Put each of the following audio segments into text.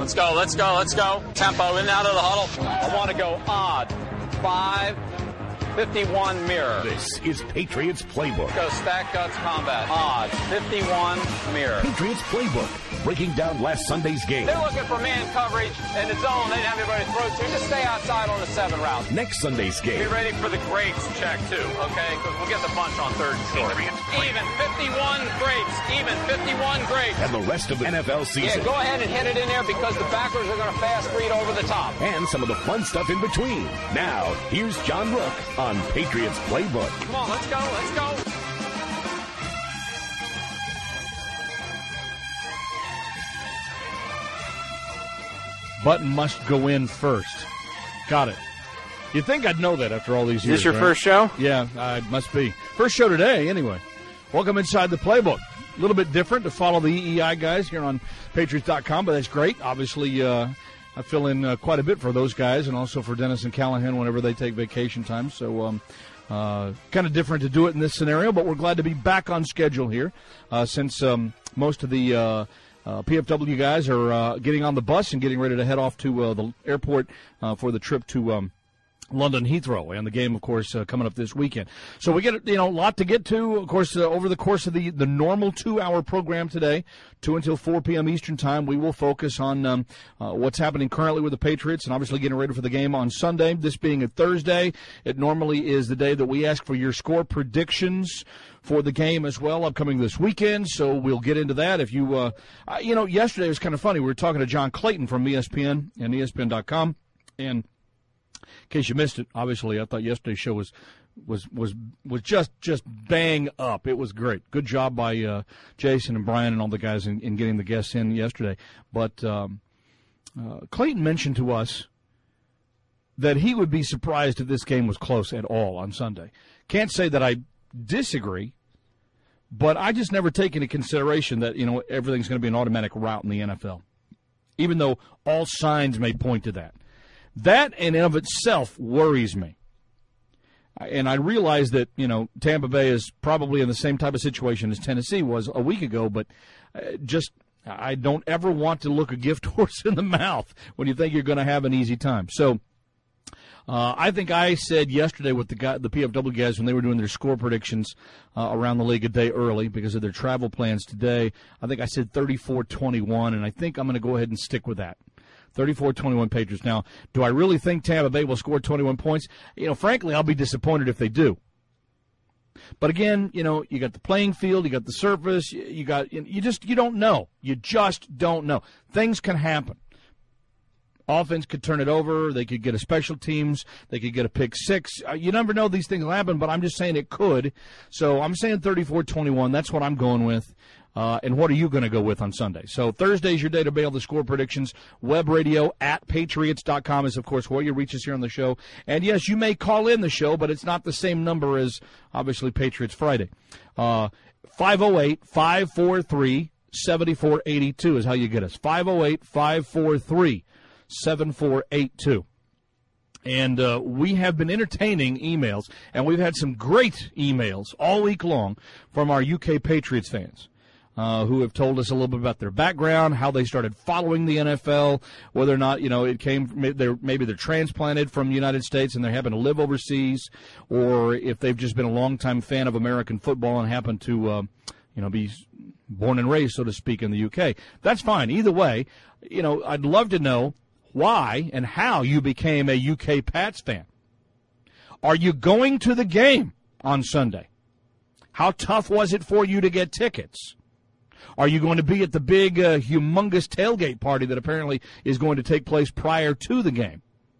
Let's go, let's go, let's go. Tempo in and out of the huddle. I want to go odd. 5-51 mirror. This is Patriots Playbook. Go stack guts combat. Odd. 51 mirror. Patriots Playbook. Breaking down last Sunday's game. They're looking for man coverage in the zone. They didn't have anybody to throw to. Just stay outside on the 7 route. Next Sunday's game. Be ready for the grapes check, too, okay? Because we'll get the bunch on 3rd and short. Even 51 grapes. Even 51 grapes. And the rest of the NFL season. Yeah, go ahead and hit it in there because the backers are going to fast read over the top. And some of the fun stuff in between. Now, here's John Rook on Patriots Playbook. Come on, let's go, let's go. Button must go in first. Got it. You'd think I'd know that after all these years. Is this your right? first show? Yeah, it must be. First show today, anyway. Welcome inside the Playbook. A little bit different to follow the EEI guys here on Patriots.com, but that's great. Obviously, I fill in quite a bit for those guys and also for Dennis and Callahan whenever they take vacation time. So kind of different to do it in this scenario, but we're glad to be back on schedule here since most of the PFW guys are getting on the bus and getting ready to head off to the airport for the trip to London Heathrow, and the game, of course, coming up this weekend. So we get a lot to get to, of course, over the course of the normal 2-hour program today, 2 until 4 p.m. Eastern Time. We will focus on what's happening currently with the Patriots and obviously getting ready for the game on Sunday. This being a Thursday, it normally is the day that we ask for your score predictions for the game as well, upcoming this weekend. So we'll get into that. If you, yesterday was kind of funny. We were talking to John Clayton from ESPN and ESPN.com, and in case you missed it, obviously, I thought yesterday's show was just bang up. It was great. Good job by Jason and Brian and all the guys in getting the guests in yesterday. But Clayton mentioned to us that he would be surprised if this game was close at all on Sunday. Can't say that I disagree, but I just never take into consideration that everything's going to be an automatic route in the NFL, even though all signs may point to that. That in and of itself worries me. And I realize that, Tampa Bay is probably in the same type of situation as Tennessee was a week ago, but I don't ever want to look a gift horse in the mouth when you think you're going to have an easy time. So I think I said yesterday with the PFW guys when they were doing their score predictions around the league a day early because of their travel plans today, I think I said 34-21, and I think I'm going to go ahead and stick with that. 34-21 Patriots. Now, do I really think Tampa Bay will score 21 points? Frankly, I'll be disappointed if they do. But again, you got the playing field, you got the surface, you don't know. You just don't know. Things can happen. Offense could turn it over. They could get a special teams. They could get a pick six. You never know these things will happen, but I'm just saying it could. So I'm saying 34-21. That's what I'm going with. And what are you going to go with on Sunday? So Thursday's your day to bail the score predictions. Web radio at patriots.com is, of course, where you reach us here on the show. And, yes, you may call in the show, but it's not the same number as, obviously, Patriots Friday. 508-543-7482 is how you get us. 508-543-7482. And we have been entertaining emails, and we've had some great emails all week long from our UK Patriots fans. Who have told us a little bit about their background, how they started following the NFL, whether or not, it came from, maybe they're transplanted from the United States and they happen to live overseas, or if they've just been a longtime fan of American football and happen to, be born and raised, so to speak, in the UK. That's fine. Either way, I'd love to know why and how you became a UK Pats fan. Are you going to the game on Sunday? How tough was it for you to get tickets? Are you going to be at the big, humongous tailgate party that apparently is going to take place prior to the game?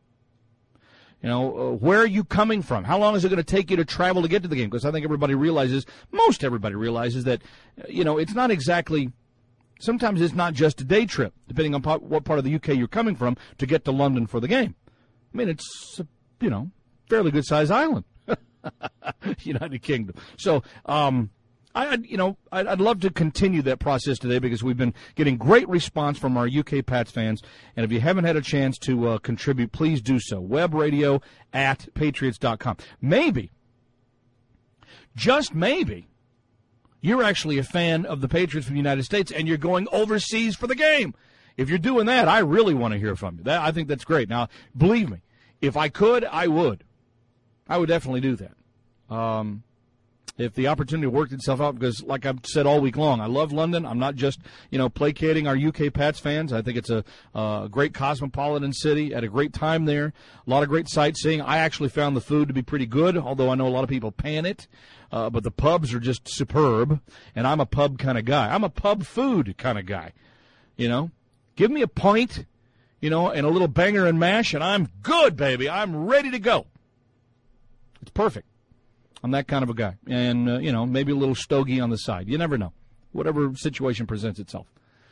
Where are you coming from? How long is it going to take you to travel to get to the game? Because I think most everybody realizes that, it's not exactly, sometimes it's not just a day trip, depending on what part of the UK you're coming from, to get to London for the game. I mean, it's, fairly good-sized island, United Kingdom. So, I'd love to continue that process today because we've been getting great response from our UK Pats fans. And if you haven't had a chance to contribute, please do so. Web radio at patriots.com. Maybe, just maybe, you're actually a fan of the Patriots from the United States and you're going overseas for the game. If you're doing that, I really want to hear from you. I think that's great. Now, believe me, if I could, I would. I would definitely do that. If the opportunity worked itself out, because like I've said all week long, I love London. I'm not just, placating our UK Pats fans. I think it's a great cosmopolitan city. Had a great time there. A lot of great sightseeing. I actually found the food to be pretty good, although I know a lot of people pan it. But the pubs are just superb, and I'm a pub kind of guy. I'm a pub food kind of guy, Give me a pint, and a little banger and mash, and I'm good, baby. I'm ready to go. It's perfect. I'm that kind of a guy. And, maybe a little stogie on the side. You never know. Whatever situation presents itself.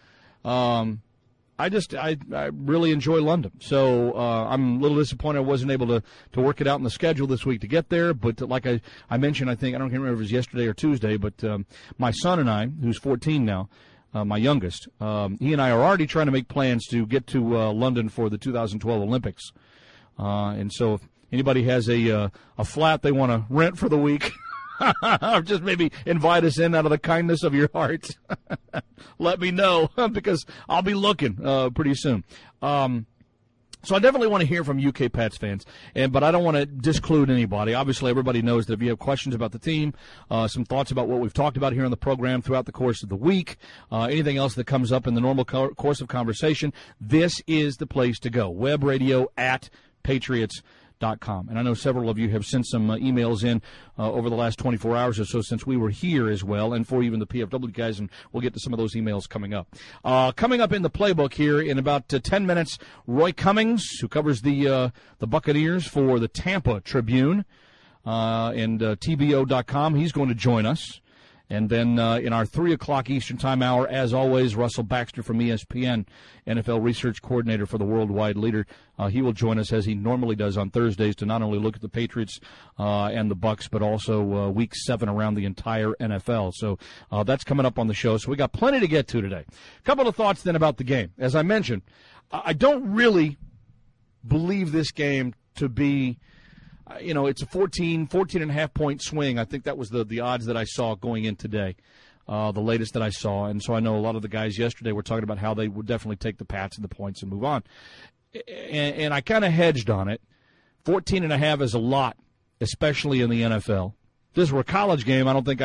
I really enjoy London. So I'm a little disappointed I wasn't able to work it out in the schedule this week to get there. But like I mentioned, I don't remember if it was yesterday or Tuesday, but my son and I, who's 14 now, my youngest, he and I are already trying to make plans to get to London for the 2012 Olympics. And so if anybody has a flat they want to rent for the week, or just maybe invite us in out of the kindness of your heart, let me know, because I'll be looking pretty soon. So I definitely want to hear from UK Pats fans, but I don't want to disclude anybody. Obviously, everybody knows that if you have questions about the team, some thoughts about what we've talked about here on the program throughout the course of the week, anything else that comes up in the normal course of conversation, this is the place to go. webradio@patriots.com. And I know several of you have sent some emails in over the last 24 hours or so since we were here as well, and for even the PFW guys, and we'll get to some of those emails coming up. Coming up in the playbook here in about 10 minutes, Roy Cummings, who covers the Buccaneers for the Tampa Tribune and TBO.com, he's going to join us. And then in our 3 o'clock Eastern Time hour, as always, Russell Baxter from ESPN, NFL Research Coordinator for the Worldwide Leader. He will join us as he normally does on Thursdays to not only look at the Patriots and the Bucs, but also Week 7 around the entire NFL. So that's coming up on the show. So we got plenty to get to today. A couple of thoughts then about the game. As I mentioned, I don't really believe this game to be – it's a 14.5 point swing. I think that was the odds that I saw going in today, the latest that I saw. And so I know a lot of the guys yesterday were talking about how they would definitely take the Pats and the points and move on. And I kind of hedged on it. 14.5 is a lot, especially in the NFL. If this were a college game, I don't think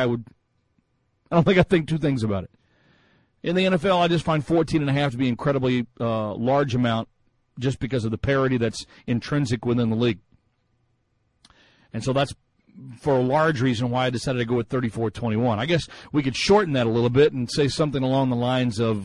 I'd think two things about it. In the NFL, I just find 14.5 to be incredibly large amount just because of the parity that's intrinsic within the league. And so that's for a large reason why I decided to go with 34-21. I guess we could shorten that a little bit and say something along the lines of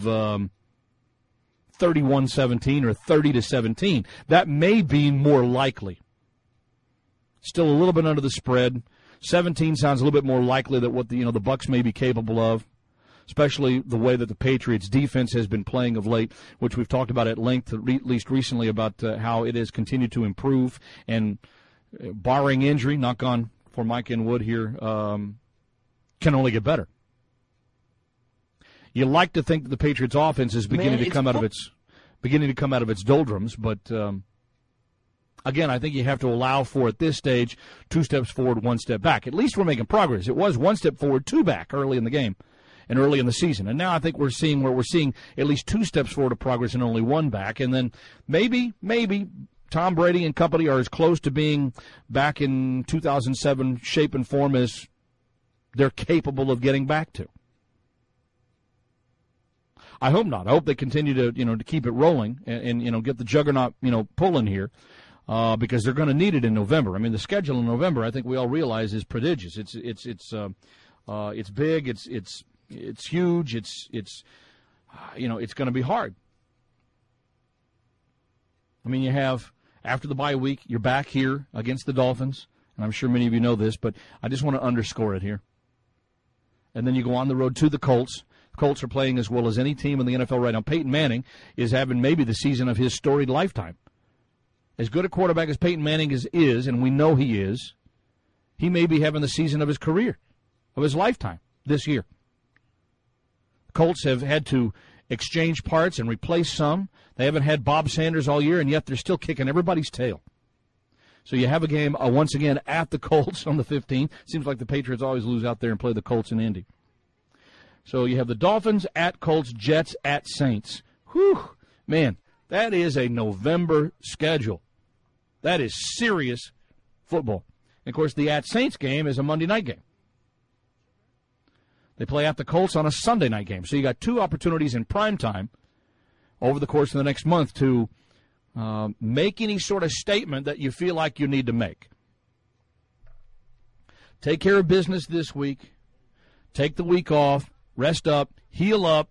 31-17 or 30-17. That may be more likely. Still a little bit under the spread. 17 sounds a little bit more likely that what the Bucs may be capable of, especially the way that the Patriots defense has been playing of late, which we've talked about at length, at least recently, about how it has continued to improve and barring injury, knock on for Mike and Wood here, can only get better. You like to think that the Patriots' offense is beginning to come out of its doldrums, but again, I think you have to allow for at this stage 2 steps forward, 1 step back. At least we're making progress. It was 1 step forward, 2 back early in the game and early in the season, and now I think we're seeing at least 2 steps forward of progress and only 1 back, and then maybe. Tom Brady and company are as close to being back in 2007 shape and form as they're capable of getting back to. I hope not. I hope they continue to keep it rolling and get the juggernaut pulling here because they're going to need it in November. I mean, the schedule in November, I think we all realize, is prodigious. It's big. It's huge. It's going to be hard. I mean, you have. After the bye week, you're back here against the Dolphins, and I'm sure many of you know this, but I just want to underscore it here. And then you go on the road to the Colts. The Colts are playing as well as any team in the NFL right now. Peyton Manning is having maybe the season of his storied lifetime. As good a quarterback as Peyton Manning is, and we know he is, he may be having the season of his career, of his lifetime this year. The Colts have had to exchange parts and replace some. They haven't had Bob Sanders all year, and yet they're still kicking everybody's tail. So you have a game, once again, at the Colts on the 15th. Seems like the Patriots always lose out there and play the Colts in Indy. So you have the Dolphins at Colts, Jets at Saints. Whew. Man, that is a November schedule. That is serious football. And, of course, the at-Saints game is a Monday night game. They play at the Colts on a Sunday night game. So you got 2 opportunities in prime time over the course of the next month to make any sort of statement that you feel like you need to make. Take care of business this week. Take the week off. Rest up. Heal up.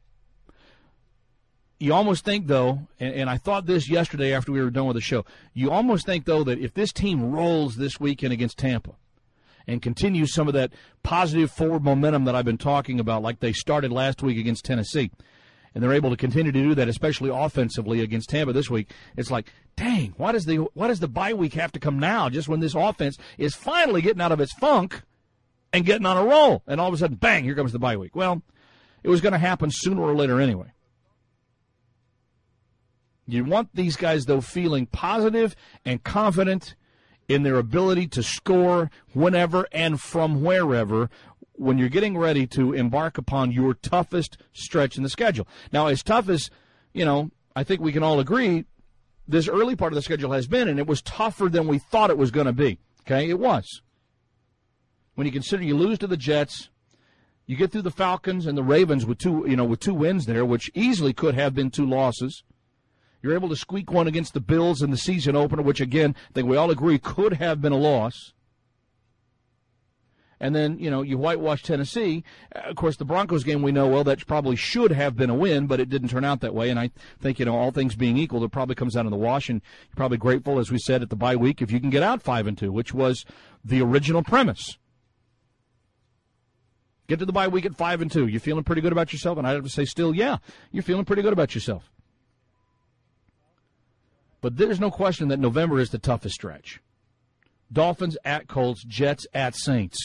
You almost think, though, and I thought this yesterday after we were done with the show, you almost think, though, that if this team rolls this weekend against Tampa and continues some of that positive forward momentum that I've been talking about, like they started last week against Tennessee, and they're able to continue to do that, especially offensively against Tampa this week, it's like, dang, why does the bye week have to come now, just when this offense is finally getting out of its funk and getting on a roll? And all of a sudden, bang, here comes the bye week. Well, it was going to happen sooner or later anyway. You want these guys, though, feeling positive and confident in their ability to score whenever and from wherever when you're getting ready to embark upon your toughest stretch in the schedule. Now, as tough as, I think we can all agree, this early part of the schedule has been, and it was tougher than we thought it was going to be. Okay, it was. When you consider you lose to the Jets, you get through the Falcons and the Ravens with two wins there, which easily could have been 2 losses. You're able to squeak one against the Bills in the season opener, which, again, I think we all agree could have been a loss. And then, you whitewash Tennessee. Of course, the Broncos game, we know, well, that probably should have been a win, but it didn't turn out that way. And I think, all things being equal, it probably comes out in the wash. And you're probably grateful, as we said, at the bye week, if you can get out 5-2, which was the original premise. Get to the bye week at 5-2. You feeling pretty good about yourself? And I'd have to say still, yeah, you're feeling pretty good about yourself. But there's no question that November is the toughest stretch. Dolphins at Colts, Jets at Saints.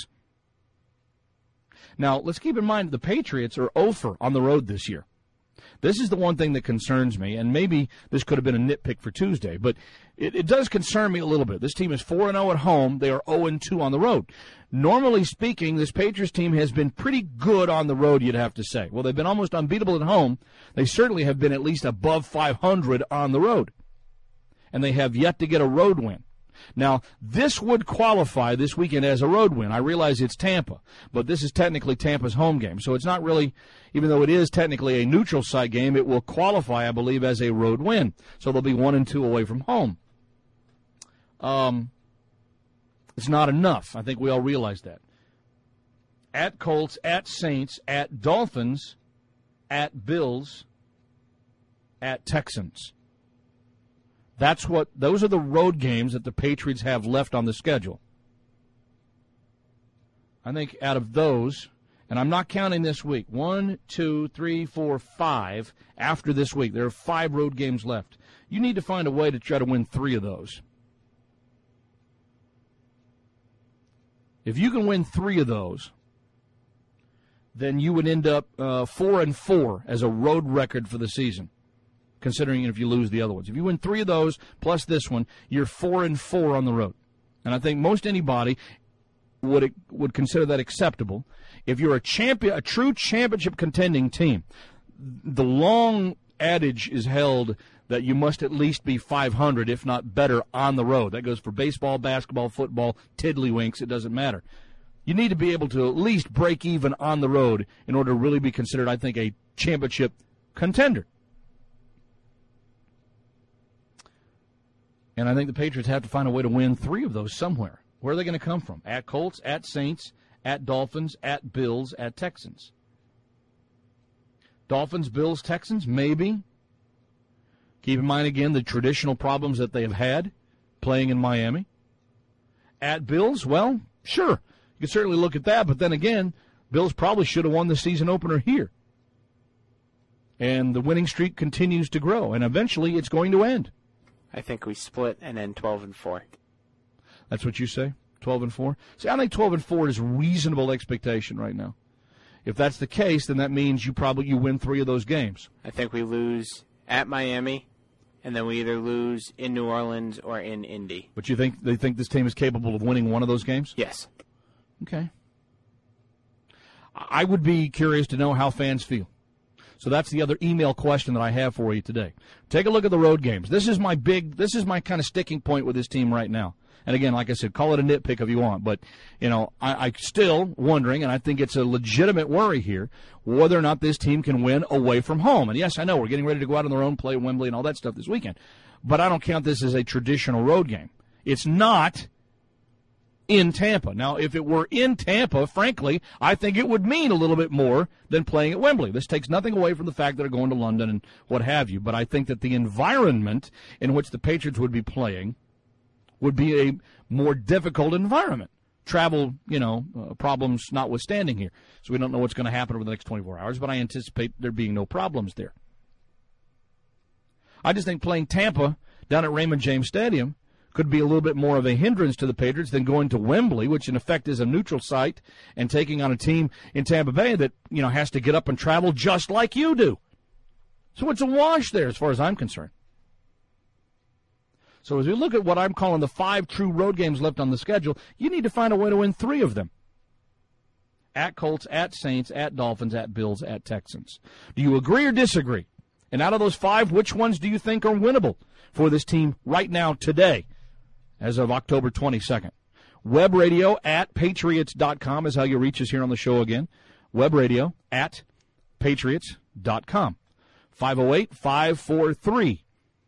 Now, let's keep in mind the Patriots are 0-for on the road this year. This is the one thing that concerns me, and maybe this could have been a nitpick for Tuesday, but it does concern me a little bit. This team is 4-0 at home. They are 0-2 on the road. Normally speaking, this Patriots team has been pretty good on the road, you'd have to say. Well, they've been almost unbeatable at home. They certainly have been at least above 500 on the road. And they have yet to get a road win. Now, this would qualify this weekend as a road win. I realize it's Tampa, but this is technically Tampa's home game. So it's not really, even though it is technically a neutral site game, it will qualify, I believe, as a road win. So they'll be 1-2 away from home. It's not enough. I think we all realize that. At Colts, at Saints, at Dolphins, at Bills, at Texans. Those are the road games that the Patriots have left on the schedule. I think out of those, and I'm not counting this week, 1, 2, 3, 4, 5 after this week. There are 5 road games left. You need to find a way to try to win 3 of those. If you can win 3 of those, then you would end up 4-4 as a road record for the season, considering if you lose the other ones. If you win 3 of those plus this one, you're 4-4 on the road. And I think most anybody would consider that acceptable. If you're a true championship contending team, the long adage is held that you must at least be 500, if not better, on the road. That goes for baseball, basketball, football, tiddlywinks, it doesn't matter. You need to be able to at least break even on the road in order to really be considered, I think, a championship contender. And I think the Patriots have to find a way to win 3 of those somewhere. Where are they going to come from? At Colts, at Saints, at Dolphins, at Bills, at Texans. Dolphins, Bills, Texans, maybe. Keep in mind, again, the traditional problems that they have had playing in Miami. At Bills, well, sure. You can certainly look at that, but then again, Bills probably should have won the season opener here. And the winning streak continues to grow, and eventually it's going to end. I think we split and end 12-4. That's what you say? 12-4? See, I think 12-4 is reasonable expectation right now. If that's the case, then that means you win 3 of those games. I think we lose at Miami, and then we either lose in New Orleans or in Indy. But they think this team is capable of winning one of those games? Yes. Okay. I would be curious to know how fans feel. So that's the other email question that I have for you today. Take a look at the road games. This is my kind of sticking point with this team right now. And again, like I said, call it a nitpick if you want, but I'm still wondering, and I think it's a legitimate worry here, whether or not this team can win away from home. And yes, I know we're getting ready to go out on their own, play Wembley and all that stuff this weekend, but I don't count this as a traditional road game. It's not in Tampa. Now, if it were in Tampa, frankly, I think it would mean a little bit more than playing at Wembley. This takes nothing away from the fact that they're going to London and what have you, but I think that the environment in which the Patriots would be playing would be a more difficult environment. Travel, problems notwithstanding here. So we don't know what's going to happen over the next 24 hours, but I anticipate there being no problems there. I just think playing Tampa down at Raymond James Stadium could be a little bit more of a hindrance to the Patriots than going to Wembley, which in effect is a neutral site, and taking on a team in Tampa Bay that, has to get up and travel just like you do. So it's a wash there as far as I'm concerned. So as we look at what I'm calling the 5 true road games left on the schedule, you need to find a way to win 3 of them. At Colts, at Saints, at Dolphins, at Bills, at Texans. Do you agree or disagree? And out of those 5, which ones do you think are winnable for this team right now, today, as of October 22nd? Web radio at patriots.com is how you reach us here on the show again. Web radio at patriots.com. 508-543-7482.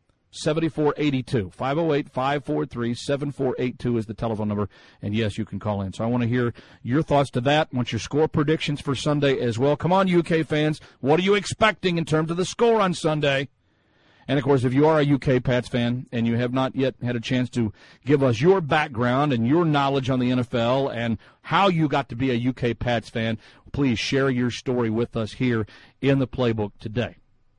508-543-7482 is the telephone number, and yes, you can call in. So I want to hear your thoughts to that. I want your score predictions for Sunday as well. Come on, UK fans. What are you expecting in terms of the score on Sunday? And, of course, if you are a UK Pats fan and you have not yet had a chance to give us your background and your knowledge on the NFL and how you got to be a UK Pats fan, please share your story with us here in the Playbook today.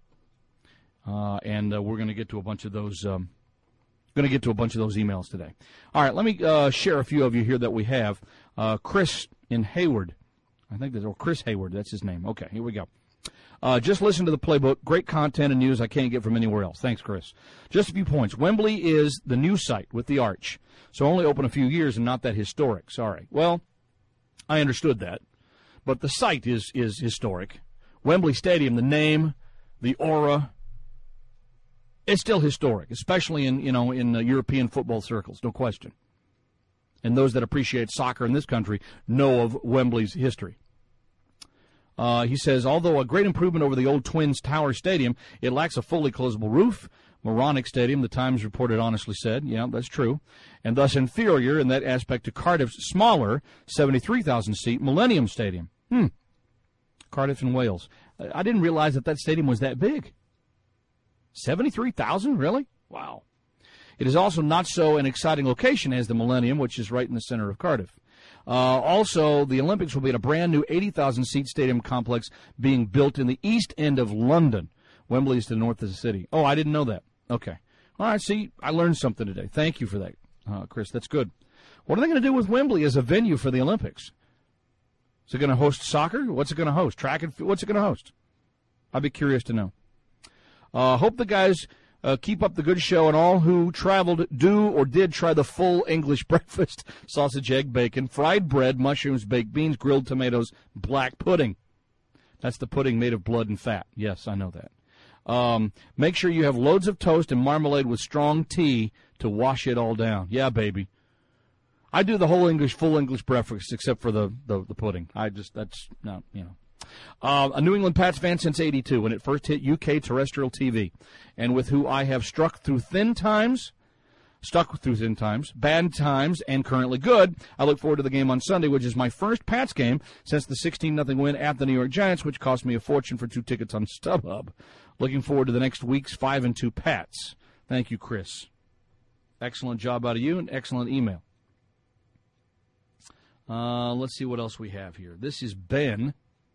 And we're going to get to a bunch of those. Emails today. All right, let me share a few of you here that we have. Chris in Hayward, I think that's Chris Hayward. That's his name. Okay, here we go. Just listen to the Playbook. Great content and news I can't get from anywhere else. Thanks, Chris. Just a few points. Wembley is the new site with the arch, so only open a few years and not that historic. Sorry. Well, I understood that, but the site is historic. Wembley Stadium, the name, the aura. It's still historic, especially in European football circles, no question. And those that appreciate soccer in this country know of Wembley's history. He says, although a great improvement over the old Twins Tower Stadium, it lacks a fully closable roof. Moronic Stadium, the Times reported honestly said, yeah, that's true, and thus inferior in that aspect to Cardiff's smaller 73,000-seat Millennium Stadium. Cardiff in Wales. I didn't realize that stadium was that big. 73,000, really? Wow. It is also not so an exciting location as the Millennium, which is right in the center of Cardiff. Also, the Olympics will be at a brand-new 80,000-seat stadium complex being built in the east end of London. Wembley is to the north of the city. Oh, I didn't know that. Okay. All right, see, I learned something today. Thank you for that, Chris. That's good. What are they going to do with Wembley as a venue for the Olympics? Is it going to host soccer? What's it going to host? Track and field? What's it going to host? I'd be curious to know. Hope the guys keep up the good show, and all who traveled do or did try the full English breakfast: sausage, egg, bacon, fried bread, mushrooms, baked beans, grilled tomatoes, black pudding. That's the pudding made of blood and fat. Yes, I know that. Make sure you have loads of toast and marmalade with strong tea to wash it all down. Yeah, baby. I do the whole full English breakfast except for the pudding. A New England Pats fan since '82 when it first hit UK terrestrial TV, and with who I have stuck through thin times, bad times, and currently good. I look forward to the game on Sunday, which is my first Pats game since the 16-0 win at the New York Giants, which cost me a fortune for 2 tickets on StubHub. Looking forward to the next week's 5-2 Pats. Thank you, Chris. Excellent job out of you, and excellent email. Let's see what else we have here. This is Ben.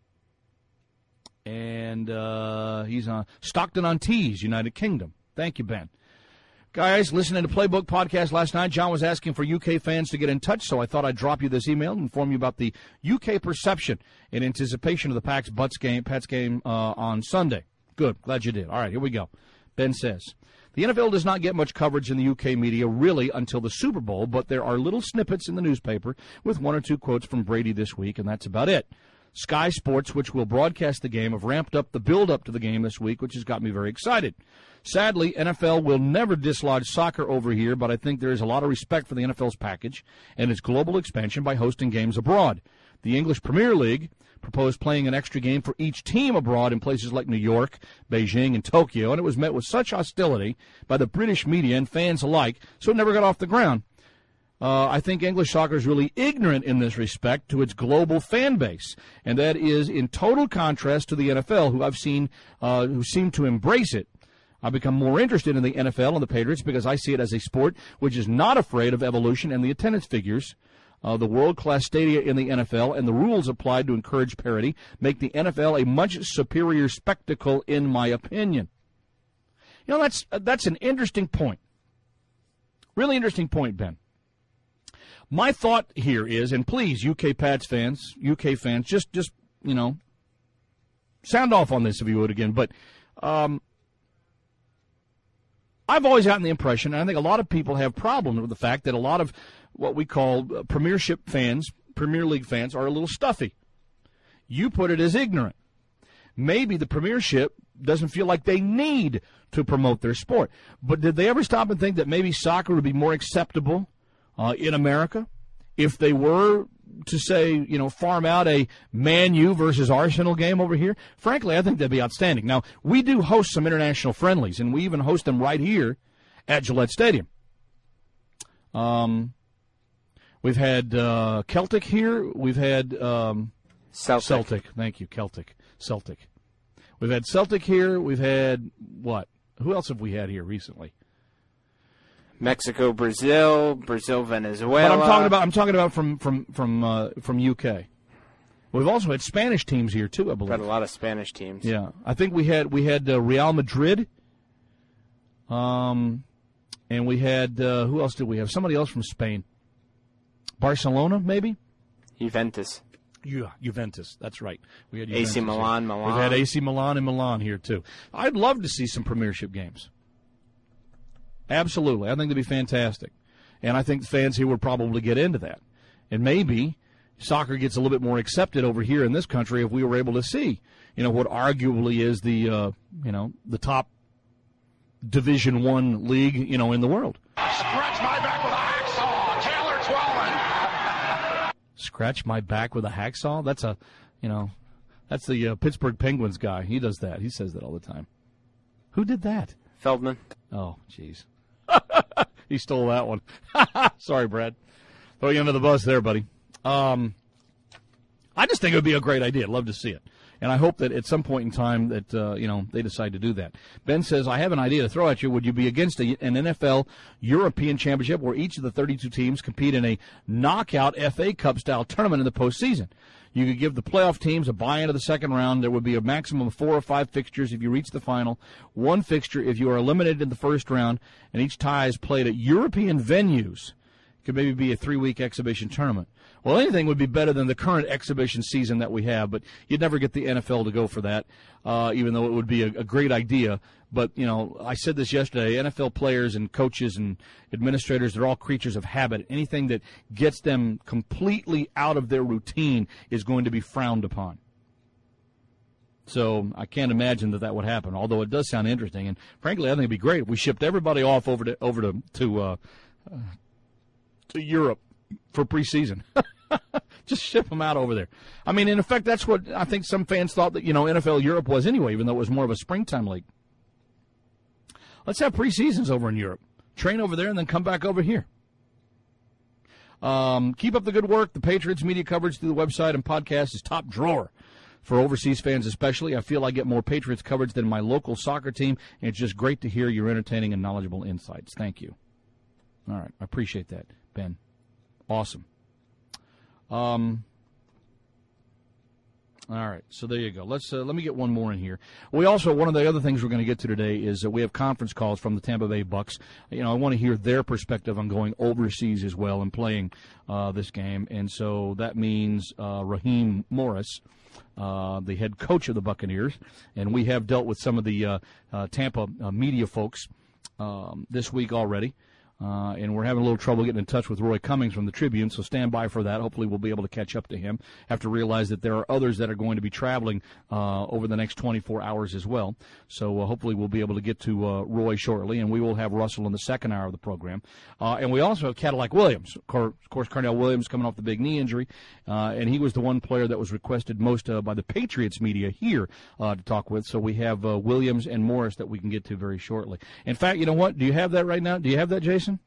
And he's on Stockton-on-Tees, United Kingdom. Thank you, Ben. Guys, listening to Playbook Podcast last night, John was asking for UK fans to get in touch, so I thought I'd drop you this email and inform you about the UK perception in anticipation of the Pats game on Sunday. Good. Glad you did. All right, here we go. Ben says, the NFL does not get much coverage in the UK media really until the Super Bowl, but there are little snippets in the newspaper with 1 or 2 quotes from Brady this week, and that's about it. Sky Sports, which will broadcast the game, have ramped up the build-up to the game this week, which has got me very excited. Sadly, NFL will never dislodge soccer over here, but I think there is a lot of respect for the NFL's package and its global expansion by hosting games abroad. The English Premier League proposed playing an extra game for each team abroad in places like New York, Beijing, and Tokyo, and it was met with such hostility by the British media and fans alike, so it never got off the ground. I think English soccer is really ignorant in this respect to its global fan base, and that is in total contrast to the NFL, who I've seen who seem to embrace it. I've become more interested in the NFL and the Patriots because I see it as a sport which is not afraid of evolution and the attendance figures. The world-class stadia in the NFL and the rules applied to encourage parity make the NFL a much superior spectacle, in my opinion. You know, that's an interesting point. Really interesting point, Ben. My thought here is, and please, UK Pats fans, UK fans, just you know, sound off on this if you would again. But I've always gotten the impression, and I think a lot of people have problems with the fact that a lot of what we call Premiership fans, Premier League fans, are a little stuffy. You put it as ignorant. Maybe the Premiership doesn't feel like they need to promote their sport. But did they ever stop and think that maybe soccer would be more acceptable in America if they were to say, you know, farm out a Man U versus Arsenal game over here? Frankly, I think that'd be outstanding. Now, we do host some international friendlies, and we even host them right here at Gillette Stadium. We've had Celtic here. We've had Celtic. Thank you, Celtic. We've had Celtic here. We've had what? Who else have we had here recently? Mexico, Brazil, Venezuela. But I'm talking about from UK. We've also had Spanish teams here too, I believe. Had a lot of Spanish teams. Yeah, I think we had Real Madrid. And we had who else did we have? Somebody else from Spain. Barcelona, maybe. Juventus. Yeah, Juventus. That's right. We had AC Milan. We've had AC Milan and Milan here too. I'd love to see some Premiership games. Absolutely. I think that'd be fantastic. And I think fans here would probably get into that. And maybe soccer gets a little bit more accepted over here in this country if we were able to see, you know, what arguably is the, the top Division I league, you know, in the world. Scratch my back with a hacksaw, Taylor Twellman. Scratch my back with a hacksaw? That's that's the Pittsburgh Penguins guy. He does that. He says that all the time. Who did that? Feldman. Oh, jeez. He stole that one. Sorry, Brad. Throw you under the bus there, buddy. I just think it would be a great idea. I'd love to see it. And I hope that at some point in time that, they decide to do that. Ben says, I have an idea to throw at you. Would you be against an NFL European Championship where each of the 32 teams compete in a knockout FA Cup-style tournament in the postseason? You could give the playoff teams a bye into the second round. There would be a maximum of 4 or 5 fixtures if you reach the final, 1 fixture if you are eliminated in the first round, and each tie is played at European venues. It could maybe be a 3-week exhibition tournament. Well, anything would be better than the current exhibition season that we have, but you'd never get the NFL to go for that, even though it would be a great idea. But, I said this yesterday, NFL players and coaches and administrators, they're all creatures of habit. Anything that gets them completely out of their routine is going to be frowned upon. So I can't imagine that would happen, although it does sound interesting. And, frankly, I think it would be great if we shipped everybody off over to Europe for preseason. Just ship them out over there. I mean, in effect, that's what I think some fans thought that, NFL Europe was anyway, even though it was more of a springtime league. Let's have preseasons over in Europe. Train over there and then come back over here. Keep up the good work. The Patriots media coverage through the website and podcast is top drawer for overseas fans especially. I feel I get more Patriots coverage than my local soccer team, and it's just great to hear your entertaining and knowledgeable insights. Thank you. All right. I appreciate that, Ben. Awesome. All right, so there you go. Let me get one more in here. We also, one of the other things we're going to get to today is we have conference calls from the Tampa Bay Bucks. I want to hear their perspective on going overseas as well and playing this game. And so that means Raheem Morris, the head coach of the Buccaneers, and we have dealt with some of the Tampa media folks this week already. And we're having a little trouble getting in touch with Roy Cummings from the Tribune, so stand by for that. Hopefully we'll be able to catch up to him. Have to realize that there are others that are going to be traveling over the next 24 hours as well. So hopefully we'll be able to get to Roy shortly, and we will have Russell in the second hour of the program. And we also have Cadillac Williams. Of course, Carnell Williams coming off the big knee injury, and he was the one player that was requested most by the Patriots media here to talk with. So we have Williams and Morris that we can get to very shortly. In fact, you know what? Do you have that right now? Do you have that, Jason?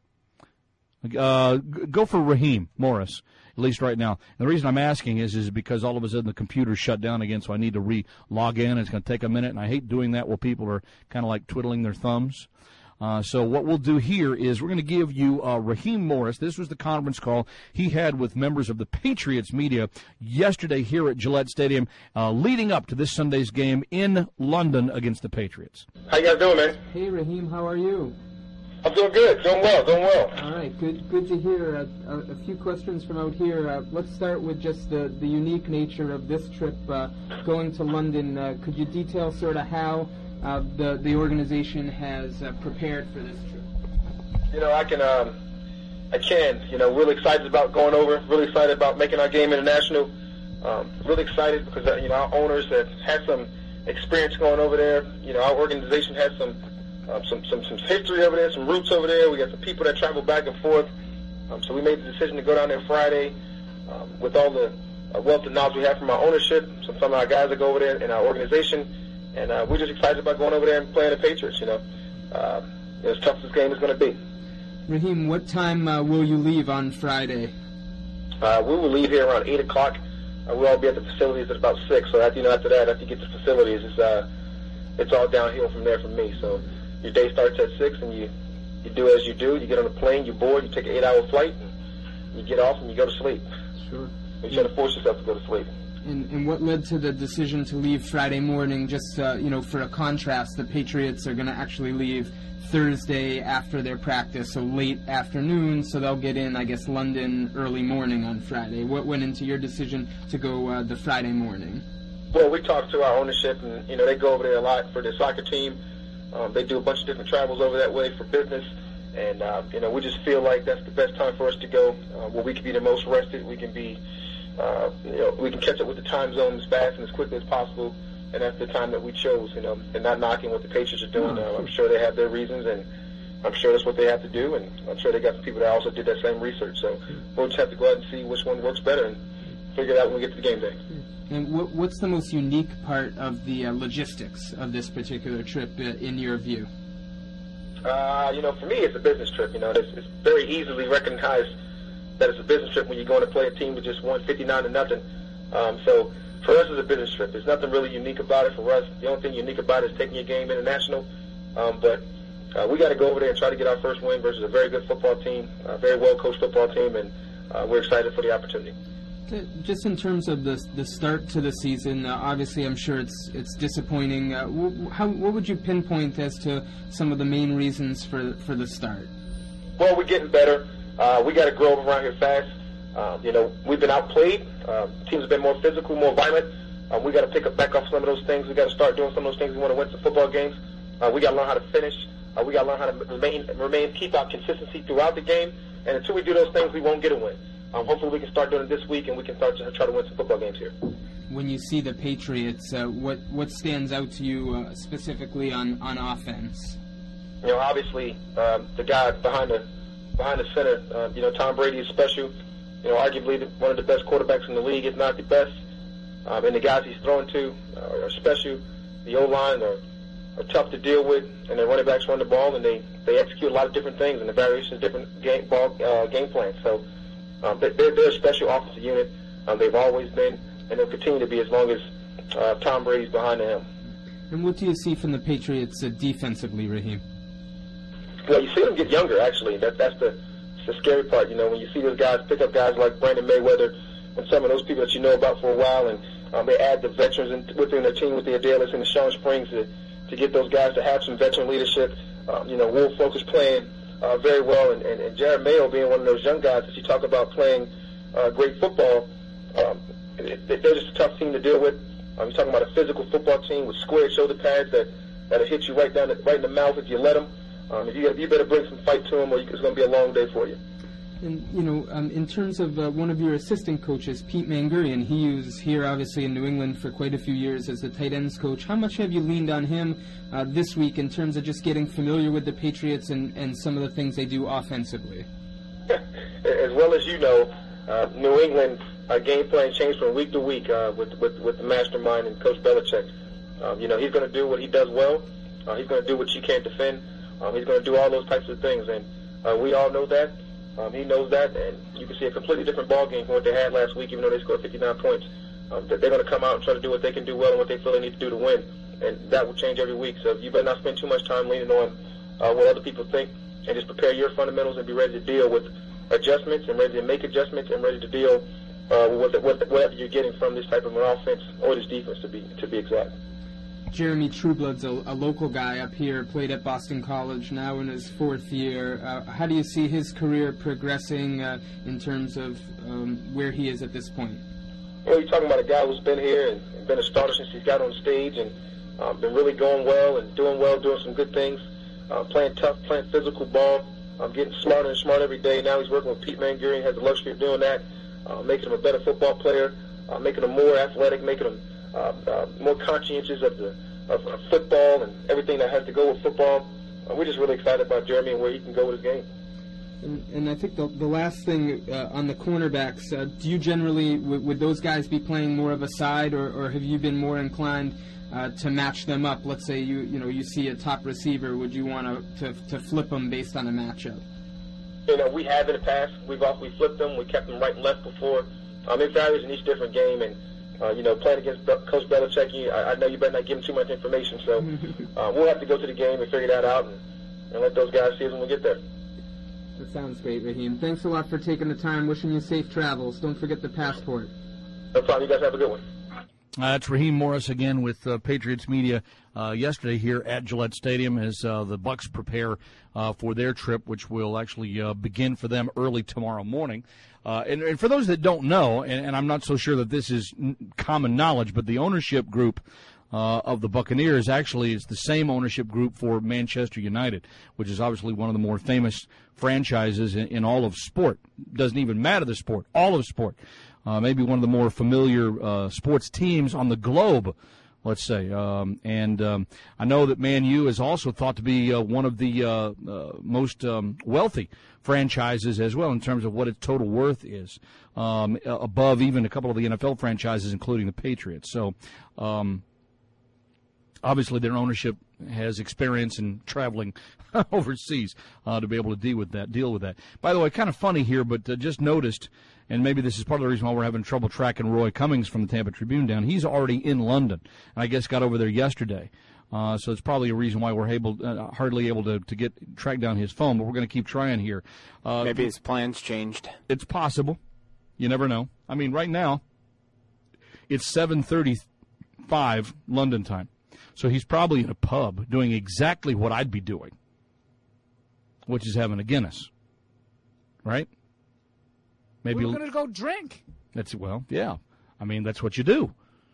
Go for Raheem Morris, at least right now. And the reason I'm asking is because all of a sudden the computer's shut down again, so I need to re-log in. It's going to take a minute, and I hate doing that while people are kind of like twiddling their thumbs. So what we'll do here is we're going to give you Raheem Morris. This was the conference call he had with members of the Patriots media yesterday here at Gillette Stadium, leading up to this Sunday's game in London against the Patriots. How you guys doing, man? Hey, Raheem, how are you? I'm doing good, doing well. All right, good to hear. A few questions from out here. Let's start with just the unique nature of this trip going to London. Could you detail sort of how the organization has prepared for this trip? You know, I can. You know, really excited about going over. Really excited about making our game international. Really excited because you know, our owners have had some experience going over there. You know, our organization has some history over there, some roots over there. We got some people that travel back and forth. So we made the decision to go down there Friday with all the wealth of knowledge we have from our ownership, some of our guys that go over there in our organization. And we're just excited about going over there and playing the Patriots, you know. As tough as this game is going to be. Raheem, what time will you leave on Friday? We will leave here around 8 o'clock. We'll all be at the facilities at about 6. So after that, after you get to the facilities, it's all downhill from there for me. So your day starts at 6, and you do as you do. You get on a plane, you board, you take an 8-hour flight, and you get off and you go to sleep. Sure. You try to force yourself to go to sleep. And what led to the decision to leave Friday morning? Just you know, for a contrast, the Patriots are going to actually leave Thursday after their practice, so late afternoon. So they'll get in, I guess, London early morning on Friday. What went into your decision to go the Friday morning? Well, we talked to our ownership, and you know, they go over there a lot for their soccer team. They do a bunch of different travels over that way for business, and you know, we just feel like that's the best time for us to go, where we can be the most rested. We can be, you know, we can catch up with the time zone as fast and as quickly as possible, and that's the time that we chose. You know, and not knocking what the Patriots are doing. I'm sure they have their reasons, and I'm sure that's what they have to do, and I'm sure they got some people that also did that same research. So we'll just have to go out and see which one works better and figure it out when we get to the game day. And what's the most unique part of the logistics of this particular trip, in your view? You know, for me, it's a business trip. You know, it's very easily recognized that it's a business trip when you're going to play a team that just won 59-0. So for us, it's a business trip. There's nothing really unique about it for us. The only thing unique about it is taking your game international. But we got to go over there and try to get our first win versus a very good football team, a very well-coached football team, and we're excited for the opportunity. Just in terms of the start to the season, obviously I'm sure it's disappointing. What would you pinpoint as to some of the main reasons for the start? Well, we're getting better. We got to grow up around here fast. You know, we've been outplayed. Teams have been more physical, more violent. We got to pick up back off some of those things. We got to start doing some of those things. We want to win some football games. We got to learn how to finish. We got to learn how to keep our consistency throughout the game. And until we do those things, we won't get a win. Hopefully we can start doing it this week, and we can start to try to win some football games here. When you see the Patriots, what stands out to you specifically on offense? You know, obviously the guy behind the center, you know, Tom Brady is special. You know, arguably one of the best quarterbacks in the league, if not the best. And the guys he's throwing to are special. The O-line are tough to deal with, and their running backs run the ball, and they execute a lot of different things and the variations of different game plans. So they're a special offensive unit. They've always been, and they'll continue to be as long as Tom Brady's behind them. And what do you see from the Patriots defensively, Raheem? Well, you see them get younger, actually. That's the scary part. You know, when you see those guys pick up guys like Brandon Mayweather and some of those people that you know about for a while, and they add the veterans within their team with the Adalis and the Sean Springs to get those guys to have some veteran leadership. You know, Will Folk is playing very well, and Jared Mayo being one of those young guys that you talk about playing great football. They're just a tough team to deal with. You're talking about a physical football team with square shoulder pads that'll hit you right in the mouth if you let them. You better bring some fight to him, or it's going to be a long day for you. And, in terms of one of your assistant coaches, Pete Mangurian, he was here, obviously, in New England for quite a few years as the tight ends coach. How much have you leaned on him this week in terms of just getting familiar with the Patriots and some of the things they do offensively? As well as you know, New England game plan changed from week to week with the mastermind and Coach Belichick. He's going to do what he does well. He's going to do what you can't defend. He's going to do all those types of things, and we all know that. He knows that, and you can see a completely different ball game from what they had last week, even though they scored 59 points. That they're going to come out and try to do what they can do well and what they feel they need to do to win, and that will change every week. So you better not spend too much time leaning on what other people think, and just prepare your fundamentals and be ready to deal with adjustments and ready to make adjustments and ready to deal with whatever you're getting from this type of an offense or this defense, to be exact. Jeremy Trueblood's a local guy up here, played at Boston College, now in his fourth year. How do you see his career progressing in terms of where he is at this point? Well, you're talking about a guy who's been here and been a starter since he's got on stage and been really going well, doing some good things, playing tough, playing physical ball, getting smarter and smarter every day. Now he's working with Pete Mangurian, has the luxury of doing that, making him a better football player, making him more athletic, making him more conscientious of football and everything that has to go with football. We're just really excited about Jeremy and where he can go with his game. And I think the last thing on the cornerbacks, do you generally, would those guys be playing more of a side, or have you been more inclined to match them up? Let's say you see a top receiver, would you want to flip them based on a matchup? We have in the past. We've flipped them. We kept them right and left before. It varies in each different game, and playing against Coach Belichick, I know you better not give him too much information, so we'll have to go to the game and figure that out and let those guys see us when we get there. That sounds great, Raheem. Thanks a lot for taking the time. Wishing you safe travels. Don't forget the passport. No problem. You guys have a good one. That's Raheem Morris again with Patriots Media yesterday here at Gillette Stadium as the Bucs prepare for their trip, which will actually begin for them early tomorrow morning. And for those that don't know, and I'm not so sure that this is common knowledge, but the ownership group of the Buccaneers actually is the same ownership group for Manchester United, which is obviously one of the more famous franchises in all of sport. Doesn't even matter the sport, all of sport. Maybe one of the more familiar sports teams on the globe, let's say. I know that Man U is also thought to be one of the most wealthy franchises as well in terms of what its total worth is, above even a couple of the NFL franchises, including the Patriots. So obviously their ownership has experience in traveling overseas to be able to deal with that. By the way, kind of funny here, but just noticed, and maybe this is part of the reason why we're having trouble tracking Roy Cummings from the Tampa Tribune down. He's already in London, and I guess got over there yesterday. So it's probably a reason why we're hardly able to track down his phone, but we're going to keep trying here. Maybe his plans changed. It's possible. You never know. I mean, right now, it's 7:35 London time. So he's probably in a pub doing exactly what I'd be doing, which is having a Guinness, right? Maybe we're going to go drink. Yeah. I mean, that's what you do.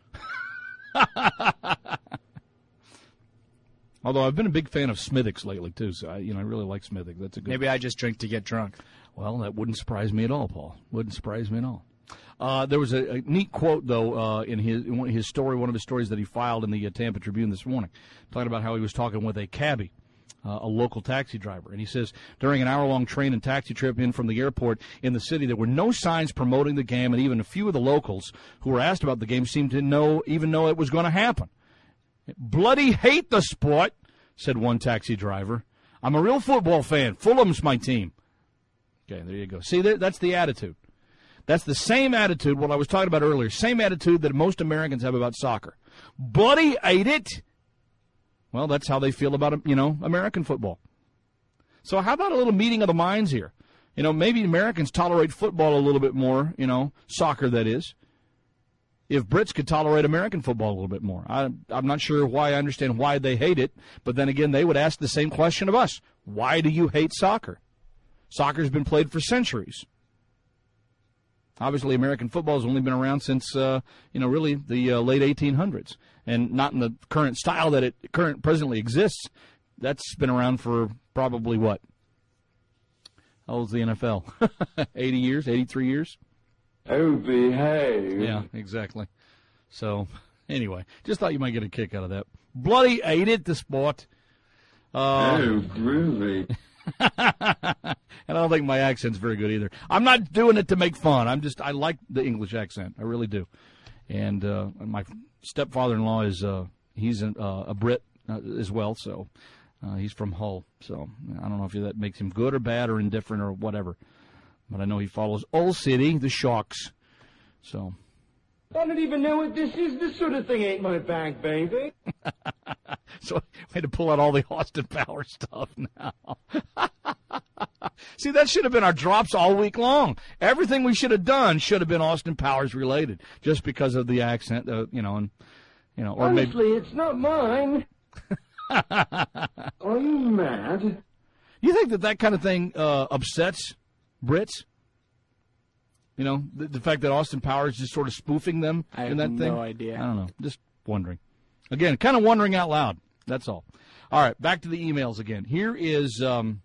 Although I've been a big fan of Smithwick's lately too, so I really like Smithwick. That's a good. Maybe I just drink to get drunk. Well, that wouldn't surprise me at all, Paul. Wouldn't surprise me at all. There was a neat quote, though, in his story, one of his stories that he filed in the Tampa Tribune this morning, talking about how he was talking with a cabbie, a local taxi driver. And he says, during an hour-long train and taxi trip in from the airport in the city, there were no signs promoting the game, and even a few of the locals who were asked about the game seemed to even know it was going to happen. Bloody hate the sport, said one taxi driver. I'm a real football fan. Fulham's my team. Okay, there you go. See, that's the attitude. That's the same attitude, what I was talking about earlier, same attitude that most Americans have about soccer. Bloody hate it. Well, that's how they feel about, American football. So how about a little meeting of the minds here? Maybe Americans tolerate football a little bit more, soccer that is. If Brits could tolerate American football a little bit more. I'm not sure why I understand why they hate it, but then again, they would ask the same question of us. Why do you hate soccer? Soccer's been played for centuries. Obviously, American football has only been around since, really the late 1800s, and not in the current style that it presently exists. That's been around for probably what? How old's the NFL? 80 years, 83 years? Oh, behave. Yeah, exactly. So, anyway, just thought you might get a kick out of that. Bloody ate it, the sport. Oh, groovy. And I don't think my accent's very good either. I'm not doing it to make fun. I like the English accent. I really do. And my stepfather-in-law is he's a Brit as well, so he's from Hull. So I don't know if that makes him good or bad or indifferent or whatever. But I know he follows Old City, the Sharks. So. I don't even know what this is. This sort of thing ain't my bag, baby. So we had to pull out all the Austin Powers stuff now. See, that should have been our drops all week long. Everything we should have done should have been Austin Powers related, just because of the accent, or honestly, it's not mine. Are you mad? You think that kind of thing upsets Brits? You know, the fact that Austin Powers is just sort of spoofing them in that thing? No idea. I don't know. Just wondering. Again, kind of wondering out loud. That's all. All right, back to the emails again. Here is,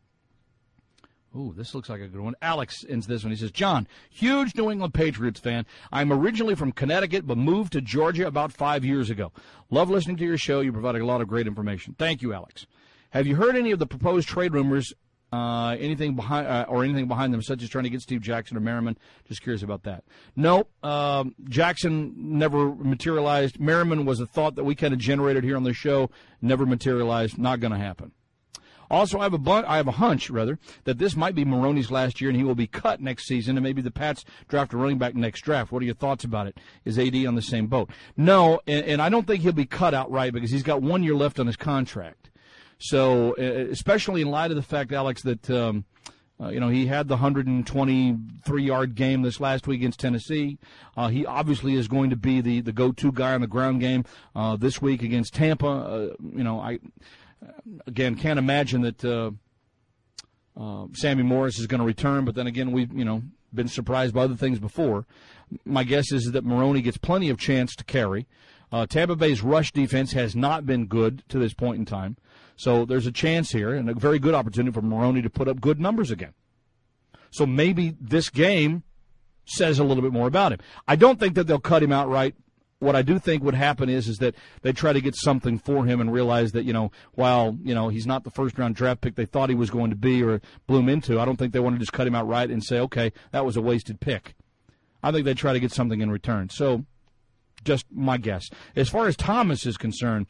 this looks like a good one. Alex ends this one. He says, John, huge New England Patriots fan. I'm originally from Connecticut, but moved to Georgia about 5 years ago. Love listening to your show. You provide a lot of great information. Thank you, Alex. Have you heard any of the proposed trade rumors, anything behind them, such as trying to get Steve Jackson or Merriman? Just curious about that. No, Jackson never materialized. Merriman was a thought that we kind of generated here on the show. Never materialized. Not going to happen. Also, I have a hunch, that this might be Maroney's last year and he will be cut next season, and maybe the Pats draft a running back next draft. What are your thoughts about it? Is AD on the same boat? No, and I don't think he'll be cut outright because he's got 1 year left on his contract. So, especially in light of the fact, Alex, that he had the 123-yard game this last week against Tennessee. He obviously is going to be the go-to guy on the ground game this week against Tampa. I again can't imagine that Sammy Morris is going to return. But then again, we've been surprised by other things before. My guess is that Maroney gets plenty of chance to carry. Tampa Bay's rush defense has not been good to this point in time. So there's a chance here and a very good opportunity for Maroney to put up good numbers again. So maybe this game says a little bit more about him. I don't think that they'll cut him outright. What I do think would happen is that they try to get something for him and realize that, while, he's not the first-round draft pick they thought he was going to be or bloom into, I don't think they want to just cut him outright and say, okay, that was a wasted pick. I think they try to get something in return. So just my guess. As far as Thomas is concerned,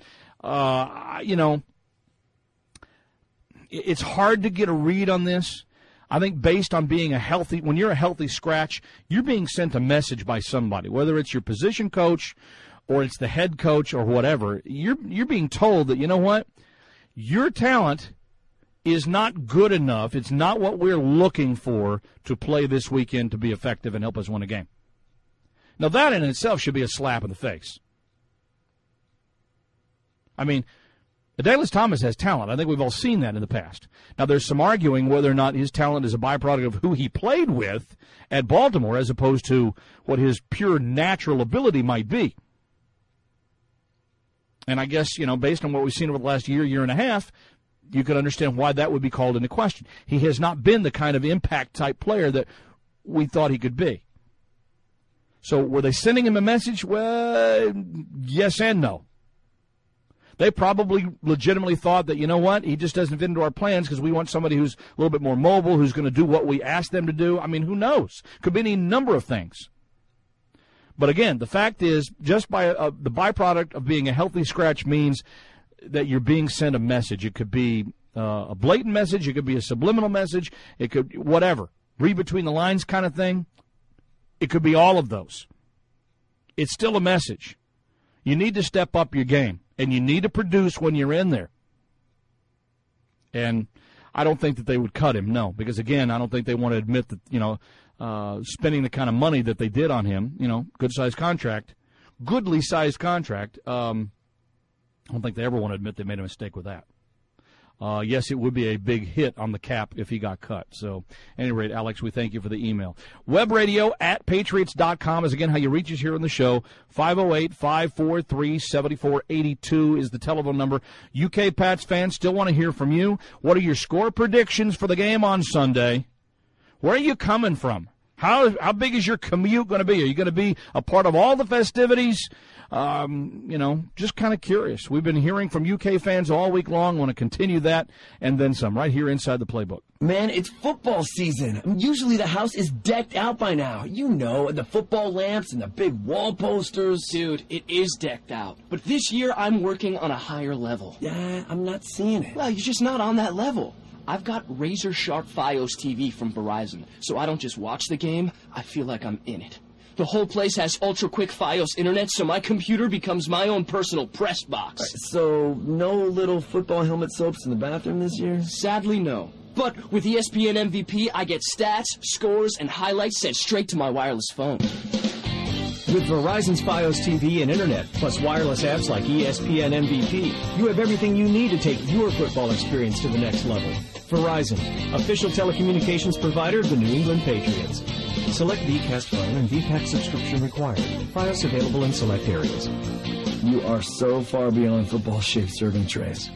it's hard to get a read on this. I think based on when you're a healthy scratch, you're being sent a message by somebody, whether it's your position coach or it's the head coach or whatever. You're being told that, you know what, your talent is not good enough. It's not what we're looking for to play this weekend to be effective and help us win a game. Now, that in itself should be a slap in the face. I mean, Adalius Thomas has talent. I think we've all seen that in the past. Now, there's some arguing whether or not his talent is a byproduct of who he played with at Baltimore as opposed to what his pure natural ability might be. And I guess, based on what we've seen over the last year and a half, you can understand why that would be called into question. He has not been the kind of impact-type player that we thought he could be. So were they sending him a message? Well, yes and no. They probably legitimately thought that, you know what, he just doesn't fit into our plans because we want somebody who's a little bit more mobile, who's going to do what we ask them to do. I mean, who knows? Could be any number of things. But again, the fact is, just by the byproduct of being a healthy scratch means that you're being sent a message. It could be a blatant message. It could be a subliminal message. It could, whatever, read between the lines kind of thing. It could be all of those. It's still a message. You need to step up your game. And you need to produce when you're in there. And I don't think that they would cut him, no. Because, again, I don't think they want to admit that, spending the kind of money that they did on him, good-sized contract, goodly-sized contract, I don't think they ever want to admit they made a mistake with that. Yes, it would be a big hit on the cap if he got cut. So, at any rate, Alex, we thank you for the email. Webradio@patriots.com is, again, how you reach us here on the show. 508-543-7482 is the telephone number. UK Pats fans still want to hear from you. What are your score predictions for the game on Sunday? Where are you coming from? How big is your commute going to be? Are you going to be a part of all the festivities? Just kind of curious. We've been hearing from UK fans all week long. Want to continue that and then some right here inside the playbook. Man, it's football season. Usually the house is decked out by now. You know, the football lamps and the big wall posters. Dude, it is decked out. But this year I'm working on a higher level. Yeah, I'm not seeing it. Well, you're just not on that level. I've got razor sharp Fios TV from Verizon, so I don't just watch the game, I feel like I'm in it. The whole place has ultra-quick Fios internet, so my computer becomes my own personal press box. Right, so no little football helmet soaps in the bathroom this year? Sadly, no. But with ESPN MVP, I get stats, scores, and highlights sent straight to my wireless phone. With Verizon's Fios TV and Internet, plus wireless apps like ESPN MVP, you have everything you need to take your football experience to the next level. Verizon, official telecommunications provider of the New England Patriots. Select Vcast phone and VPAC subscription required. Fios available in select areas. You are so far beyond football-shaped serving trays.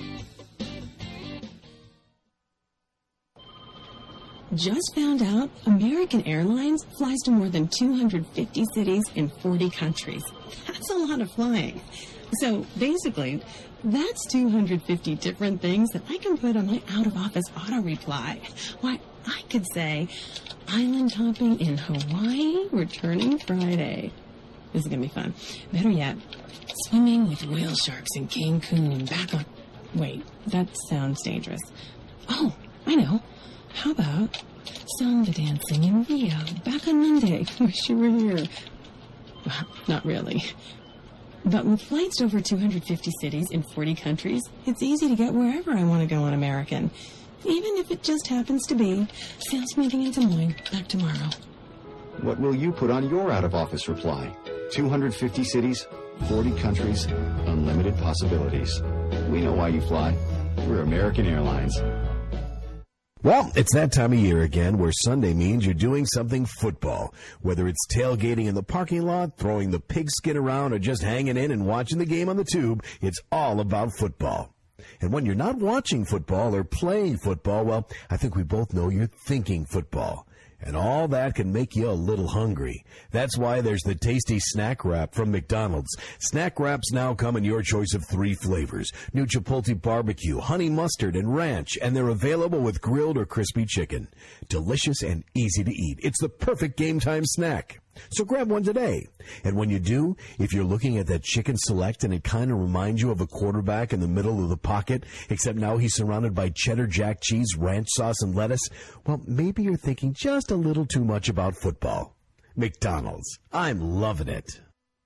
Just found out American Airlines flies to more than 250 cities in 40 countries. That's a lot of flying. So basically, that's 250 different things that I can put on my out-of-office auto reply. Why, I could say, island hopping in Hawaii, returning Friday. This is going to be fun. Better yet, swimming with whale sharks in Cancun and back on... Wait, that sounds dangerous. Oh, I know. How about samba dancing in Rio, back on Monday? Wish you were here. Well, not really. But with flights to over 250 cities in 40 countries, it's easy to get wherever I want to go on American. Even if it just happens to be sales meeting in Des Moines, back tomorrow. What will you put on your out-of-office reply? 250 cities, 40 countries, unlimited possibilities. We know why you fly. We're American Airlines. Well, it's that time of year again where Sunday means you're doing something football. Whether it's tailgating in the parking lot, throwing the pigskin around, or just hanging in and watching the game on the tube, it's all about football. And when you're not watching football or playing football, well, I think we both know you're thinking football. And all that can make you a little hungry. That's why there's the tasty Snack Wrap from McDonald's. Snack Wraps now come in your choice of 3 flavors: new Chipotle barbecue, honey mustard, and ranch, and they're available with grilled or crispy chicken. Delicious and easy to eat. It's the perfect game time snack. So grab one today. And when you do, if you're looking at that chicken select and it kind of reminds you of a quarterback in the middle of the pocket, except now he's surrounded by cheddar jack cheese, ranch sauce, and lettuce, well, maybe you're thinking just a little too much about football. McDonald's. I'm loving it.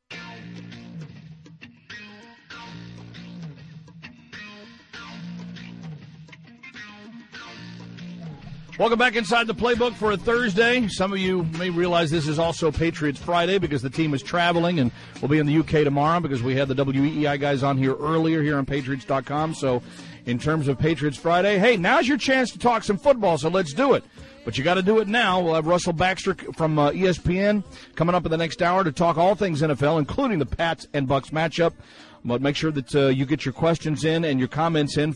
Welcome back inside the playbook for a Thursday. Some of you may realize this is also Patriots Friday because the team is traveling and will be in the UK tomorrow because we had the WEEI guys on here earlier here on Patriots.com. So in terms of Patriots Friday, hey, now's your chance to talk some football, so let's do it. But you got to do it now. We'll have Russell Baxter from ESPN coming up in the next hour to talk all things NFL, including the Pats and Bucs matchup. But make sure that you get your questions in and your comments in,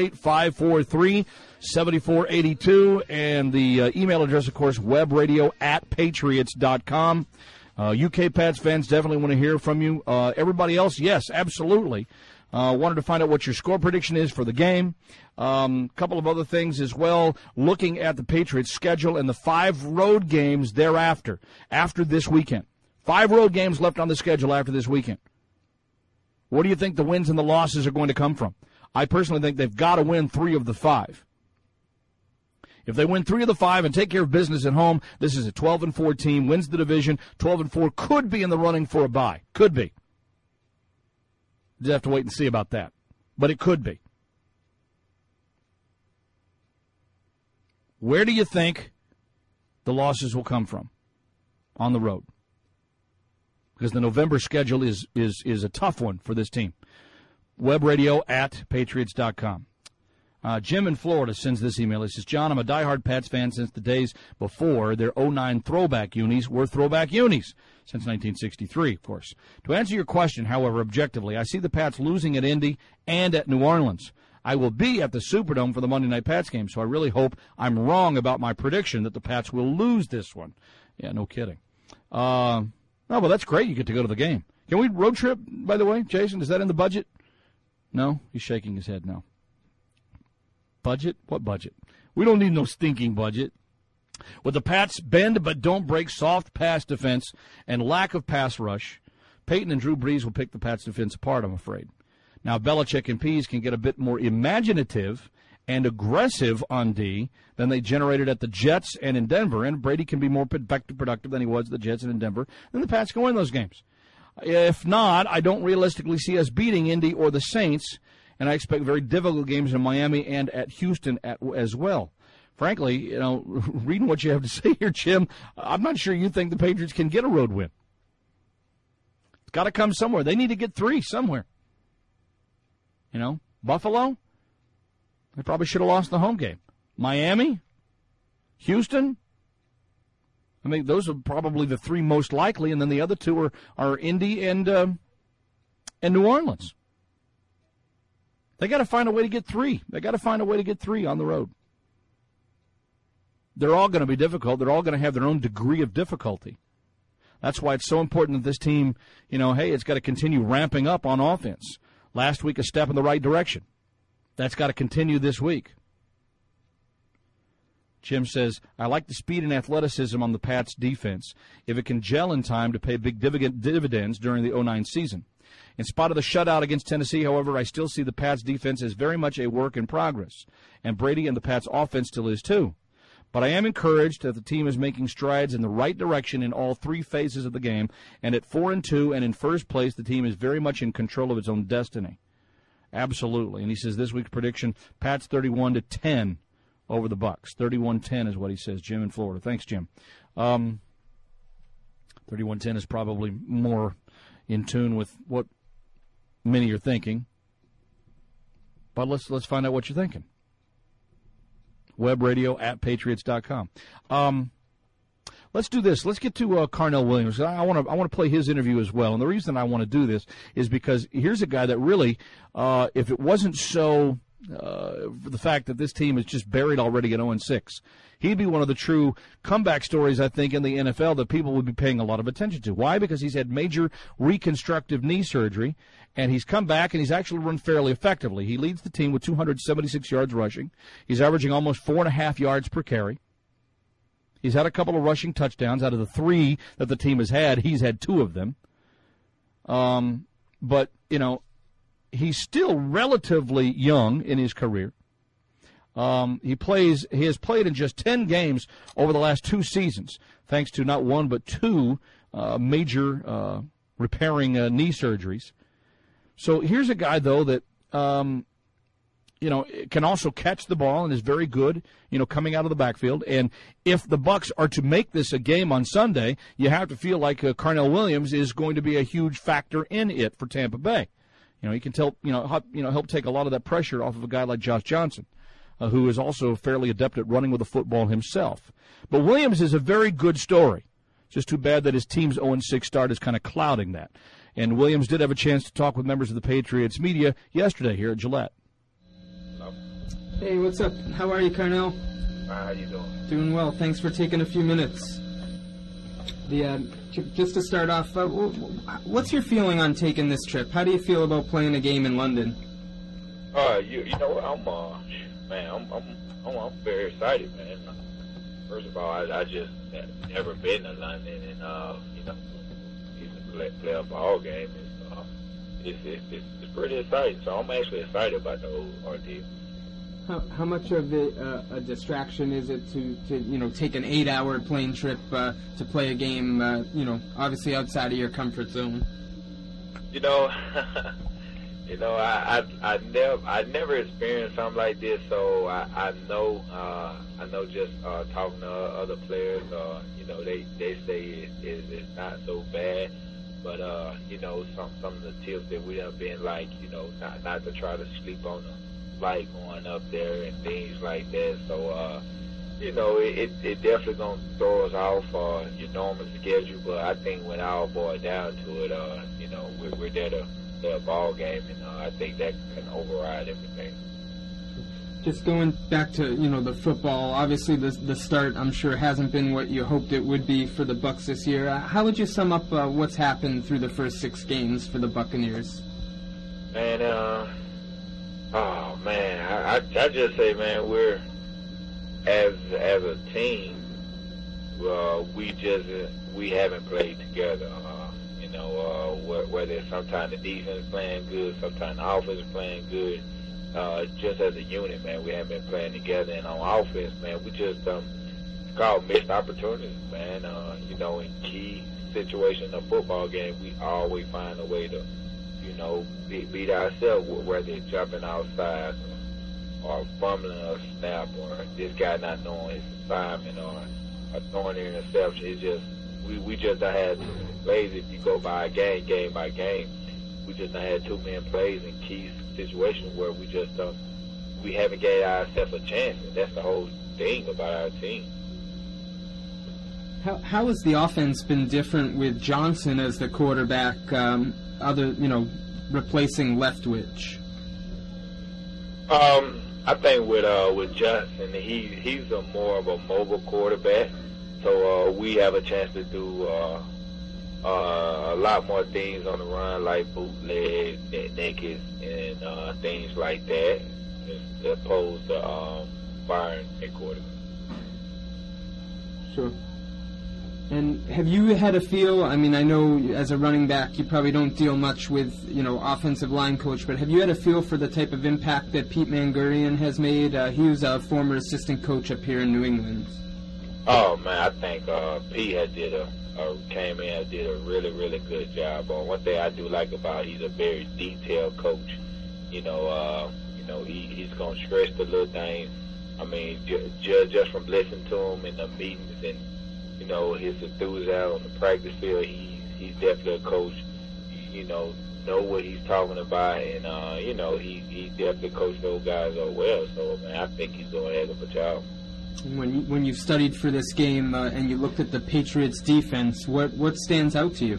508-543-7482. And the email address, of course, webradio@patriots.com. UK Pats fans definitely want to hear from you. Everybody else, yes, absolutely. Wanted to find out what your score prediction is for the game. Couple of other things as well, looking at the Patriots' schedule and the 5 road games thereafter, after this weekend. 5 road games left on the schedule after this weekend. What do you think the wins and the losses are going to come from? I personally think they've got to win 3 of the 5. If they win 3 of the 5 and take care of business at home, this is a 12-4 team, wins the division, 12-4, could be in the running for a bye. Could be. Just have to wait and see about that. But it could be. Where do you think the losses will come from on the road? Because the November schedule is a tough one for this team. Webradio@patriots.com. Jim in Florida sends this email. He says, John, I'm a diehard Pats fan since the days before their 09 throwback unis were throwback unis, since 1963, of course. To answer your question, however, objectively, I see the Pats losing at Indy and at New Orleans. I will be at the Superdome for the Monday Night Pats game, so I really hope I'm wrong about my prediction that the Pats will lose this one. Yeah, no kidding. No, but that's great. You get to go to the game. Can we road trip, by the way, Jason? Is that in the budget? No? He's shaking his head no. Budget? What budget? We don't need no stinking budget. With the Pats' bend but don't break soft pass defense and lack of pass rush, Peyton and Drew Brees will pick the Pats' defense apart, I'm afraid. Now, Belichick and Pease can get a bit more imaginative and aggressive on D than they generated at the Jets and in Denver, and Brady can be more productive than he was at the Jets and in Denver, then the Pats can win those games. If not, I don't realistically see us beating Indy or the Saints, and I expect very difficult games in Miami and at Houston as well. Frankly, reading what you have to say here, Jim, I'm not sure you think the Patriots can get a road win. It's got to come somewhere. They need to get 3 somewhere. Buffalo, they probably should have lost the home game. Miami, Houston, I mean, those are probably the 3 most likely, and then the other 2 are Indy and New Orleans. They got to find a way to get 3. They got to find a way to get 3 on the road. They're all going to be difficult. They're all going to have their own degree of difficulty. That's why it's so important that this team, it's got to continue ramping up on offense. Last week, a step in the right direction. That's got to continue this week. Jim says, I like the speed and athleticism on the Pats' defense if it can gel in time to pay big dividends during the 09 season. In spite of the shutout against Tennessee, however, I still see the Pats' defense as very much a work in progress, and Brady and the Pats' offense still is too. But I am encouraged that the team is making strides in the right direction in all 3 phases of the game, and at 4-2 and in first place, the team is very much in control of its own destiny. Absolutely. And he says this week's prediction, Pats 31-10 over the Bucs. 31-10 is what he says, Jim in Florida. Thanks, Jim. 31-10 is probably more in tune with what many are thinking. But let's find out what you're thinking. webradio@patriots.com. Let's do this. Let's get to Carnell Williams. I want to play his interview as well. And the reason I want to do this is because here's a guy that really, if it wasn't so for the fact that this team is just buried already at 0-6, he'd be one of the true comeback stories, I think, in the NFL that people would be paying a lot of attention to. Why? Because he's had major reconstructive knee surgery, and he's come back, and he's actually run fairly effectively. He leads the team with 276 yards rushing. He's averaging almost 4.5 yards per carry. He's had a couple of rushing touchdowns. Out of the 3 that the team has had, he's had 2 of them. But, he's still relatively young in his career. He has played in just 10 games over the last 2 seasons, thanks to not 1 but 2 major repairing knee surgeries. So here's a guy, though, that can also catch the ball and is very good, coming out of the backfield. And if the Bucs are to make this a game on Sunday, you have to feel like Carnell Williams is going to be a huge factor in it for Tampa Bay. He can help take a lot of that pressure off of a guy like Josh Johnson, who is also fairly adept at running with the football himself. But Williams is a very good story. It's just too bad that his team's 0-6 start is kind of clouding that. And Williams did have a chance to talk with members of the Patriots media yesterday here at Gillette. Hey, what's up? How are you, Carnell? How you doing? Doing well. Thanks for taking a few minutes. Just to start off, what's your feeling on taking this trip? How do you feel about playing a game in London? You know what? I'm very excited, man. First of all, I just never been to London, and play a ball game. It's pretty exciting. So I'm actually excited about the whole ordeal. How much of it a distraction is it to take an 8-hour plane trip to play a game, obviously outside of your comfort zone? I never experienced something like this, so I know just talking to other players, they say it's not so bad, but some of the tips that we have been like, not to try to sleep on like going up there and things like that. So, you know, it definitely going to throw us off your normal schedule. But I think when it all boils down to it, you know, we're there to play a ball game, and I think that can override everything. Just going back to, you know, the football, obviously the start, I'm sure, hasn't been what you hoped it would be for the Bucs this year. How would you sum up what's happened through the first 6 games for the Buccaneers? Man, oh, man, I just say, man, we're, as a team, we haven't played together. You know, whether it's sometimes the defense playing good, sometimes the offense is playing good. Just as a unit, man, we haven't been playing together. And on offense, man, we just it's called missed opportunities, man. You know, in key situations of football game, we always find a way to, you know, beat ourselves, whether it's jumping outside or fumbling a snap or this guy not knowing his assignment or throwing an interception. It's just we just done had plays. If you go by game by game, we just done had too many plays in key situations where we haven't gave ourselves a chance, and that's the whole thing about our team. How has the offense been different with Johnson as the quarterback, replacing Leftwich? I think with Johnson, he's a more of a mobile quarterback, so we have a chance to do a lot more things on the run, like bootleg, naked, and things like that, as opposed to firing at quarterback. Sure. And have you had a feel, I mean, I know as a running back you probably don't deal much with, you know, offensive line coach, but have you had a feel for the type of impact that Pete Mangurian has made? He was a former assistant coach up here in New England. Oh, man, I think Pete came in and did a really, really good job. One thing I do like about he's a very detailed coach. You know, he's going to stress the little things. I mean, just from listening to him in the meetings and, you know, his enthusiasm on the practice field, he's definitely a coach. You know what he's talking about, and you know, he definitely coached those guys so well. So, man, I think he's doing a heck of a job. When you studied for this game and you looked at the Patriots' defense, what stands out to you?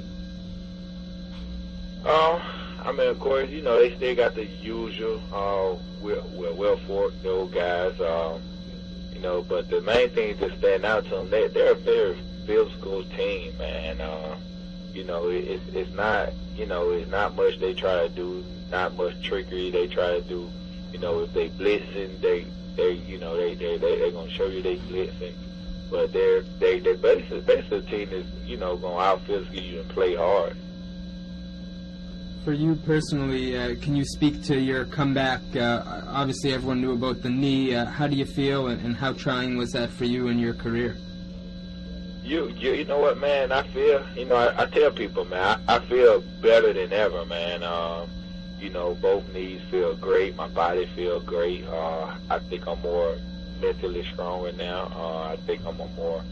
I mean, of course, you know, they still got the usual well-forked old guys. You know, but the main thing that stand out to them, they're a very physical team, man. You know, it's not, you know, it's not much they try to do, not much trickery they try to do. You know, if they blitzing, they're gonna show you they blitzing, but they're basically a team that's, you know, gonna out physical you and play hard. For you personally, can you speak to your comeback? Obviously, everyone knew about the knee. How do you feel, and how trying was that for you in your career? You know what, man? I feel, you know, I tell people, man, I feel better than ever, man. You know, both knees feel great. My body feels great. I think I'm more mentally stronger now. I think I'm a more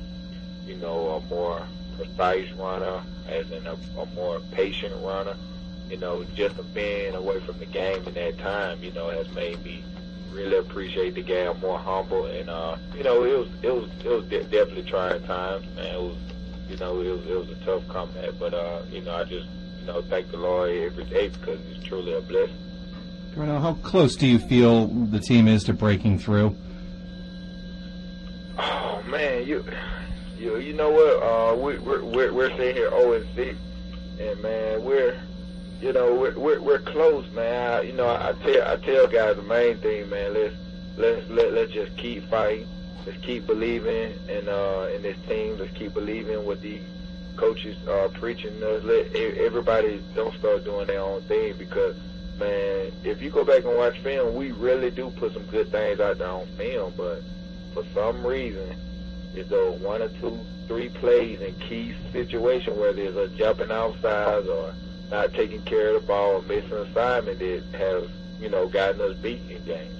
precise runner, as in a more patient runner. You know, just being away from the game in that time, you know, has made me really appreciate the game, more humble, and you know, it was definitely trying times, man. It was, you know, it was a tough comeback, but you know, I just, you know, thank the Lord every day because it's truly a blessing. Darnell, how close do you feel the team is to breaking through? Oh man, you know what? We're sitting here 0-6, and man, we're close, man. You know, I tell guys the main thing, man. Let's just keep fighting. Let's keep believing in this team. Let's keep believing what these coaches are preaching us. Let everybody don't start doing their own thing, because, man, if you go back and watch film, we really do put some good things out there on film, but for some reason, it's those 1 or 2, 3 plays in key situations where there's a jumping outside or not taking care of the ball or missing an assignment that has, you know, gotten us beat in games.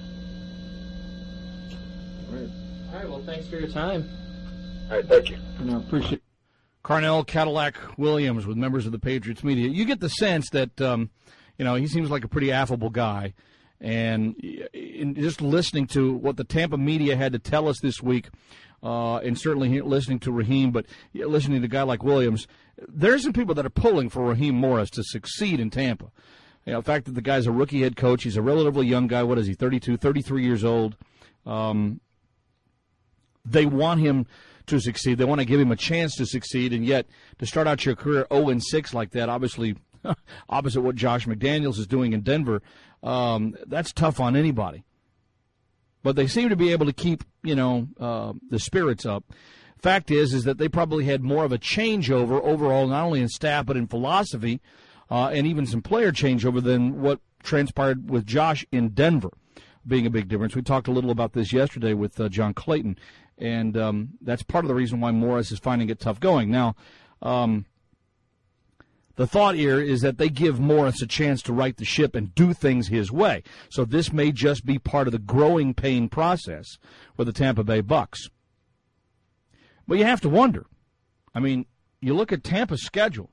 All right, well, thanks for your time. All right, thank you. No, appreciate it. Carnell Cadillac Williams with members of the Patriots media. You get the sense that, you know, he seems like a pretty affable guy. And in just listening to what the Tampa media had to tell us this week, and certainly listening to Raheem, but listening to a guy like Williams, there's some people that are pulling for Raheem Morris to succeed in Tampa. You know, the fact that the guy's a rookie head coach, he's a relatively young guy. What is he, 32, 33 years old? They want him to succeed. They want to give him a chance to succeed, and yet to start out your career 0-6 like that, obviously opposite what Josh McDaniels is doing in Denver, that's tough on anybody. But they seem to be able to keep, the spirits up. Fact is that they probably had more of a changeover overall, not only in staff but in philosophy, and even some player changeover than what transpired with Josh in Denver, being a big difference. We talked a little about this yesterday with John Clayton, and that's part of the reason why Morris is finding it tough going. Now, the thought here is that they give Morris a chance to right the ship and do things his way. So this may just be part of the growing pain process with the Tampa Bay Bucks. But you have to wonder. I mean, you look at Tampa's schedule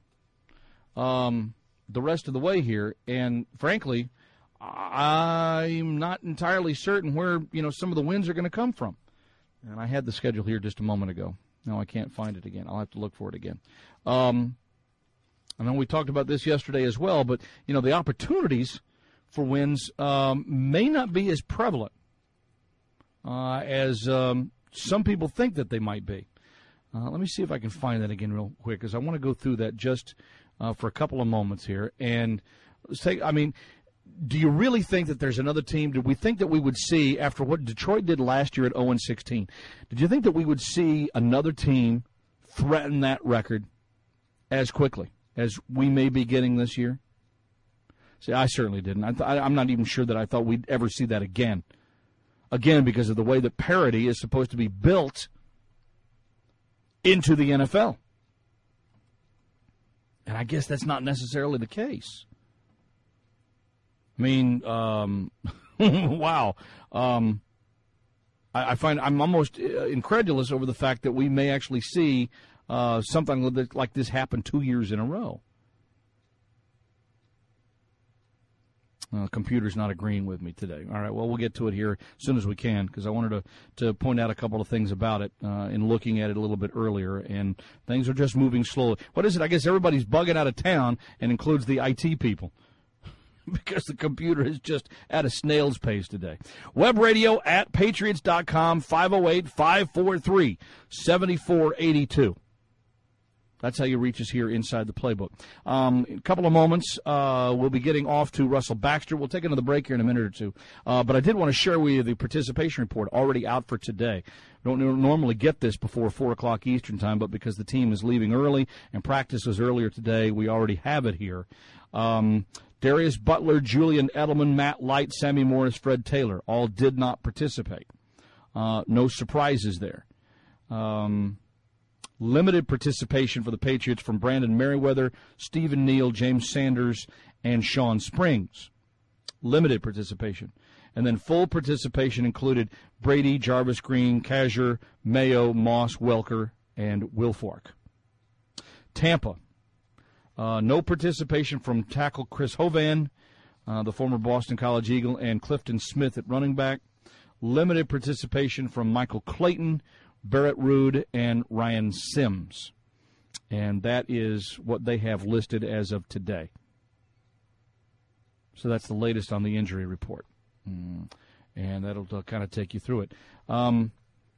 the rest of the way here, and frankly, I'm not entirely certain where, some of the wins are going to come from. And I had the schedule here just a moment ago. No, I can't find it again. I'll have to look for it again. I know we talked about this yesterday as well, but, the opportunities for wins may not be as prevalent as some people think that they might be. Let me see if I can find that again real quick, because I want to go through that just for a couple of moments here. And do you really think that there's another team? Did we think that we would see, after what Detroit did last year at 0-16, did you think that we would see another team threaten that record as quickly as we may be getting this year? See, I certainly didn't. I'm not even sure that I thought we'd ever see that again. Again, because of the way that parity is supposed to be built into the NFL. And I guess that's not necessarily the case. I mean, wow. I find I'm almost incredulous over the fact that we may actually see something like this happen 2 years in a row. Computer's not agreeing with me today. All right, well, we'll get to it here as soon as we can, because I wanted to point out a couple of things about it in looking at it a little bit earlier, and things are just moving slowly. What is it? I guess everybody's bugging out of town, and includes the IT people, because the computer is just at a snail's pace today. Web radio at patriots.com, 508-543-7482. That's how you reach us here inside the playbook. In a couple of moments, we'll be getting off to Russell Baxter. We'll take another break here in a minute or two. But I did want to share with you the participation report already out for today. We don't normally get this before 4 o'clock Eastern time, but because the team is leaving early and practice was earlier today, we already have it here. Darius Butler, Julian Edelman, Matt Light, Sammy Morris, Fred Taylor all did not participate. No surprises there. Limited participation for the Patriots from Brandon Merriweather, Stephen Neal, James Sanders, and Sean Springs. Limited participation. And then full participation included Brady, Jarvis Green, Kazir, Mayo, Moss, Welker, and Wilfork. Tampa. No participation from tackle Chris Hovan, the former Boston College Eagle, and Clifton Smith at running back. Limited participation from Michael Clayton, Barrett Ruud, and Ryan Sims. And that is what they have listed as of today. So that's the latest on the injury report. And that'll kind of take you through it. Well,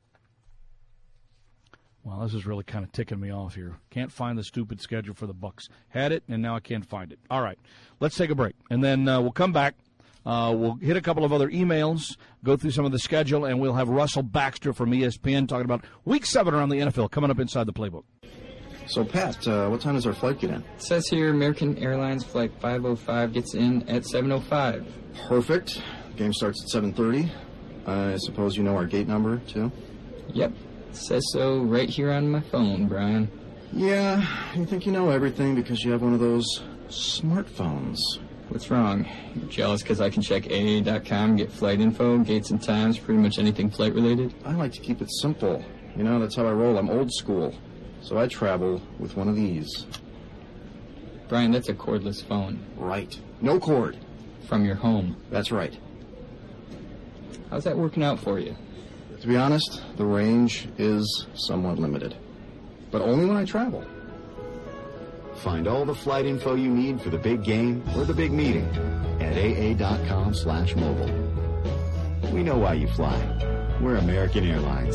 this is really kind of ticking me off here. Can't find the stupid schedule for the Bucks. Had it, and now I can't find it. All right, let's take a break. And then we'll come back. We'll hit a couple of other emails, go through some of the schedule, and we'll have Russell Baxter from ESPN talking about Week 7 around the NFL coming up inside the playbook. So, Pat, what time does our flight get in? It says here American Airlines Flight 505 gets in at 7:05. Perfect. Game starts at 7:30. I suppose you know our gate number, too? Yep. It says so right here on my phone, Brian. Yeah, you think you know everything because you have one of those smartphones. What's wrong? You're jealous because I can check AA.com, get flight info, gates and times, pretty much anything flight-related? I like to keep it simple. You know, that's how I roll. I'm old school. So I travel with one of these. Brian, that's a cordless phone. Right. No cord. From your home. That's right. How's that working out for you? To be honest, the range is somewhat limited. But only when I travel. Find all the flight info you need for the big game or the big meeting at aa.com/mobile. We know why you fly. We're American Airlines.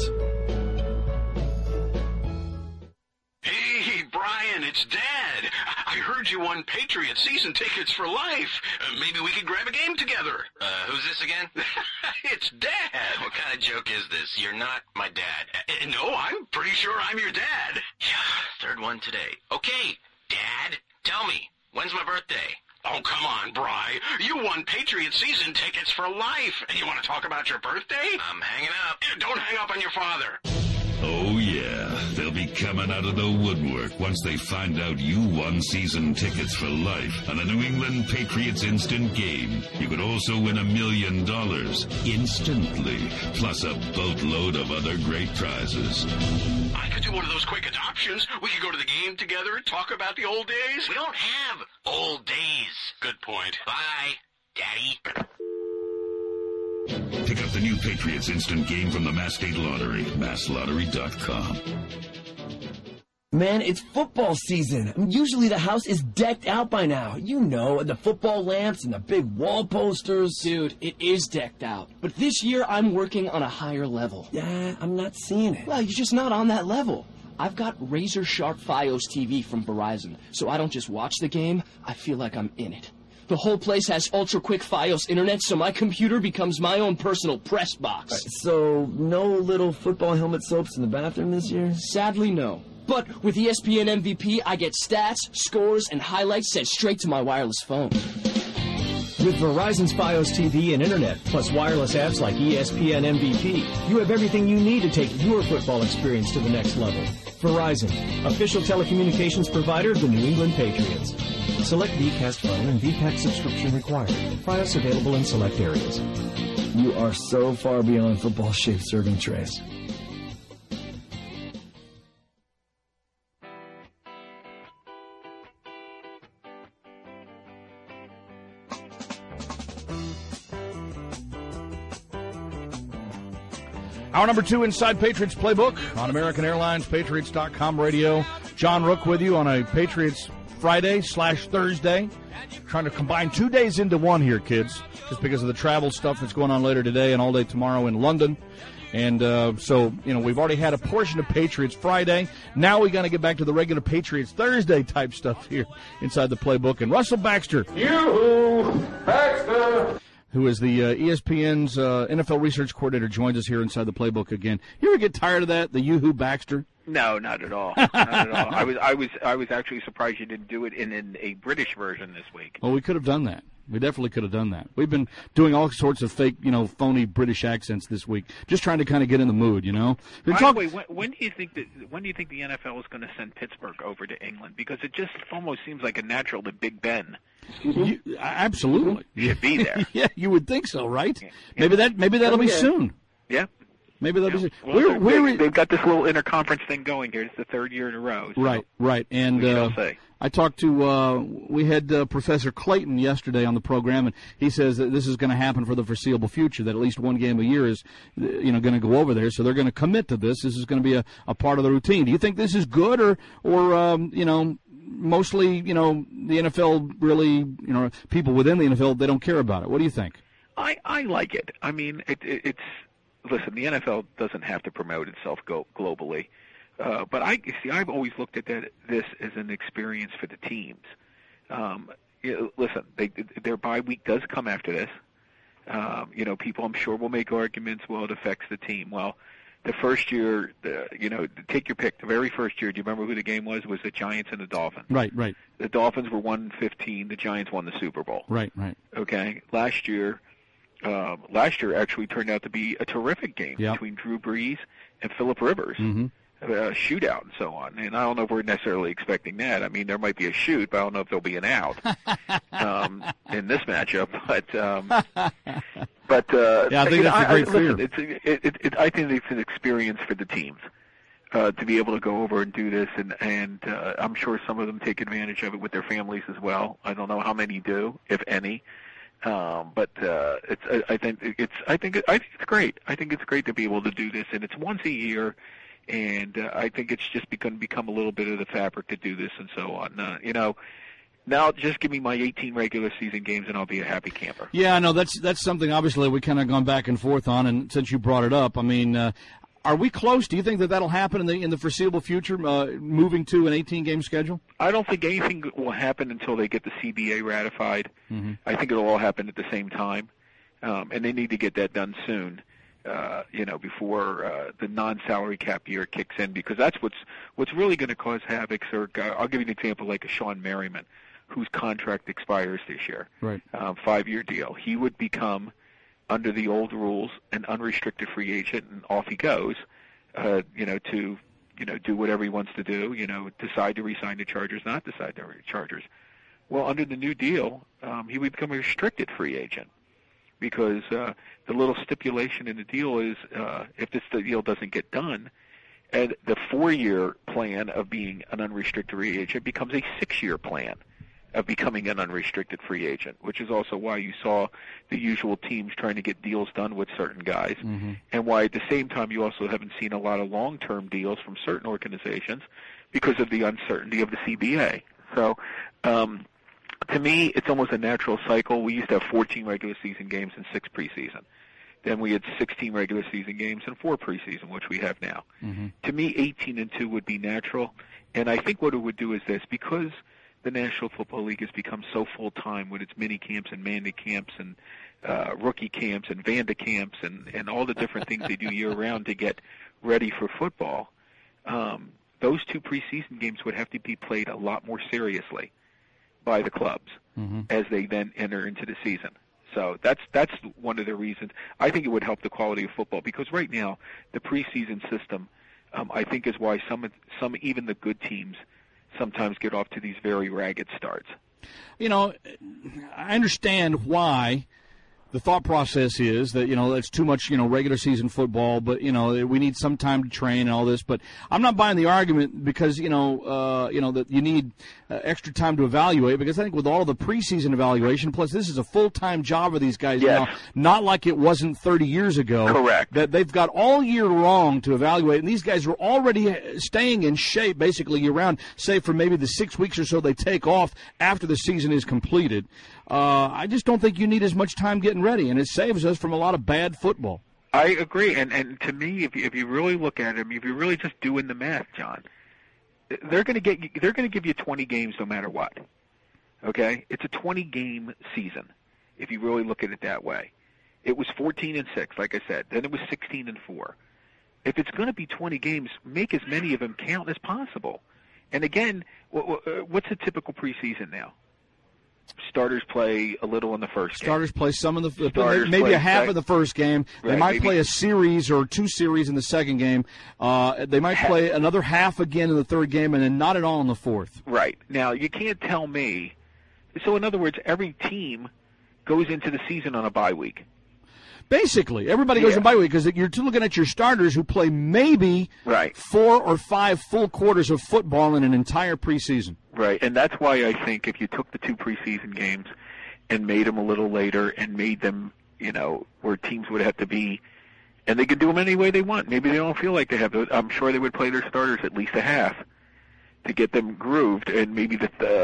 Hey, Brian, it's Dad. I heard you won Patriot season tickets for life. Maybe we could grab a game together. Who's this again? It's Dad. What kind of joke is this? You're not my dad. No, I'm pretty sure I'm your dad. Yeah, third one today. Okay, Dad, tell me, when's my birthday? Oh, come on, Bri. You won Patriot season tickets for life. And you want to talk about your birthday? I'm hanging up. Don't hang up on your father. Oh, yeah. They'll be coming out of the woodwork once they find out you won season tickets for life on the New England Patriots Instant Game. You could also win $1 million instantly, plus a boatload of other great prizes. I could do one of those quick adoptions. We could go to the game together, talk about the old days. We don't have old days. Good point. Bye, Daddy. Pick up the new Patriots Instant Game from the Mass State Lottery, masslottery.com. Man, it's football season. Usually the house is decked out by now. You know, the football lamps and the big wall posters. Dude, it is decked out. But this year I'm working on a higher level. Yeah, I'm not seeing it. Well, you're just not on that level. I've got razor sharp Fios TV from Verizon, so I don't just watch the game, I feel like I'm in it. The whole place has ultra-quick Fios internet, so my computer becomes my own personal press box. So, no little football helmet soaps in the bathroom this year? Sadly, no. But with ESPN MVP, I get stats, scores, and highlights sent straight to my wireless phone. With Verizon's Fios TV and Internet, plus wireless apps like ESPN MVP, you have everything you need to take your football experience to the next level. Verizon, official telecommunications provider of the New England Patriots. Select Vcast phone and VPAC subscription required. Fios available in select areas. You are so far beyond football-shaped serving trays. Hour number 2 inside Patriots Playbook on American Airlines, Patriots.com radio. John Rook with you on a Patriots Friday/Thursday. Trying to combine 2 days into one here, kids, just because of the travel stuff that's going on later today and all day tomorrow in London. And so, we've already had a portion of Patriots Friday. Now we got to get back to the regular Patriots Thursday type stuff here inside the Playbook. And Russell Baxter. Yoo-hoo! Baxter! Who is the ESPN's NFL research coordinator, joins us here inside the Playbook again. You ever get tired of that, the Yoo-hoo Baxter? No, not at all. Not at all. I was actually surprised you didn't do it in a British version this week. Well, we could have done that. We definitely could have done that. We've been doing all sorts of fake, phony British accents this week, just trying to kind of get in the mood, By the way, when do you think the NFL is going to send Pittsburgh over to England? Because it just almost seems like a natural that Big Ben absolutely should be there. Yeah, you would think so, right? Yeah. Maybe that'll be soon. Yeah. Maybe that'll be soon. Well, they've got this little interconference thing going here. It's the third year in a row. So right. And I talked to we had Professor Clayton yesterday on the program, and he says that this is going to happen for the foreseeable future. That at least one game a year is, going to go over there. So they're going to commit to this. This is going to be a part of the routine. Do you think this is good, or mostly, the NFL really, people within the NFL, they don't care about it? What do you think? I like it. I mean, it's. Listen, the NFL doesn't have to promote itself globally, but I've always looked at this as an experience for the teams. Listen, their bye week does come after this. People I'm sure will make arguments. Well, it affects the team. Well, the first year, take your pick. The very first year, do you remember who the game was? It was the Giants and the Dolphins. Right. The Dolphins were 1-15. The Giants won the Super Bowl. Right. Okay. Last year actually turned out to be a terrific game between Drew Brees and Phillip Rivers. Mm-hmm. A shootout and so on. And I don't know if we're necessarily expecting that. I mean, there might be a shoot, but I don't know if there'll be an out in this matchup. But I think that's a great fear. I think it's an experience for the teams to be able to go over and do this, and I'm sure some of them take advantage of it with their families as well. I don't know how many do, if any. But I think it's great. I think it's great to be able to do this, and it's once a year, and I think it's just become a little bit of the fabric to do this and so on. Now just give me my 18 regular season games, and I'll be a happy camper. Yeah, no, that's something obviously we kind of gone back and forth on, and since you brought it up, I mean, are we close? Do you think that'll happen in the foreseeable future, moving to an 18-game schedule? I don't think anything will happen until they get the CBA ratified. Mm-hmm. I think it'll all happen at the same time, and they need to get that done soon. Before the non-salary cap year kicks in, because that's what's really going to cause havoc. Or I'll give you an example, like a Sean Merriman, whose contract expires this year, right? 5-year deal. He would become, under the old rules, an unrestricted free agent, and off he goes. To do whatever he wants to do. Decide to resign the Chargers, not decide to Chargers. Well, under the new deal, he would become a restricted free agent. Because the little stipulation in the deal is if the deal doesn't get done, and the 4-year plan of being an unrestricted free agent becomes a 6-year plan of becoming an unrestricted free agent, which is also why you saw the usual teams trying to get deals done with certain guys, mm-hmm. and why at the same time you also haven't seen a lot of long-term deals from certain organizations because of the uncertainty of the CBA. So, to me, it's almost a natural cycle. We used to have 14 regular season games and 6 preseason. Then we had 16 regular season games and 4 preseason, which we have now. Mm-hmm. To me, 18-2 would be natural. And I think what it would do is this, because the National Football League has become so full-time with its mini camps and manda camps and rookie camps and Vanda camps and all the different things they do year-round to get ready for football, those 2 preseason games would have to be played a lot more seriously by the clubs mm-hmm. as they then enter into the season. So that's one of the reasons. I think it would help the quality of football, because right now the preseason system, I think, is why some even the good teams sometimes get off to these very ragged starts. I understand why the thought process is that, it's too much, regular season football, but, we need some time to train and all this. But I'm not buying the argument because, that you need extra time to evaluate, because I think with all of the preseason evaluation, plus this is a full-time job for these guys yes. now, not like it wasn't 30 years ago. Correct. That they've got all year long to evaluate, and these guys are already staying in shape basically year-round, save for maybe the 6 weeks or so they take off after the season is completed. I just don't think you need as much time getting ready, and it saves us from a lot of bad football. I agree, and to me, if you really look at it, if you're really just doing the math, John, they're going to give you 20 games no matter what. Okay, it's a 20-game season if you really look at it that way. It was 14-6, like I said. Then it was 16-4. If it's going to be 20 games, make as many of them count as possible. And again, what's a typical preseason now? Starters play a little in the first game. Starters play some in the maybe a half of the first game. Right, they might play a series or 2 series in the second game. They might play another half again in the third game, and then not at all in the fourth. Right. Now, you can't tell me. So, in other words, every team goes into the season on a bye week. Basically, everybody goes in bye week because you're looking at your starters who play maybe 4 or 5 full quarters of football in an entire preseason. Right, and that's why I think if you took the 2 preseason games and made them a little later and made them, where teams would have to be, and they could do them any way they want. Maybe they don't feel like they have to. I'm sure they would play their starters at least a half to get them grooved, and maybe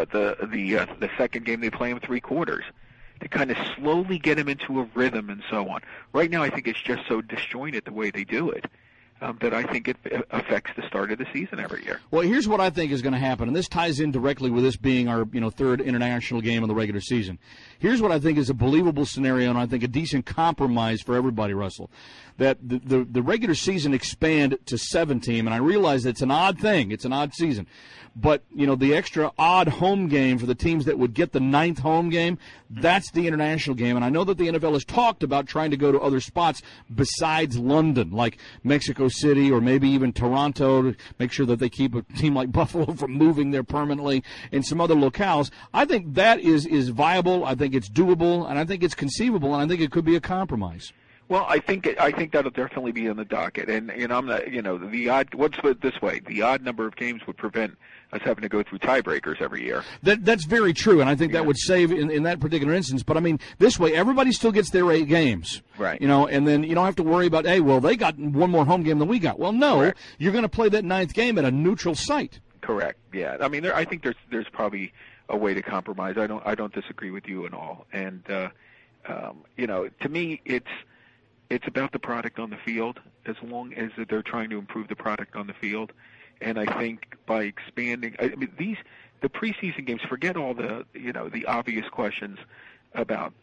the second game they play them 3 quarters. To kind of slowly get them into a rhythm and so on. Right now, I think it's just so disjointed the way they do it that I think it affects the start of the season every year. Well, here's what I think is going to happen, and this ties in directly with this being our 3rd international game of the regular season. Here's what I think is a believable scenario, and I think a decent compromise for everybody, Russell, that the regular season expand to 7 team, and I realize it's an odd thing. It's an odd season. But, the extra odd home game for the teams that would get the 9th home game, that's the international game. And I know that the NFL has talked about trying to go to other spots besides London, like Mexico City or maybe even Toronto, to make sure that they keep a team like Buffalo from moving there permanently, and some other locales. I think that is viable. I think it's doable, and I think it's conceivable, and I think it could be a compromise. Well, I think that'll definitely be on the docket, and I'm not, the odd. Let's put it this way: the odd number of games would prevent us having to go through tiebreakers every year. That's very true, and I think that would save in that particular instance. But I mean, this way, everybody still gets their 8 games, right? And then you don't have to worry about, hey, well, they got one more home game than we got. Well, no, correct. You're going to play that 9th game at a neutral site. Correct. Yeah. I mean, I think there's probably a way to compromise. I don't disagree with you at all. And to me, it's about the product on the field, as long as they're trying to improve the product on the field. And I think by expanding, the preseason games, forget all the obvious questions about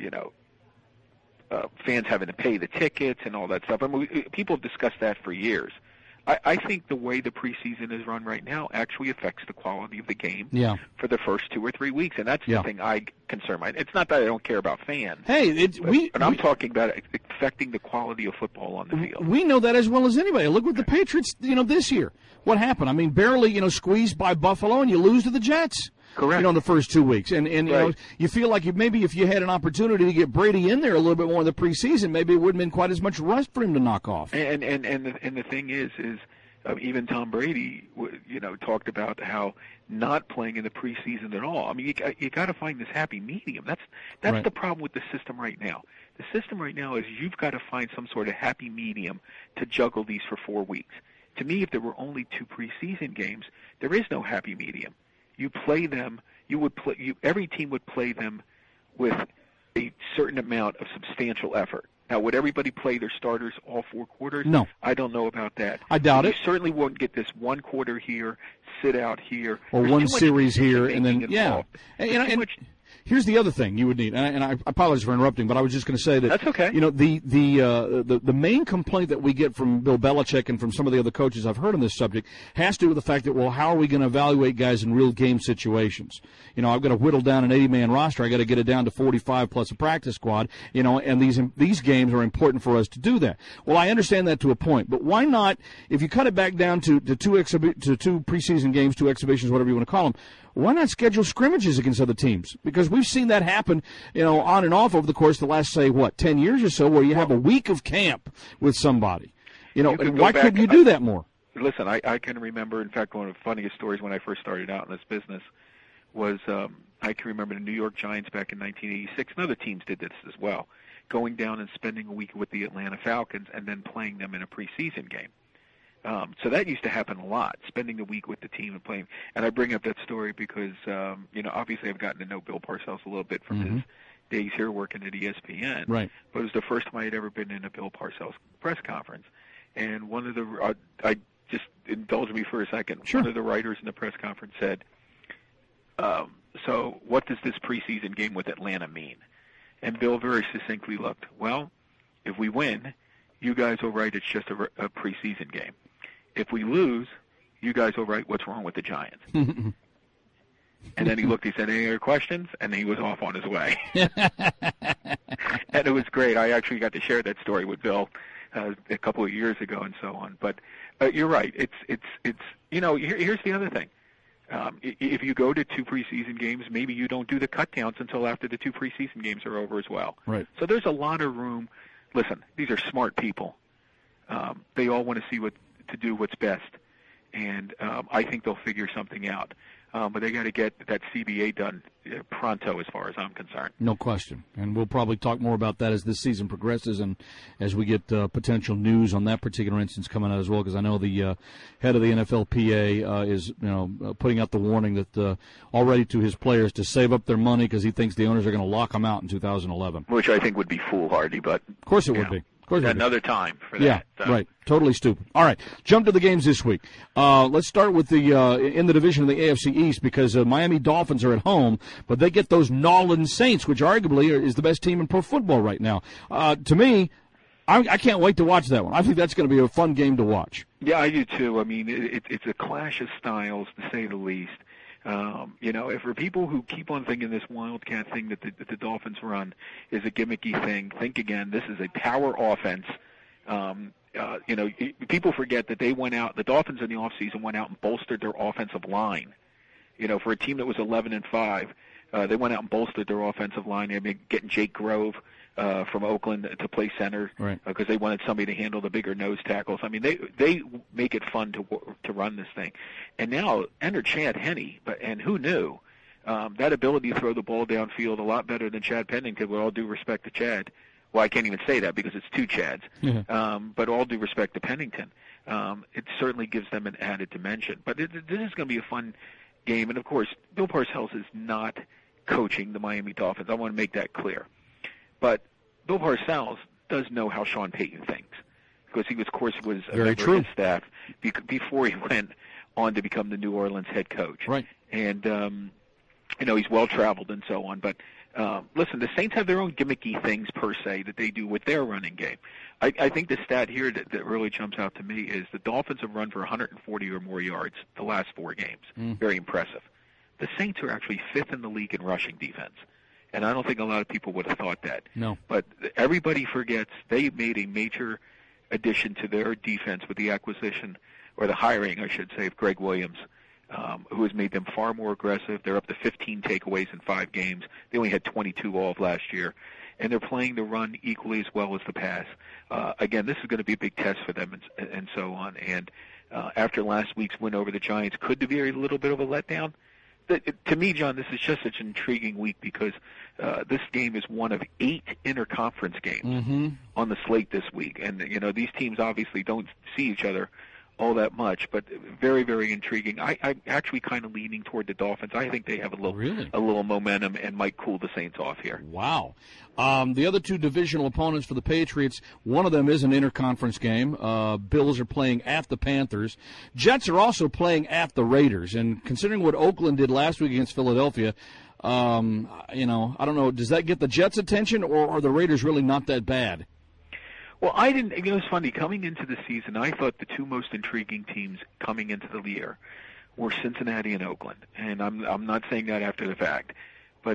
fans having to pay the tickets and all that stuff. I mean, people have discussed that for years. I think the way the preseason is run right now actually affects the quality of the game for the first 2 or 3 weeks, and that's the thing I concern myself. It's not that I don't care about fans. Hey, I'm talking about affecting the quality of football on the field. We know that as well as anybody. Look what the Patriots, this year. What happened? I mean, barely, squeezed by Buffalo, and you lose to the Jets. Correct. In the first 2 weeks. And right. You feel like maybe if you had an opportunity to get Brady in there a little bit more in the preseason, maybe it wouldn't have been quite as much rust for him to knock off. And the thing is even Tom Brady, talked about how not playing in the preseason at all. I mean, you got to find this happy medium. That's right. The problem with the system right now. The system right now is you've got to find some sort of happy medium to juggle these for 4 weeks. To me, if there were only 2 preseason games, there is no happy medium. You play them. Every team would play them with a certain amount of substantial effort. Now, would everybody play their starters all 4 quarters? No. I don't know about that. I doubt it. You certainly won't get this 1 quarter here, sit out here, or There's one series here, and then involved. And here's the other thing you would need, and I apologize for interrupting, but I was just going to say that that's okay. The main complaint that we get from Bill Belichick and from some of the other coaches I've heard on this subject has to do with the fact that, well, how are we going to evaluate guys in real game situations? I've got to whittle down an 80-man roster. I got to get it down to 45 plus a practice squad. And these games are important for us to do that. Well, I understand that to a point, but why not? If you cut it back down to 2 preseason games, 2 exhibitions, whatever you want to call them. Why not schedule scrimmages against other teams? Because we've seen that happen, on and off over the course of the last, 10 years or so, where you have a week of camp with somebody. Why couldn't you do that more? Listen, I can remember, in fact, one of the funniest stories when I first started out in this business was I can remember the New York Giants back in 1986, and other teams did this as well, going down and spending a week with the Atlanta Falcons and then playing them in a preseason game. So that used to happen a lot, spending the week with the team and playing. And I bring up that story because, obviously I've gotten to know Bill Parcells a little bit from his days here working at ESPN. Right. But it was the first time I had ever been in a Bill Parcells press conference. And one of the, I just indulge me for a second. Sure. One of the writers in the press conference said, so what does this preseason game with Atlanta mean? And Bill very succinctly looked, well, if we win, you guys will write it's just a preseason game. If we lose, you guys will write what's wrong with the Giants. And then he looked, he said, any other questions? And then he was off on his way. And it was great. I actually got to share that story with Bill a couple of years ago and so on. But you're right. It's here's the other thing. If you go to 2 preseason games, maybe you don't do the cut downs until after the 2 preseason games are over as well. Right. So there's a lot of room. Listen, these are smart people. They all want to see to do what's best, and I think they'll figure something out. But they got to get that CBA done pronto, as far as I'm concerned. No question, and we'll probably talk more about that as this season progresses, and as we get potential news on that particular instance coming out as well. Because I know the head of the NFLPA is, putting out the warning that already to his players to save up their money because he thinks the owners are going to lock them out in 2011. Which I think would be foolhardy, but of course it would be. Another time for that. Yeah, right. Totally stupid. All right, jump to the games this week. Let's start with the in the division of the AFC East because Miami Dolphins are at home, but they get those Nolan Saints, which arguably is the best team in pro football right now. To me, I can't wait to watch that one. I think that's going to be a fun game to watch. Yeah, I do too. I mean, it's a clash of styles, to say the least. For people who keep on thinking this wildcat thing that the Dolphins run is a gimmicky thing, think again. This is a power offense. People forget that the Dolphins in the offseason went out and bolstered their offensive line. For a team that was 11-5, they went out and bolstered their offensive line. They've been getting Jake Grove from Oakland to play center right, because they wanted somebody to handle the bigger nose tackles. I mean, they make it fun to run this thing. And now enter Chad Henne, and who knew? That ability to throw the ball downfield a lot better than Chad Pennington, with all due respect to Chad. Well, I can't even say that because it's two Chads. But all due respect to Pennington, it certainly gives them an added dimension. But this is going to be a fun game. And, of course, Bill Parcells is not coaching the Miami Dolphins. I want to make that clear. But Bill Parcells does know how Sean Payton thinks because he, of course, was a member of his staff before he went on to become the New Orleans head coach. Right. And, he's well-traveled and so on. But, listen, the Saints have their own gimmicky things, per se, that they do with their running game. I think the stat here that really jumps out to me is the Dolphins have run for 140 or more yards the last 4 games. Very impressive. The Saints are actually 5th in the league in rushing defense. And I don't think a lot of people would have thought that. No. But everybody forgets they made a major addition to their defense with the acquisition, or the hiring, I should say, of Greg Williams, who has made them far more aggressive. They're up to 15 takeaways in 5 games. They only had 22 all of last year. And they're playing the run equally as well as the pass. Again, this is going to be a big test for them and so on. And after last week's win over the Giants, could there be a little bit of a letdown? To me, John, this is just such an intriguing week because this game is one of 8 interconference games on the slate this week. And, these teams obviously don't see each other all that much, but very, very intriguing. I'm actually kind of leaning toward the Dolphins. I think they have a little momentum and might cool the Saints off here. Wow. The other 2 divisional opponents for the Patriots, one of them is an interconference game. Bills are playing at the Panthers. Jets are also playing at the Raiders. And considering what Oakland did last week against Philadelphia, I don't know, does that get the Jets' attention, or are the Raiders really not that bad? Well, I didn't. It's funny. Coming into the season, I thought the 2 most intriguing teams coming into the year were Cincinnati and Oakland, and I'm not saying that after the fact, but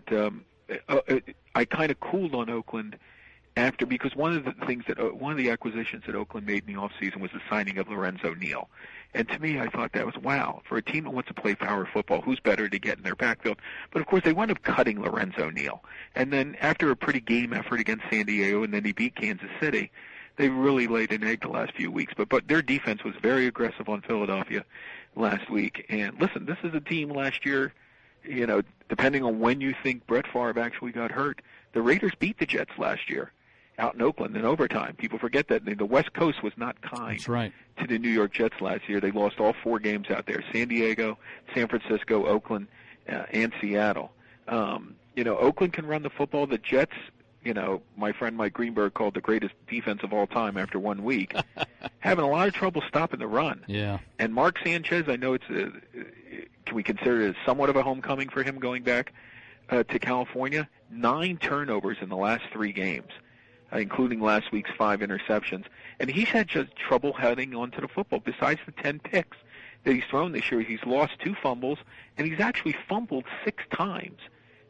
I kind of cooled on Oakland because one of the acquisitions that Oakland made in the offseason was the signing of Lorenzo Neal, and to me, I thought that was wow for a team that wants to play power football. Who's better to get in their backfield? But of course, they wound up cutting Lorenzo Neal, and then after a pretty game effort against San Diego, and then he beat Kansas City. They really laid an egg the last few weeks, but their defense was very aggressive on Philadelphia last week. And listen, this is a team last year, depending on when you think Brett Favre actually got hurt, the Raiders beat the Jets last year out in Oakland in overtime. People forget that the West Coast was not kind to the New York Jets last year. They lost all 4 games out there: San Diego, San Francisco, Oakland, and Seattle. Oakland can run the football. The Jets, my friend Mike Greenberg called the greatest defense of all time after 1 week, having a lot of trouble stopping the run. Yeah. And Mark Sanchez, I know can we consider it somewhat of a homecoming for him going back to California? 9 turnovers in the last 3 games, including last week's 5 interceptions. And he's had just trouble heading onto the football. Besides the 10 picks that he's thrown this year, he's lost 2 fumbles, and he's actually fumbled 6 times.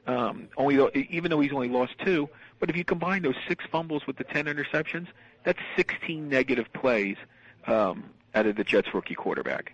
Even though he's only lost 2, but if you combine those 6 fumbles with the 10 interceptions, that's 16 negative plays out of the Jets' rookie quarterback.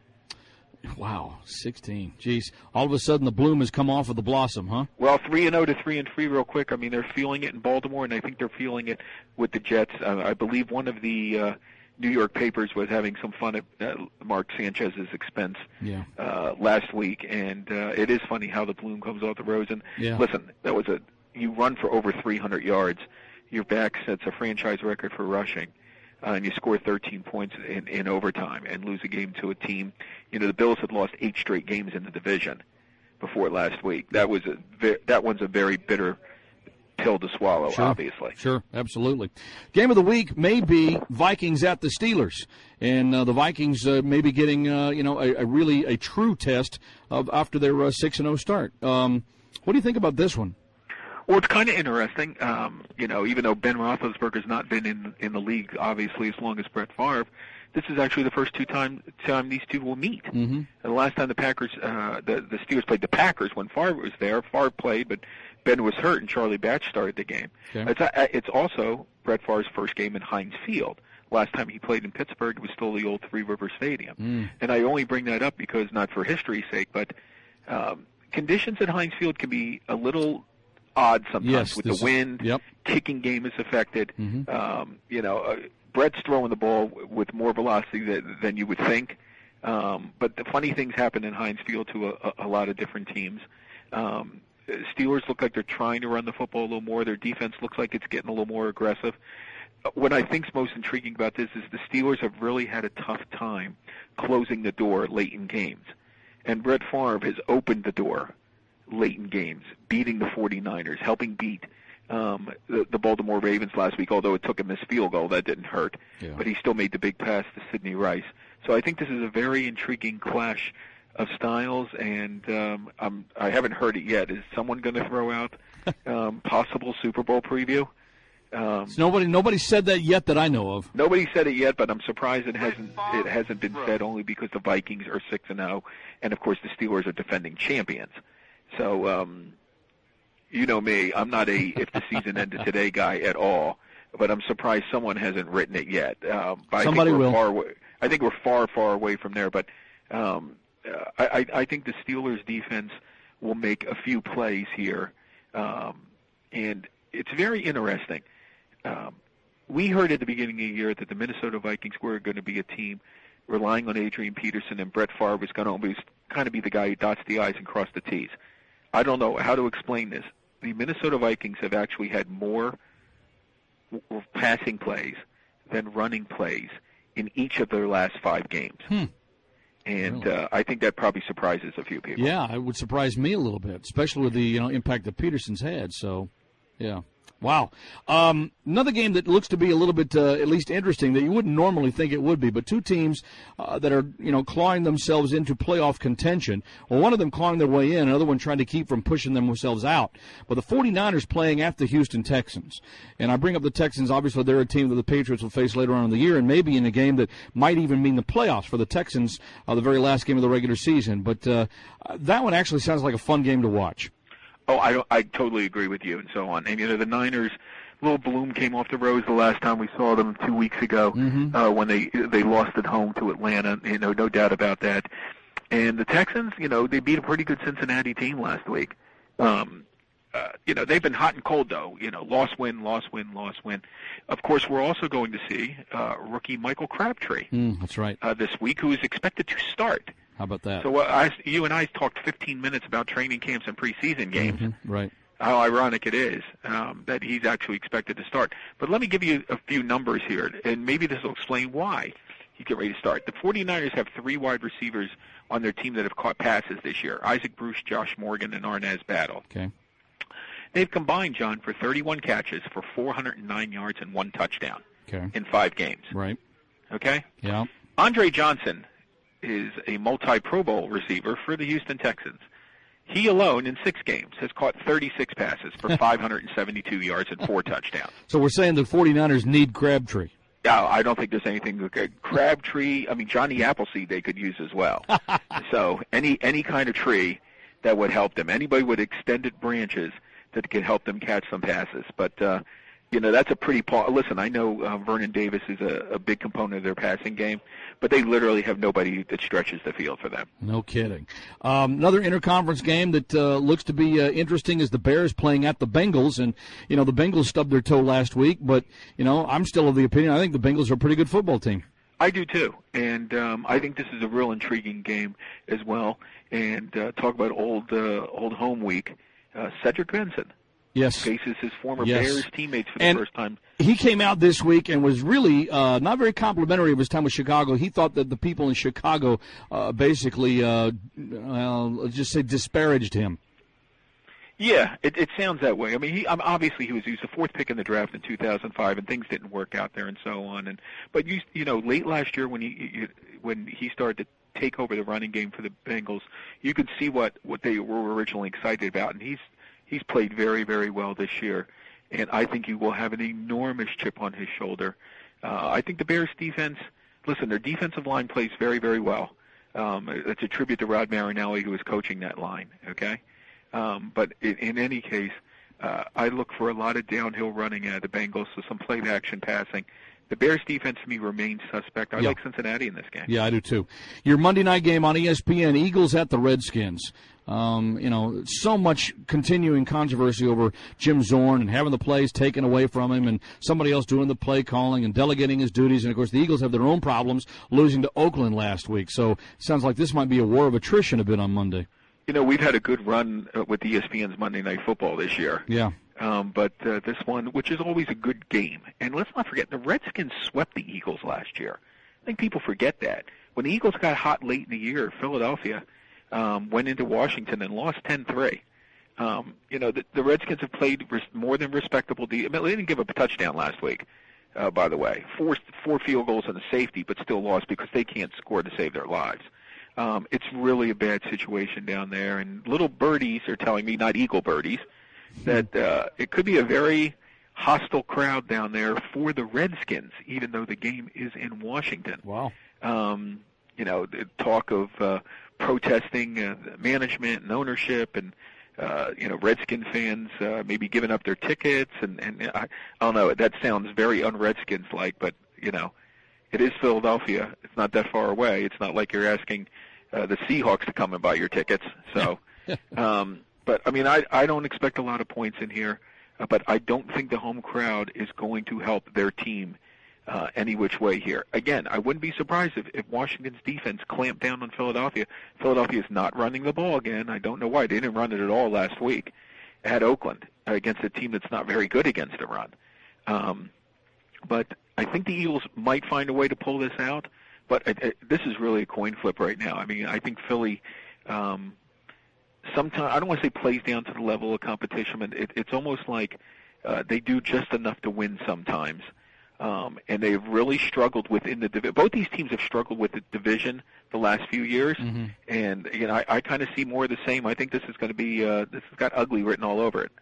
Wow, 16. Jeez, all of a sudden the bloom has come off of the blossom, huh? Well, 3-0 to 3-3 real quick. I mean, they're feeling it in Baltimore, and I think they're feeling it with the Jets. I believe one of the New York papers was having some fun at Mark Sanchez's expense last week, and it is funny how the bloom comes off the rose. And listen, you run for over 300 yards. Your back sets a franchise record for rushing, and you score 13 points in overtime and lose a game to a team. The Bills had lost 8 straight games in the division before last week. That one's a very bitter pill to swallow, obviously. Sure, absolutely. Game of the week may be Vikings at the Steelers, and the Vikings may be getting a true test after their 6-0 start. What do you think about this one? Well, it's kind of interesting. Even though Ben Roethlisberger's not been in the league, obviously, as long as Brett Favre, this is actually the first time these two will meet. Mm-hmm. And the last time the Steelers played the Packers when Favre was there, Favre played, but Ben was hurt and Charlie Batch started the game. Okay. It's also Brett Favre's first game in Heinz Field. Last time he played in Pittsburgh, it was still the old Three River Stadium. And I only bring that up because, not for history's sake, but conditions at Heinz Field can be a little odd sometimes Yes, with the wind. Yep. Kicking game is affected. Mm-hmm. Brett's throwing the ball with more velocity than you would think. But the funny things happen in Heinz Field to a lot of different teams. Steelers look like they're trying to run the football a little more. Their defense looks like it's getting a little more aggressive. What I think is most intriguing about this is the Steelers have really had a tough time closing the door late in games. And Brett Favre has opened the door late in games, beating the 49ers, helping beat the Baltimore Ravens last week, although it took him his field goal. That didn't hurt. Yeah. But he still made the big pass to Sidney Rice. So I think this is a very intriguing clash of styles, and I haven't heard it yet. Is someone going to throw out possible Super Bowl preview? Nobody said that yet that I know of. Nobody said it yet, but I'm surprised it hasn't been said, only because the Vikings are 6-0, and of course the Steelers are defending champions. So you know me, I'm not a if the season ended today guy at all, but I'm surprised someone hasn't written it yet. But Somebody will. I think we're far away from there, but I think the Steelers defense will make a few plays here, and it's very interesting. We heard at the beginning of the year that the Minnesota Vikings were going to be a team relying on Adrian Peterson, and Brett Favre was going to always kind of be the guy who dots the I's and crosses the T's. I don't know how to explain this. The Minnesota Vikings have actually had more passing plays than running plays in each of their last 5 games. And really? I think that probably surprises a few people. Yeah, it would surprise me a little bit, especially with the impact that Peterson's had. So, yeah. Wow. Another game that looks to be a little bit at least interesting that you wouldn't normally think it would be, but two teams that are, clawing themselves into playoff contention. Well, one of them clawing their way in, another one trying to keep from pushing themselves out. But the 49ers playing at the Houston Texans. And I bring up the Texans, obviously they're a team that the Patriots will face later on in the year, and maybe in a game that might even mean the playoffs for the Texans, the very last game of the regular season. But that one actually sounds like a fun game to watch. Oh, I totally agree with you and so on. And, the Niners, little bloom came off the rose the last time we saw them 2 weeks ago when they lost at home to Atlanta, no doubt about that. And the Texans, they beat a pretty good Cincinnati team last week. They've been hot and cold, though. Loss, win. Of course, we're also going to see rookie Michael Crabtree. That's right. This week, who is expected to start. How about that? So you and I talked 15 minutes about training camps and preseason games. Right. How ironic it is that he's actually expected to start. But let me give you a few numbers here, and maybe this will explain why he's getting ready to start. The 49ers have 3 wide receivers on their team that have caught passes this year: Isaac Bruce, Josh Morgan, and Arnaz Battle. Okay. They've combined, John, for 31 catches for 409 yards and 1 touchdown in 5 games. Right. Okay? Yeah. Andre Johnson is a multi-Pro Bowl receiver for the Houston Texans. He alone, in 6 games, has caught 36 passes for 572 yards and 4 touchdowns. So we're saying the 49ers need Crabtree. No, I don't think there's anything. Crabtree, Johnny Appleseed they could use as well. So any kind of tree that would help them. Anybody with extended branches that could help them catch some passes. But, that's a pretty listen, I know Vernon Davis is a big component of their passing game, but they literally have nobody that stretches the field for them. No kidding. Another interconference game that looks to be interesting is the Bears playing at the Bengals. And, the Bengals stubbed their toe last week, but, I'm still of the opinion I think the Bengals are a pretty good football team. I do, too. And I think this is a real intriguing game as well. And talk about old home week. Cedric Benson. Yes. Faces his former Bears teammates for the first time. He came out this week and was really not very complimentary of his time with Chicago. He thought that the people in Chicago basically, let's just say, disparaged him. Yeah, it sounds that way. Obviously he was the 4th pick in the draft in 2005, and things didn't work out there and so on. But late last year when he started to take over the running game for the Bengals, you could see what they were originally excited about, and he's played very, very well this year, and I think he will have an enormous chip on his shoulder. I think the Bears' defense, their defensive line plays very, very well. It's a tribute to Rod Marinelli, who is coaching that line, okay? But in any case, I look for a lot of downhill running out of the Bengals, so some play-action passing The Bears' defense to me remains suspect. I Yeah. like Cincinnati in this game. Yeah, I do too. Your Monday night game on ESPN, Eagles at the Redskins. So much continuing controversy over Jim Zorn and having the plays taken away from him and somebody else doing the play calling and delegating his duties. And, of course, the Eagles have their own problems losing to Oakland last week. So it sounds like this might be a war of attrition a bit on Monday. We've had a good run with ESPN's Monday Night Football this year. Yeah. But this one, which is always a good game. And let's not forget, the Redskins swept the Eagles last year. I think people forget that. When the Eagles got hot late in the year, Philadelphia went into Washington and lost 10-3. The Redskins have played more than respectable. They didn't give up a touchdown last week, by the way. Four field goals and a safety, but still lost because they can't score to save their lives. It's really a bad situation down there. And little birdies are telling me, not eagle birdies, that it could be a very hostile crowd down there for the Redskins, even though the game is in Washington. Wow. The talk of protesting management and ownership and, Redskin fans maybe giving up their tickets. And I don't know, that sounds very un-Redskins-like, but, it is Philadelphia. It's not that far away. It's not like you're asking the Seahawks to come and buy your tickets. So, but, I don't expect a lot of points in here, but I don't think the home crowd is going to help their team any which way here. Again, I wouldn't be surprised if Washington's defense clamped down on Philadelphia. Philadelphia is not running the ball again. I don't know why. They didn't run it at all last week at Oakland against a team that's not very good against the run. But I think the Eagles might find a way to pull this out, but this is really a coin flip right now. I think Philly sometimes, I don't want to say plays down to the level of competition, but it's almost like they do just enough to win sometimes. And they've really struggled within the division. Both these teams have struggled with the division the last few years, and I kind of see more of the same. I think this is going to be this has got ugly written all over it.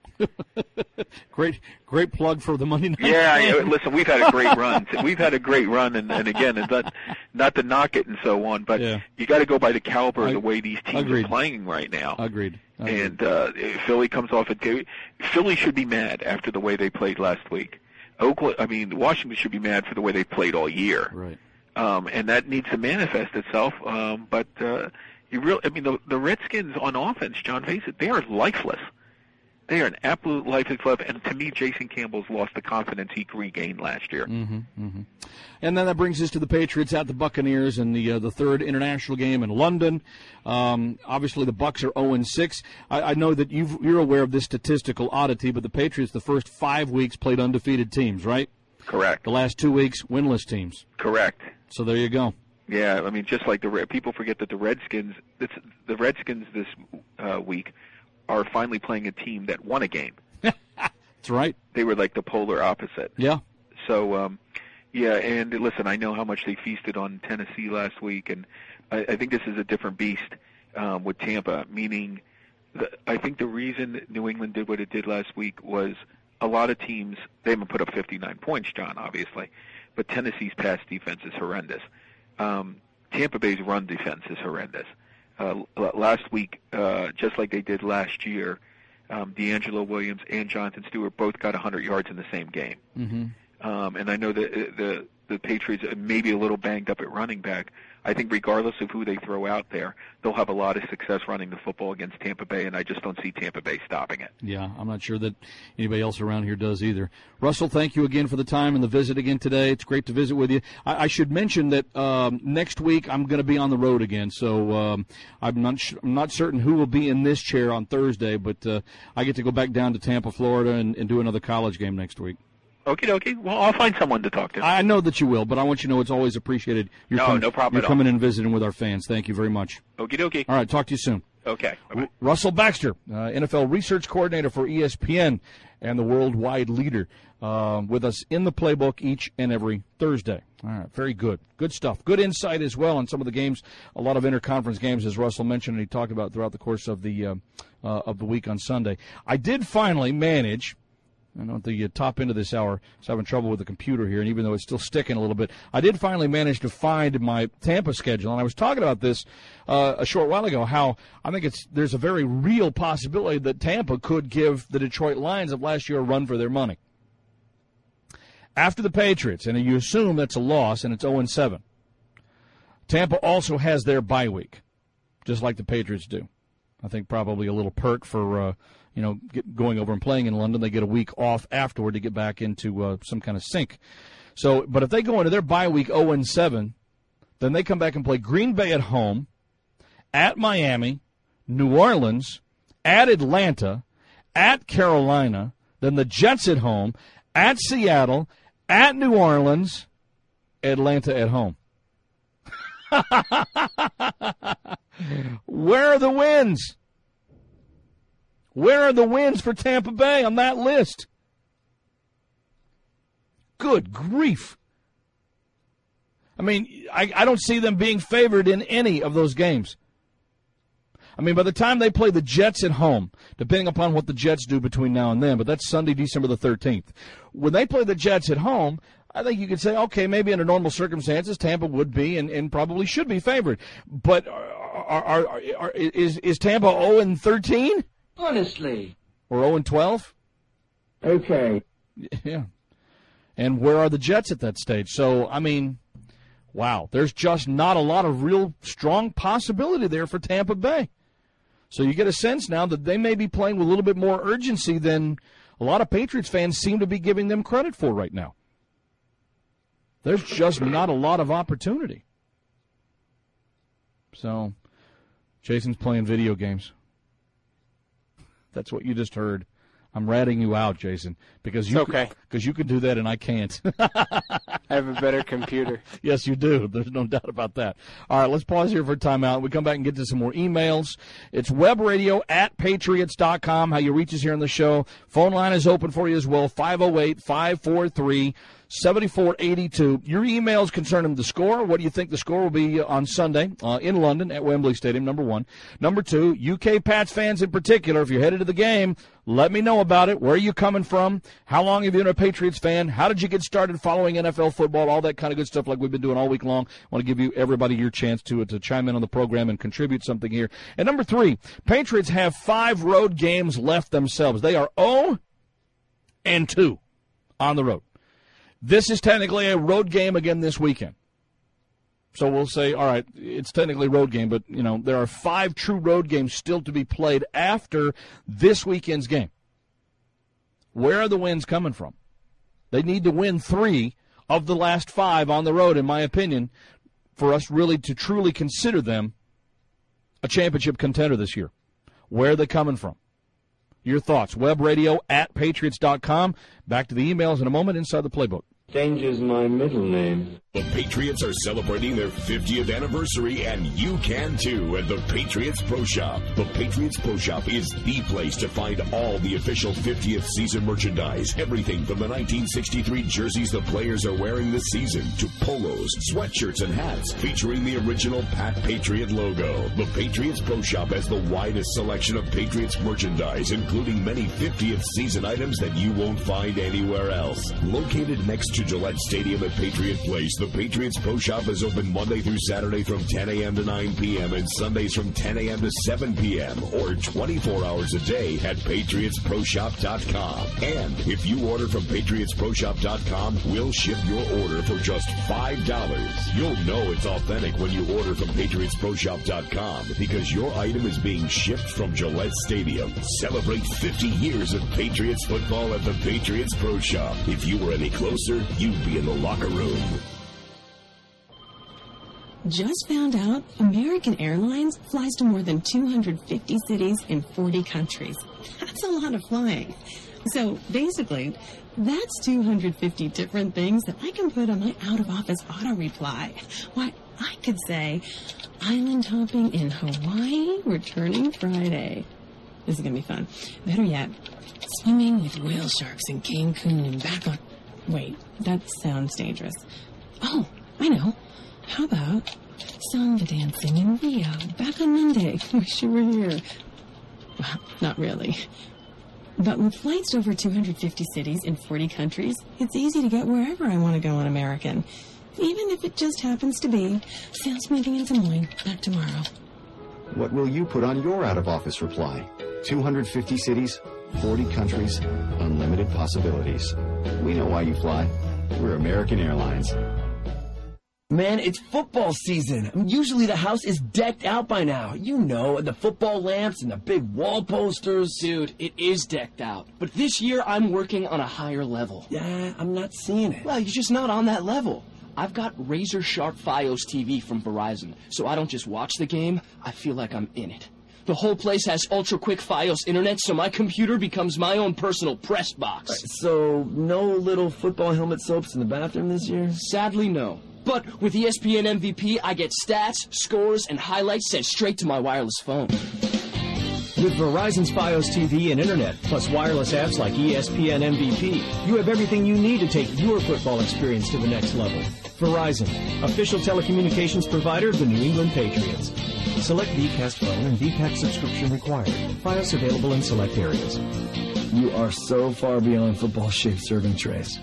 Great plug for the Monday night. Yeah, listen, we've had a great run. We've had a great run, and again, it's not to knock it and so on, but you got to go by the caliber of the way these teams are playing right now. Agreed. And Philly comes off Philly should be mad after the way they played last week. Washington should be mad for the way they played all year. Right. And that needs to manifest itself. But the Redskins on offense, John, face it, they are lifeless. They are an absolute lifeless club. And to me, Jason Campbell's lost the confidence he regained last year. And then that brings us to the Patriots at the Buccaneers in the third international game in London. Obviously, the Bucs are 0-6. I know that you're aware of this statistical oddity, but the Patriots, the first 5 weeks, played undefeated teams, right? Correct. The last 2 weeks, winless teams. Correct. So there you go. Yeah, just like people forget that the Redskins this week are finally playing a team that won a game. That's right. They were like the polar opposite. Yeah. So, and listen, I know how much they feasted on Tennessee last week, and I think this is a different beast with Tampa, meaning I think the reason New England did what it did last week was a lot of teams, they haven't put up 59 points, John, obviously, but Tennessee's pass defense is horrendous. Tampa Bay's run defense is horrendous. Last week, just like they did last year, D'Angelo Williams and Jonathan Stewart both got 100 yards in the same game. And I know that the Patriots are maybe a little banged up at running back. I think regardless of who they throw out there, they'll have a lot of success running the football against Tampa Bay, and I just don't see Tampa Bay stopping it. Yeah, I'm not sure that anybody else around here does either. Russell, thank you again for the time and the visit again today. It's great to visit with you. I should mention that next week I'm going to be on the road again, so I'm not certain who will be in this chair on Thursday, but I get to go back down to Tampa, Florida, and do another college game next week. Okie dokie. Well, I'll find someone to talk to. I know that you will, but I want you to know it's always appreciated. No problem You're coming in and visiting with our fans. Thank you very much. Okie dokie. All right, talk to you soon. Okay. Bye-bye. Russell Baxter, NFL Research Coordinator for ESPN and the worldwide leader, with us in the playbook each and every Thursday. All right, very good. Good stuff. Good insight as well on some of the games, a lot of interconference games, as Russell mentioned and he talked about throughout the course of the week on Sunday. I did finally manage... I know at the top end of this hour, I was having trouble with the computer here, and even though it's still sticking a little bit, I did finally manage to find my Tampa schedule. And I was talking about this a short while ago, how I think there's a very real possibility that Tampa could give the Detroit Lions of last year a run for their money. after the Patriots, and you assume that's a loss and it's 0-7, Tampa also has their bye week, just like the Patriots do. I think probably a little perk for going over and playing in London. They get a week off afterward to get back into some kind of sync. So, but if they go into their bye week 0-7, then they come back and play Green Bay at home, at Miami, New Orleans, at Atlanta, at Carolina, then the Jets at home, at Seattle, at New Orleans, Atlanta at home. Where are the wins? Where are the wins for Tampa Bay on that list? Good grief. I mean, I don't see them being favored in any of those games. I mean, by the time they play the Jets at home, depending upon what the Jets do between now and then, but that's Sunday, December the 13th. When they play the Jets at home, I think you could say, okay, maybe under normal circumstances, Tampa would be and probably should be favored. But is Tampa 0-13? Honestly. Or 0-12? Okay. Yeah. And where are the Jets at that stage? So, I mean, wow, there's just not a lot of real strong possibility there for Tampa Bay. So you get a sense now that they may be playing with a little bit more urgency than a lot of Patriots fans seem to be giving them credit for right now. There's just not a lot of opportunity. So, Jason's playing video games. That's what you just heard. I'm ratting you out, Jason, because you can do that and I can't. I have a better computer. Yes, you do. There's no doubt about that. All right, let's pause here for a timeout. We come back and get to some more emails. It's webradio@patriots.com, how you reach us here on the show. Phone line is open for you as well, 508-543-7482. Your emails concerning the score. What do you think the score will be on Sunday in London at Wembley Stadium, number one. Number two, UK Pats fans in particular, if you're headed to the game, let me know about it. Where are you coming from? How long have you been a Patriots fan? How did you get started following NFL football? All that kind of good stuff like we've been doing all week long. I want to give you everybody your chance to chime in on the program and contribute something here. And number three, Patriots have 5 road games left themselves. They are 0-2 on the road. This is technically a road game again this weekend. So we'll say, all right, it's technically a road game, but, there are 5 true road games still to be played after this weekend's game. Where are the wins coming from? They need to win 3 of the last 5 on the road, in my opinion, for us really to truly consider them a championship contender this year. Where are they coming from? Your thoughts, webradio@patriots.com. Back to the emails in a moment inside the playbook. Danger's my middle name. The Patriots are celebrating their 50th anniversary, and you can too at the Patriots Pro Shop. The Patriots Pro Shop is the place to find all the official 50th season merchandise. Everything from the 1963 jerseys the players are wearing this season to polos, sweatshirts, and hats featuring the original Pat Patriot logo. The Patriots Pro Shop has the widest selection of Patriots merchandise, including many 50th season items that you won't find anywhere else. Located next to Gillette Stadium at Patriot Place, the Patriots Pro Shop is open Monday through Saturday from 10 a.m. to 9 p.m. and Sundays from 10 a.m. to 7 p.m. or 24 hours a day at PatriotsProShop.com. And if you order from PatriotsProShop.com, we'll ship your order for just $5. You'll know it's authentic when you order from PatriotsProShop.com because your item is being shipped from Gillette Stadium. Celebrate 50 years of Patriots football at the Patriots Pro Shop. If you were any closer, you'd be in the locker room. Just found out American Airlines flies to more than 250 cities in 40 countries. That's a lot of flying. So basically, that's 250 different things that I can put on my out-of-office auto reply. Why, I could say, island hopping in Hawaii, returning Friday. This is going to be fun. Better yet, swimming with whale sharks in Cancun and back on... Wait, that sounds dangerous. Oh, I know. How about samba dancing in Rio, back on Monday? Wish you were here. Well, not really. But with flights to over 250 cities in 40 countries, it's easy to get wherever I want to go on American. Even if it just happens to be sales meeting in Des Moines back tomorrow. What will you put on your out-of-office reply? 250 cities, 40 countries, unlimited possibilities. We know why you fly. We're American Airlines. Man, it's football season. Usually the house is decked out by now. You know, the football lamps and the big wall posters. Dude, it is decked out. But this year I'm working on a higher level. Yeah, I'm not seeing it. Well, you're just not on that level. I've got razor sharp Fios TV from Verizon, so I don't just watch the game, I feel like I'm in it. The whole place has ultra-quick Fios internet, so my computer becomes my own personal press box. So, no little football helmet soaps in the bathroom this year? Sadly, no. But with ESPN MVP, I get stats, scores, and highlights sent straight to my wireless phone. With Verizon's Fios TV and Internet, plus wireless apps like ESPN MVP, you have everything you need to take your football experience to the next level. Verizon, official telecommunications provider of the New England Patriots. Select Vcast phone and VPAC subscription required. Fios available in select areas. You are so far beyond football-shaped serving trays.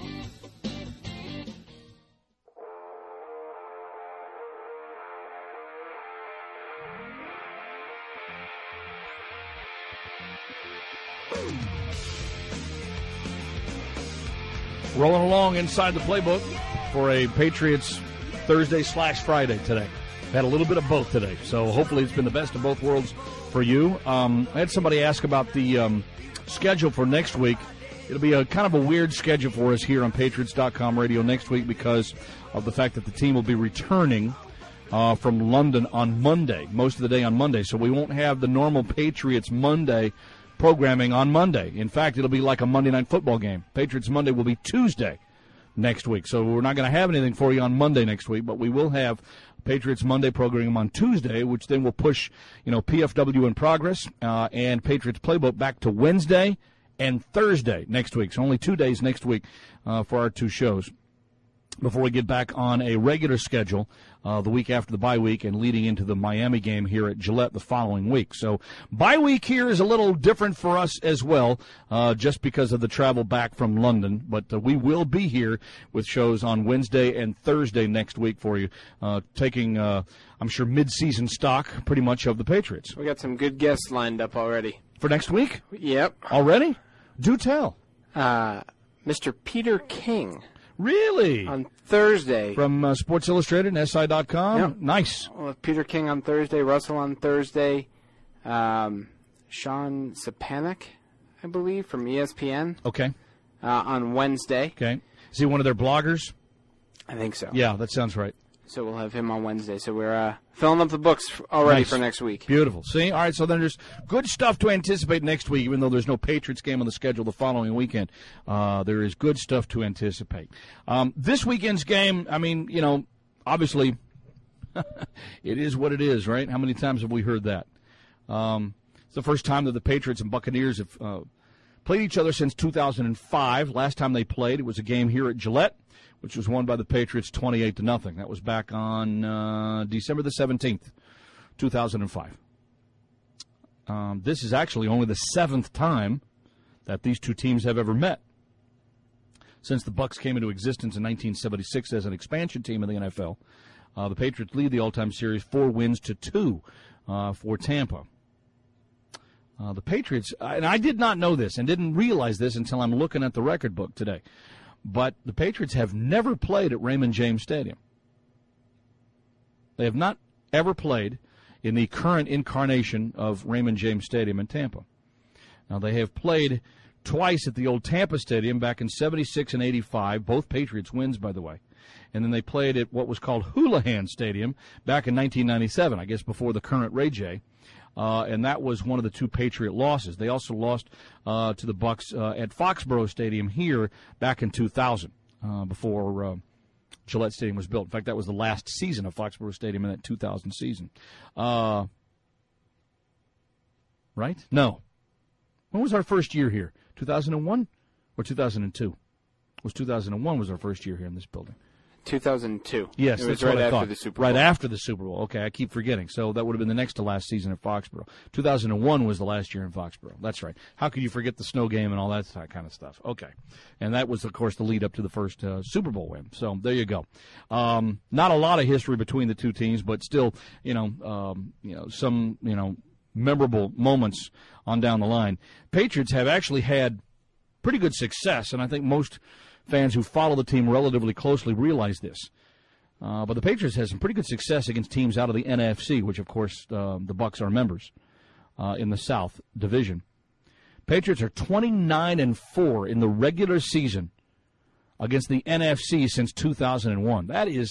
Rolling along inside the playbook for a Patriots Thursday/Friday today. Had a little bit of both today, so hopefully it's been the best of both worlds for you. I had somebody ask about the schedule for next week. It'll be a kind of a weird schedule for us here on Patriots.com radio next week because of the fact that the team will be returning from London on Monday, most of the day on Monday, so we won't have the normal Patriots Monday programming on Monday. In fact, it'll be like a Monday Night Football game. Patriots Monday will be Tuesday next week, so we're not going to have anything for you on Monday next week, but we will have Patriots Monday program on Tuesday, which then will push, PFW in progress and Patriots Playbook back to Wednesday and Thursday next week. So only 2 days next week for our two shows before we get back on a regular schedule the week after the bye week and leading into the Miami game here at Gillette the following week. So bye week here is a little different for us as well, just because of the travel back from London. But we will be here with shows on Wednesday and Thursday next week for you, taking, I'm sure, mid-season stock pretty much of the Patriots. We got some good guests lined up already. For next week? Yep. Already? Do tell. Mr. Peter King. Really? On Thursday. From Sports Illustrated and SI.com? Yep. Nice. Well, Peter King on Thursday, Russell on Thursday, Sean Sapanek, I believe, from ESPN. Okay. On Wednesday. Okay. Is he one of their bloggers? I think so. Yeah, that sounds right. So we'll have him on Wednesday. So we're filling up the books already for next week. Beautiful. See? All right, so then there's good stuff to anticipate next week, even though there's no Patriots game on the schedule the following weekend. There is good stuff to anticipate. This weekend's game, obviously, it is what it is, right? How many times have we heard that? It's the first time that the Patriots and Buccaneers have played each other since 2005. Last time they played, it was a game here at Gillette, which was won by the Patriots 28-0. That was back on December the 17th, 2005. This is actually only the seventh time that these two teams have ever met since the Bucs came into existence in 1976 as an expansion team in the NFL. The Patriots lead the all-time series 4-2 for Tampa. The Patriots, and I did not know this and didn't realize this until I'm looking at the record book today, but the Patriots have never played at Raymond James Stadium. They have not ever played in the current incarnation of Raymond James Stadium in Tampa. Now, they have played twice at the old Tampa Stadium back in 76 and 85, both Patriots wins, by the way. And then they played at what was called Houlihan Stadium back in 1997, I guess before the current Ray J. And that was one of the two Patriot losses. They also lost to the Bucs at Foxborough Stadium here back in 2000, before Gillette Stadium was built. In fact, that was the last season of Foxborough Stadium in that 2000 season. Right? No. When was our first year here? 2001 or 2002? It was 2001 was our first year here in this building. 2002. Yes, it that's was right what I after thought. the Super Bowl. Right after the Super Bowl. Okay, I keep forgetting. So that would have been the next to last season at Foxborough. 2001 was the last year in Foxborough. That's right. How could you forget the snow game and all that kind of stuff? Okay. And that was, of course, the lead up to the first Super Bowl win. So there you go. Not a lot of history between the two teams, but still, some memorable moments on down the line. Patriots have actually had pretty good success, and I think most fans who follow the team relatively closely realize this. But the Patriots had some pretty good success against teams out of the NFC, which, of course, the Bucs are members in the South Division. Patriots are 29-4 in the regular season against the NFC since 2001.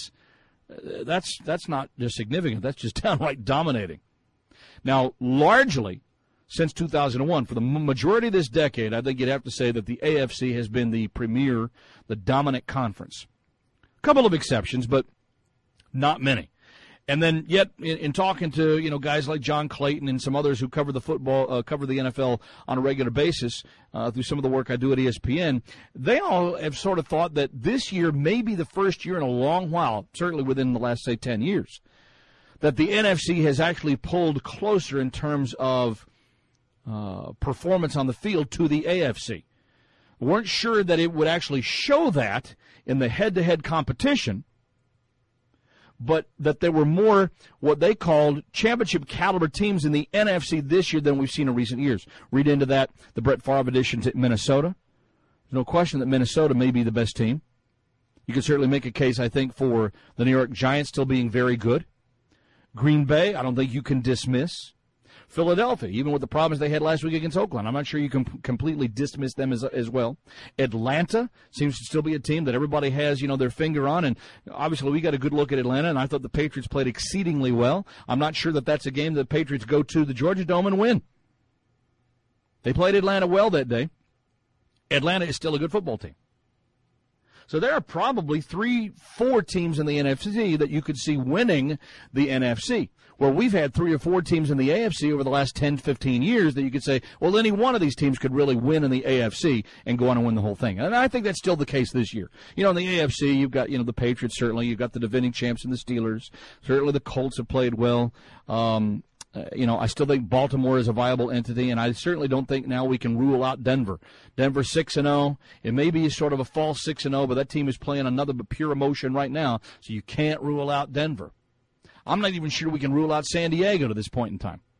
That's not just significant. That's just downright dominating. Now, largely since 2001, for the majority of this decade, I think you'd have to say that the AFC has been the premier, the dominant conference. A couple of exceptions, but not many. And then yet in talking to, guys like John Clayton and some others who cover the football, cover the NFL on a regular basis through some of the work I do at ESPN, they all have sort of thought that this year may be the first year in a long while, certainly within the last, say, 10 years, that the NFC has actually pulled closer in terms of performance on the field to the AFC. We weren't sure that it would actually show that in the head-to-head competition, but that there were more what they called championship caliber teams in the NFC this year than we've seen in recent years. Read into that the Brett Favre addition to Minnesota. There's no question that Minnesota may be the best team. You can certainly make a case, I think, for the New York Giants still being very good. Green Bay, I don't think you can dismiss. Philadelphia, even with the problems they had last week against Oakland, I'm not sure you can completely dismiss them as well. Atlanta seems to still be a team that everybody has, their finger on, and obviously we got a good look at Atlanta, and I thought the Patriots played exceedingly well. I'm not sure that that's a game that the Patriots go to the Georgia Dome and win. They played Atlanta well that day. Atlanta is still a good football team. So there are probably 3-4 teams in the NFC that you could see winning the NFC, where we've had 3 or 4 teams in the AFC over the last 10, 15 years that you could say, well, any one of these teams could really win in the AFC and go on and win the whole thing. And I think that's still the case this year. In the AFC, you've got, the Patriots certainly. You've got the defending champs in the Steelers. Certainly the Colts have played well. I still think Baltimore is a viable entity, and I certainly don't think now we can rule out Denver. Denver 6-0. It may be sort of a false 6-0, but that team is playing another but pure emotion right now, so you can't rule out Denver. I'm not even sure we can rule out San Diego to this point in time.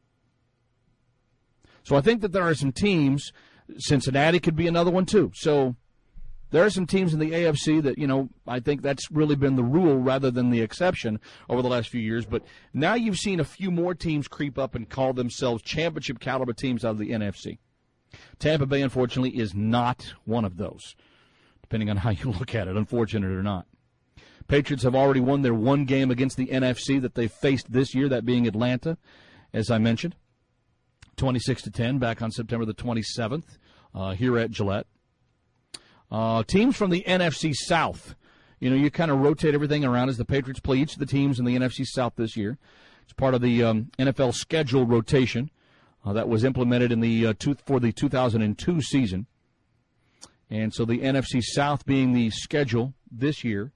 So I think that there are some teams. Cincinnati could be another one too. So there are some teams in the AFC that, I think that's really been the rule rather than the exception over the last few years. But now you've seen a few more teams creep up and call themselves championship caliber teams out of the NFC. Tampa Bay, unfortunately, is not one of those, depending on how you look at it, unfortunate or not. Patriots have already won their one game against the NFC that they faced this year, that being Atlanta, as I mentioned, 26-10 back on September the 27th here at Gillette. Teams from the NFC South, you kind of rotate everything around as the Patriots play each of the teams in the NFC South this year. It's part of the NFL schedule rotation that was implemented for the 2002 season. And so the NFC South being the schedule this year,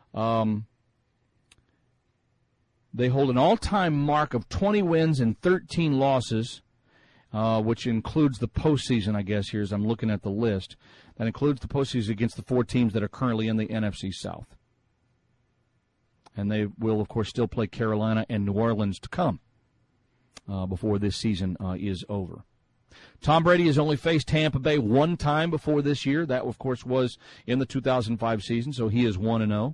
they hold an all-time mark of 20 wins and 13 losses, which includes the postseason, I guess, here as I'm looking at the list. That includes the postseason against the 4 teams that are currently in the NFC South. And they will, of course, still play Carolina and New Orleans to come before this season is over. Tom Brady has only faced Tampa Bay one time before this year. That, of course, was in the 2005 season, so he is 1-0.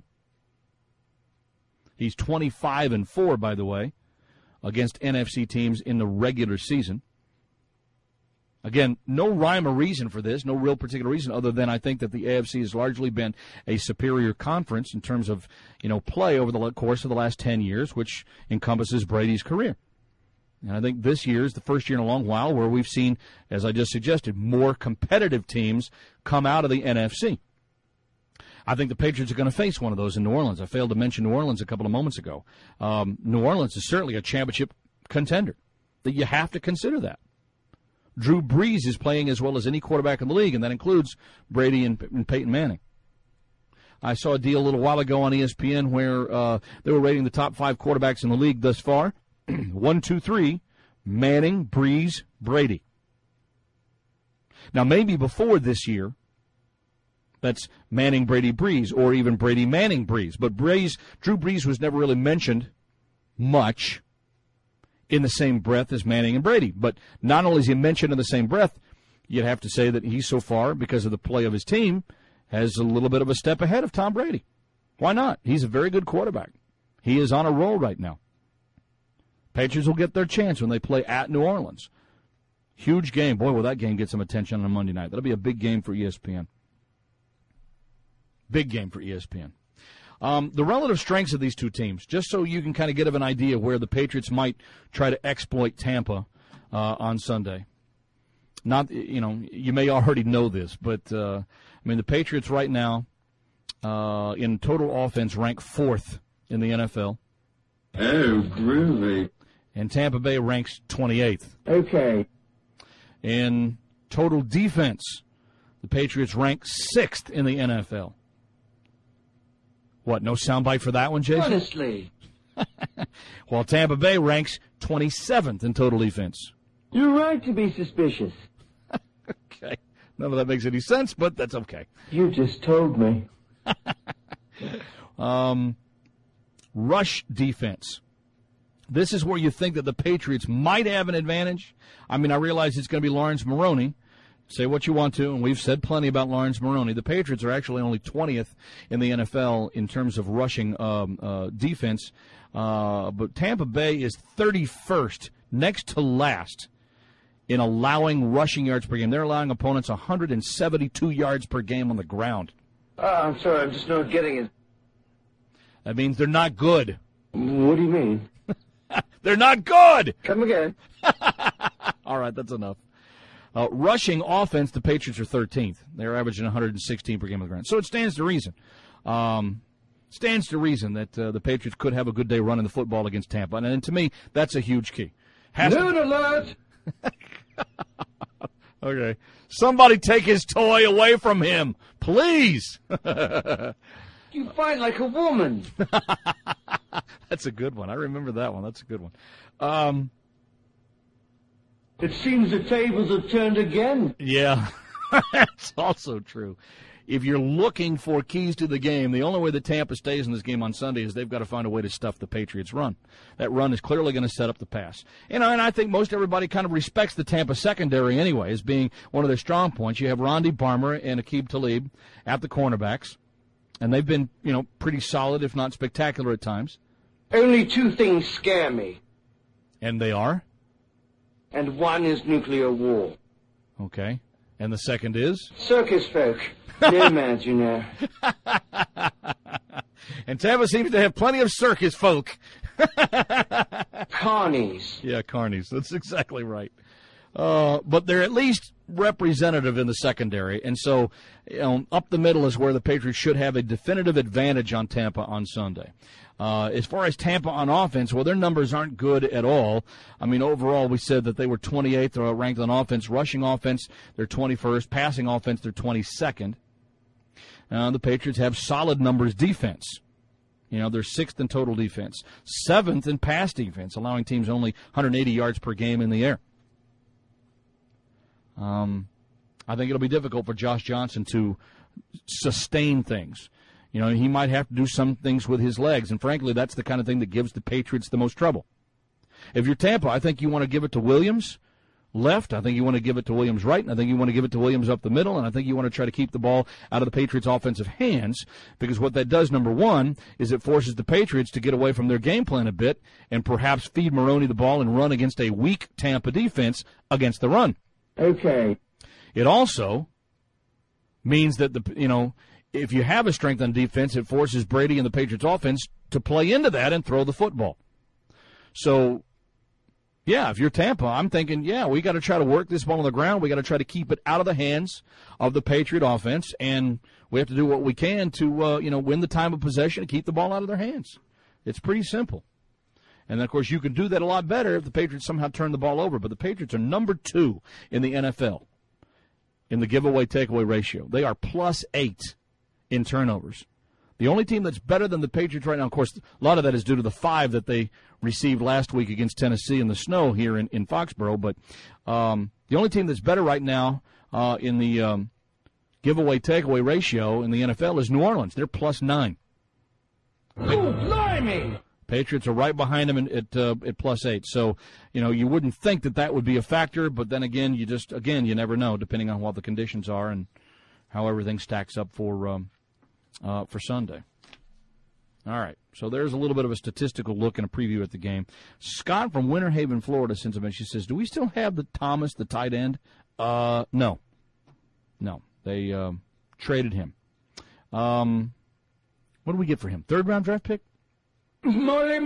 He's 25-4, by the way, against NFC teams in the regular season. Again, no rhyme or reason for this, no real particular reason other than I think that the AFC has largely been a superior conference in terms of, play over the course of the last 10 years, which encompasses Brady's career. And I think this year is the first year in a long while where we've seen, as I just suggested, more competitive teams come out of the NFC. I think the Patriots are going to face one of those in New Orleans. I failed to mention New Orleans a couple of moments ago. New Orleans is certainly a championship contender. That you have to consider that. Drew Brees is playing as well as any quarterback in the league, and that includes Brady and Peyton Manning. I saw a deal a little while ago on ESPN where they were rating the top 5 quarterbacks in the league thus far. 1, 2, 3, Manning, Brees, Brady. Now, maybe before this year, that's Manning, Brady, Brees, or even Brady, Manning, Brees. But Drew Brees was never really mentioned much in the same breath as Manning and Brady. But not only is he mentioned in the same breath, you'd have to say that he so far, because of the play of his team, has a little bit of a step ahead of Tom Brady. Why not? He's a very good quarterback. He is on a roll right now. Patriots will get their chance when they play at New Orleans. Huge game. Boy, will that game get some attention on a Monday night. That'll be a big game for ESPN. Big game for ESPN. The relative strengths of these two teams, just so you can kind of get an idea where the Patriots might try to exploit Tampa on Sunday. Not, you may already know this, but, the Patriots right now in total offense rank 4th in the NFL. Oh, groovy. And Tampa Bay ranks 28th. Okay. In total defense, the Patriots rank 6th in the NFL. What, no soundbite for that one, Jason? Honestly. While Tampa Bay ranks 27th in total defense. You're right to be suspicious. Okay. None of that makes any sense, but that's okay. You just told me. Rush defense. This is where you think that the Patriots might have an advantage. I realize it's going to be Lawrence Maroney. Say what you want to, and we've said plenty about Lawrence Maroney. The Patriots are actually only 20th in the NFL in terms of rushing defense, but Tampa Bay is 31st, next to last, in allowing rushing yards per game. They're allowing opponents 172 yards per game on the ground. I'm sorry, I'm just not getting it. That means they're not good. What do you mean? They're not good! Come again. All right, that's enough. Rushing offense, the Patriots are 13th. They're averaging 116 per game on the ground. So it stands to reason. That the Patriots could have a good day running the football against Tampa. And to me, that's a huge key. Noon alert! Okay. Somebody take his toy away from him, please. You fight like a woman. That's a good one. I remember that one. That's a good one. It seems the tables have turned again. Yeah, that's also true. If you're looking for keys to the game, the only way that Tampa stays in this game on Sunday is they've got to find a way to stuff the Patriots' run. That run is clearly going to set up the pass. And I think most everybody kind of respects the Tampa secondary anyway as being one of their strong points. You have Rondy Barmer and Aqib Talib at the cornerbacks, and they've been, pretty solid, if not spectacular at times. Only two things scare me. And they are? And one is nuclear war. Okay. And the second is? Circus folk. Nomads, you know. And Tampa seems to have plenty of circus folk. Carnies. Yeah, carnies. That's exactly right. But they're at least representative in the secondary. And so, up the middle is where the Patriots should have a definitive advantage on Tampa on Sunday. As far as Tampa on offense, well, their numbers aren't good at all. Overall, we said that they were 28th ranked on offense. Rushing offense, they're 21st. Passing offense, they're 22nd. The Patriots have solid numbers defense. They're 6th in total defense. 7th in pass defense, allowing teams only 180 yards per game in the air. I think it'll be difficult for Josh Johnson to sustain things. He might have to do some things with his legs, and frankly, that's the kind of thing that gives the Patriots the most trouble. If you're Tampa, I think you want to give it to Williams left. I think you want to give it to Williams right, and I think you want to give it to Williams up the middle, and I think you want to try to keep the ball out of the Patriots' offensive hands, because what that does, number one, is it forces the Patriots to get away from their game plan a bit and perhaps feed Maroney the ball and run against a weak Tampa defense against the run. Okay. It also means that if you have a strength on defense, it forces Brady and the Patriots offense to play into that and throw the football. So, yeah, if you're Tampa, I'm thinking, we got to try to work this ball on the ground. We got to try to keep it out of the hands of the Patriot offense, and we have to do what we can to, win the time of possession and keep the ball out of their hands. It's pretty simple. And, of course, you can do that a lot better if the Patriots somehow turn the ball over. But the Patriots are number 2 in the NFL in the giveaway-takeaway ratio. They are +8 in turnovers. The only team that's better than the Patriots right now, of course, a lot of that is due to the 5 that they received last week against Tennessee in the snow here in Foxborough. But the only team that's better right now in the giveaway-takeaway ratio in the NFL is New Orleans. They're +9. Oh, blimey! Patriots are right behind them at +8. So, you wouldn't think that would be a factor, but then again, you never know, depending on what the conditions are and how everything stacks up for Sunday. All right, so there's a little bit of a statistical look and a preview at the game. Scott from Winter Haven, Florida, sends a message. She says, do we still have the Thomas, the tight end? No. They traded him. What did we get for him? 3rd-round draft pick? Mole.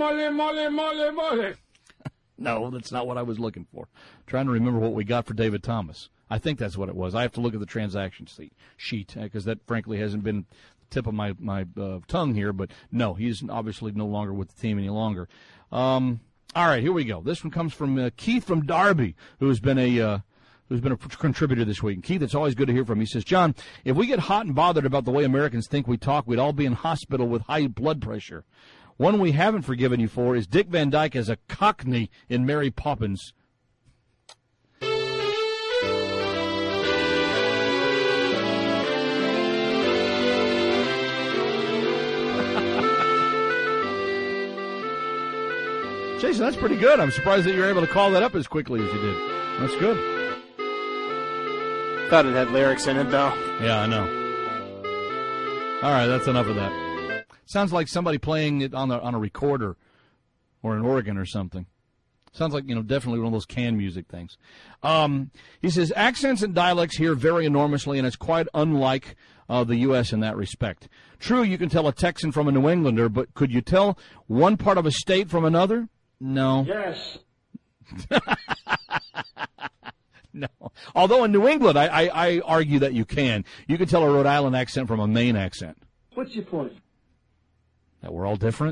No, that's not what I was looking for. Trying to remember what we got for David Thomas. I think that's what it was. I have to look at the transaction sheet because that, frankly, hasn't been tip of my tongue here, but no, he's obviously no longer with the team any longer. All right, here we go. This one comes from Keith from Darby, who's been a contributor this week. And Keith, it's always good to hear from him. He says, John, if we get hot and bothered about the way Americans think we talk, we'd all be in hospital with high blood pressure. One we haven't forgiven you for is Dick Van Dyke as a Cockney in Mary Poppins. Jason, that's pretty good. I'm surprised that you're able to call that up as quickly as you did. That's good. Thought it had lyrics in it, though. Yeah, I know. All right, that's enough of that. Sounds like somebody playing it on a recorder or an organ or something. Sounds like, definitely one of those canned music things. He says, accents and dialects here vary enormously, and it's quite unlike the U.S. in that respect. True, you can tell a Texan from a New Englander, but could you tell one part of a state from another? No. Yes. No. Although in New England, I argue that you can. You can tell a Rhode Island accent from a Maine accent. What's your point? That we're all different?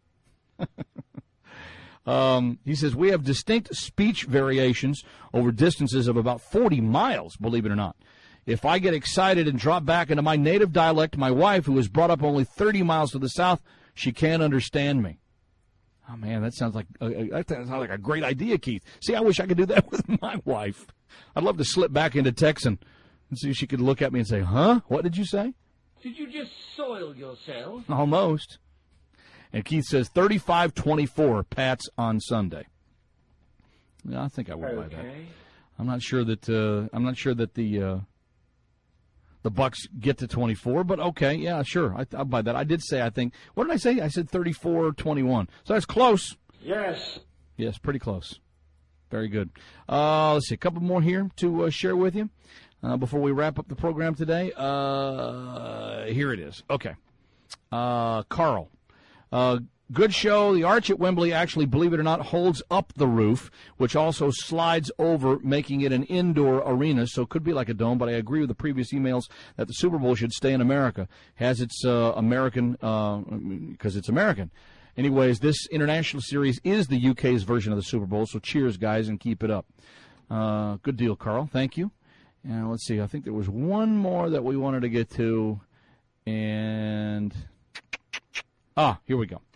He says, we have distinct speech variations over distances of about 40 miles, believe it or not. If I get excited and drop back into my native dialect, my wife, who was brought up only 30 miles to the south, she can't understand me. Oh, man, that sounds like a great idea, Keith. See, I wish I could do that with my wife. I'd love to slip back into Texan and see if she could look at me and say, huh? What did you say? Did you just soil yourself? Almost. And Keith says 35-24 Pats on Sunday. Yeah, I think I would buy that. I'm not sure that the Bucks get to 24, but okay, yeah, sure, I'll buy that. I did say, I think, what did I say? I said 34-21. So that's close. Yes. Yes, pretty close. Very good. Let's see, a couple more here to share with you before we wrap up the program today. Here it is. Okay. Carl. Good show. The arch at Wembley actually, believe it or not, holds up the roof, which also slides over, making it an indoor arena, so it could be like a dome, but I agree with the previous emails that the Super Bowl should stay in America. Has its American, because it's American. Anyways, this international series is the UK's version of the Super Bowl, so cheers, guys, and keep it up. Good deal, Carl. Thank you. And let's see, I think there was one more that we wanted to get to, and here we go.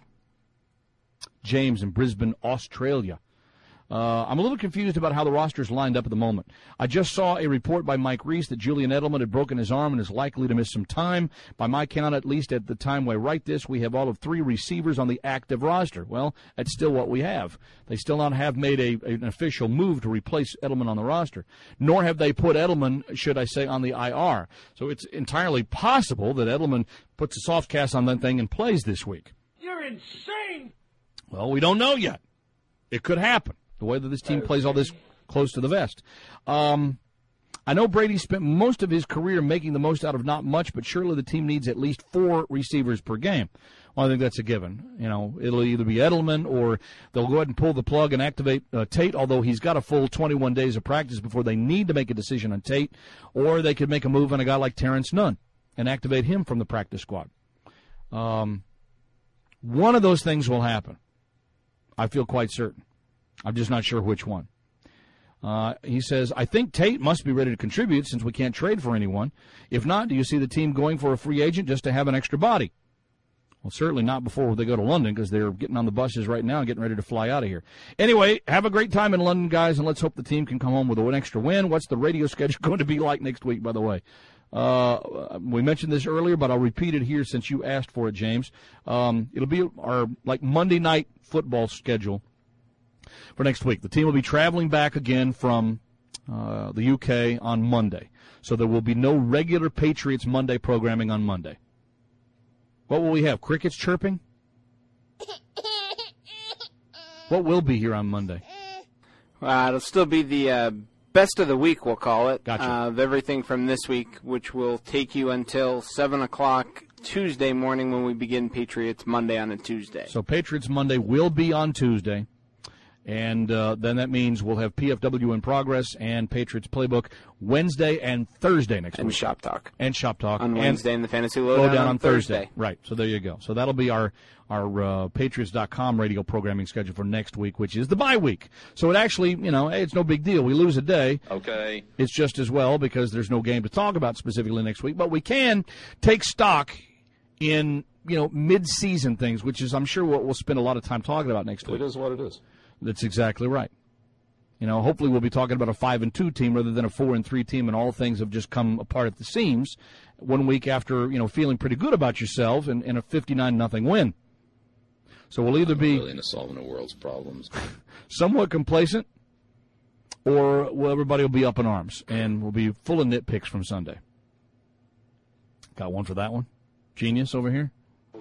James in Brisbane, Australia. I'm a little confused about how the roster's lined up at the moment. I just saw a report by Mike Reese that Julian Edelman had broken his arm and is likely to miss some time. By my count, at least at the time I write this, we have all of 3 receivers on the active roster. Well, that's still what we have. They still not have made an official move to replace Edelman on the roster, nor have they put Edelman, should I say, on the IR. So it's entirely possible that Edelman puts a soft cast on that thing and plays this week. You're insane! Well, we don't know yet. It could happen, the way that this team plays all this close to the vest. I know Brady spent most of his career making the most out of not much, but surely the team needs at least 4 receivers per game. Well, I think that's a given. It'll either be Edelman or they'll go ahead and pull the plug and activate Tate, although he's got a full 21 days of practice before they need to make a decision on Tate, or they could make a move on a guy like Terrence Nunn and activate him from the practice squad. One of those things will happen. I feel quite certain. I'm just not sure which one. He says, I think Tate must be ready to contribute since we can't trade for anyone. If not, do you see the team going for a free agent just to have an extra body? Well, certainly not before they go to London because they're getting on the buses right now and getting ready to fly out of here. Anyway, have a great time in London, guys, and let's hope the team can come home with an extra win. What's the radio schedule going to be like next week, by the way? We mentioned this earlier, but I'll repeat it here since you asked for it, James. It'll be our Monday night football schedule for next week. The team will be traveling back again from the UK on Monday. So there will be no regular Patriots Monday programming on Monday. What will we have? Crickets chirping? What will be here on Monday? It'll still be the best of the week, we'll call it. Gotcha. Of everything from this week, which will take you until 7 o'clock Tuesday morning when we begin Patriots Monday on a Tuesday. So Patriots Monday will be on Tuesday. And then that means we'll have PFW in progress and Patriots Playbook Wednesday and Thursday next week. And Shop Talk. And Shop Talk. On Wednesday and the Fantasy Lowdown on Thursday. Right, so there you go. So that'll be our Patriots.com radio programming schedule for next week, which is the bye week. So it actually, hey, it's no big deal. We lose a day. Okay. It's just as well because there's no game to talk about specifically next week. But we can take stock in, mid-season things, which is, I'm sure, what we'll spend a lot of time talking about next week. It is what it is. That's exactly right. Hopefully we'll be talking about a 5-2 team rather than a 4-3 team, and all things have just come apart at the seams 1 week after, feeling pretty good about yourself and a 59-0 win. So we'll either be really into solving the world's problems, somewhat complacent, or everybody will be up in arms, and we'll be full of nitpicks from Sunday. Got one for that one? Genius over here?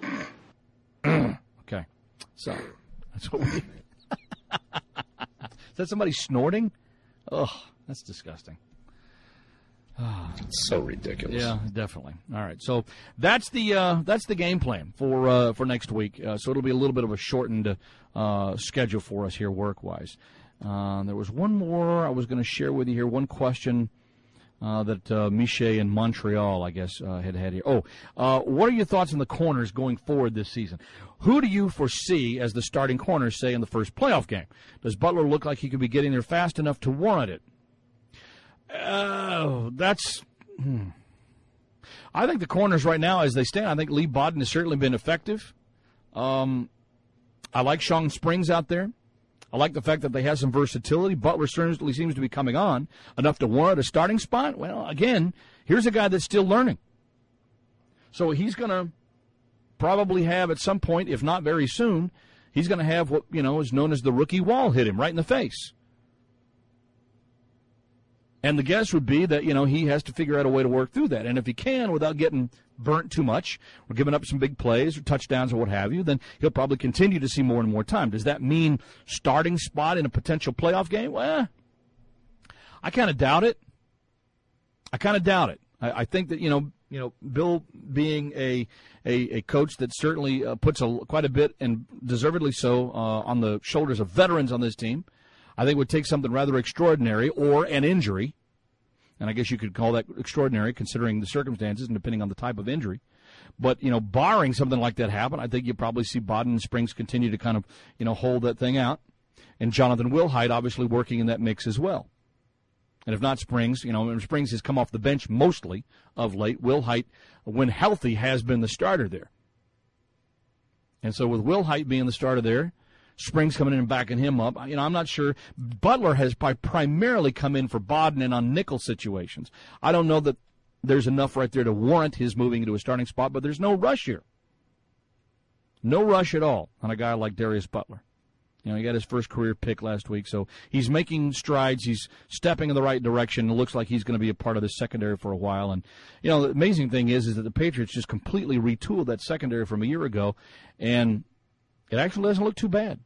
Okay. So that's what we... Is that somebody snorting? Oh, that's disgusting. It's so ridiculous. Yeah, definitely. All right, so that's the game plan for next week. So it'll be a little bit of a shortened schedule for us here, work-wise. There was one more I was going to share with you here. One question that Miche in Montreal, I guess, had here. What are your thoughts on the corners going forward this season? Who do you foresee as the starting corners, say, in the first playoff game? Does Butler look like he could be getting there fast enough to warrant it? I think the corners right now, as they stand, I think Lee Bodden has certainly been effective. I like Sean Springs out there. I like the fact that they have some versatility. Butler certainly seems to be coming on enough to warrant a starting spot. Well, again, here's a guy that's still learning. So he's going to probably have at some point, if not very soon, he's going to have what, is known as the rookie wall hit him right in the face. And the guess would be that, he has to figure out a way to work through that. And if he can, without getting burnt too much or giving up some big plays or touchdowns or what have you, then he'll probably continue to see more and more time. Does that mean starting spot in a potential playoff game? Well, I kind of doubt it. I think that, Bill being a coach that certainly puts quite a bit, and deservedly so, on the shoulders of veterans on this team, I think it would take something rather extraordinary or an injury, and I guess you could call that extraordinary considering the circumstances and depending on the type of injury. But, barring something like that happen, I think you'll probably see Bodden and Springs continue to kind of, hold that thing out. And Jonathan Wilhite obviously working in that mix as well. And if not Springs, Springs has come off the bench mostly of late. Wilhite, when healthy, has been the starter there. And so with Wilhite being the starter there, Springs coming in and backing him up, I'm not sure. Butler has primarily come in for Bodden and on nickel situations. I don't know that there's enough right there to warrant his moving into a starting spot, but there's no rush here. No rush at all on a guy like Darius Butler. He got his first career pick last week, so he's making strides. He's stepping in the right direction. It looks like he's going to be a part of the secondary for a while. And, the amazing thing is that the Patriots just completely retooled that secondary from a year ago, and it actually doesn't look too bad.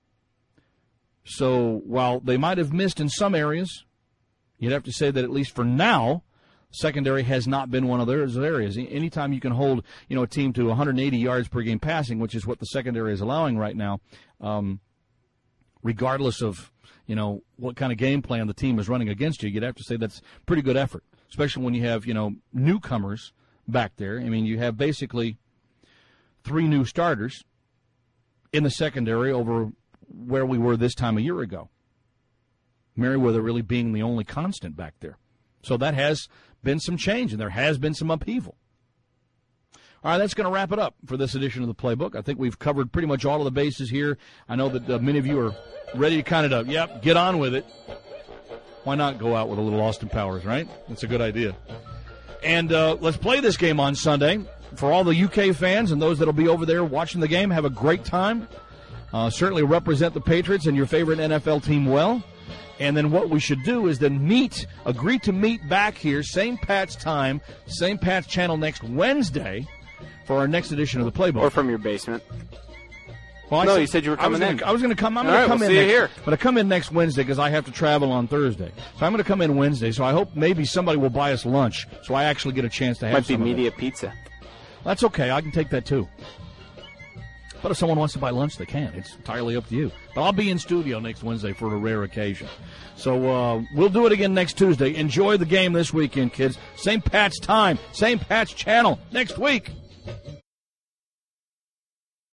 So while they might have missed in some areas, you'd have to say that at least for now, secondary has not been one of those areas. Anytime you can hold, a team to 180 yards per game passing, which is what the secondary is allowing right now, regardless of, what kind of game plan the team is running against you, you'd have to say that's pretty good effort, especially when you have, newcomers back there. I mean, you have basically 3 new starters in the secondary over where we were this time a year ago. Merriweather really being the only constant back there. So that has been some change, and there has been some upheaval. All right, that's going to wrap it up for this edition of the Playbook. I think we've covered pretty much all of the bases here. I know that many of you are ready to kind of, get on with it. Why not go out with a little Austin Powers, right? That's a good idea. And let's play this game on Sunday. For all the UK fans and those that will be over there watching the game, have a great time. Certainly represent the Patriots and your favorite NFL team well. And then what we should do is then agree to meet back here, same Pat's time, same Pat's channel next Wednesday for our next edition of the Playbook. Or from your basement. Well, no, you said you were coming in. I was going to come. I'm All going right, to come we'll in see you here. I'm going to come in next Wednesday because I have to travel on Thursday. So I'm going to come in Wednesday. So I hope maybe somebody will buy us lunch so I actually get a chance to have Might be some of it. media pizza. That's okay. I can take that too. But if someone wants to buy lunch, they can. It's entirely up to you. But I'll be in studio next Wednesday for a rare occasion. So we'll do it again next Tuesday. Enjoy the game this weekend, kids. Same Pat's time, same Pat's channel next week.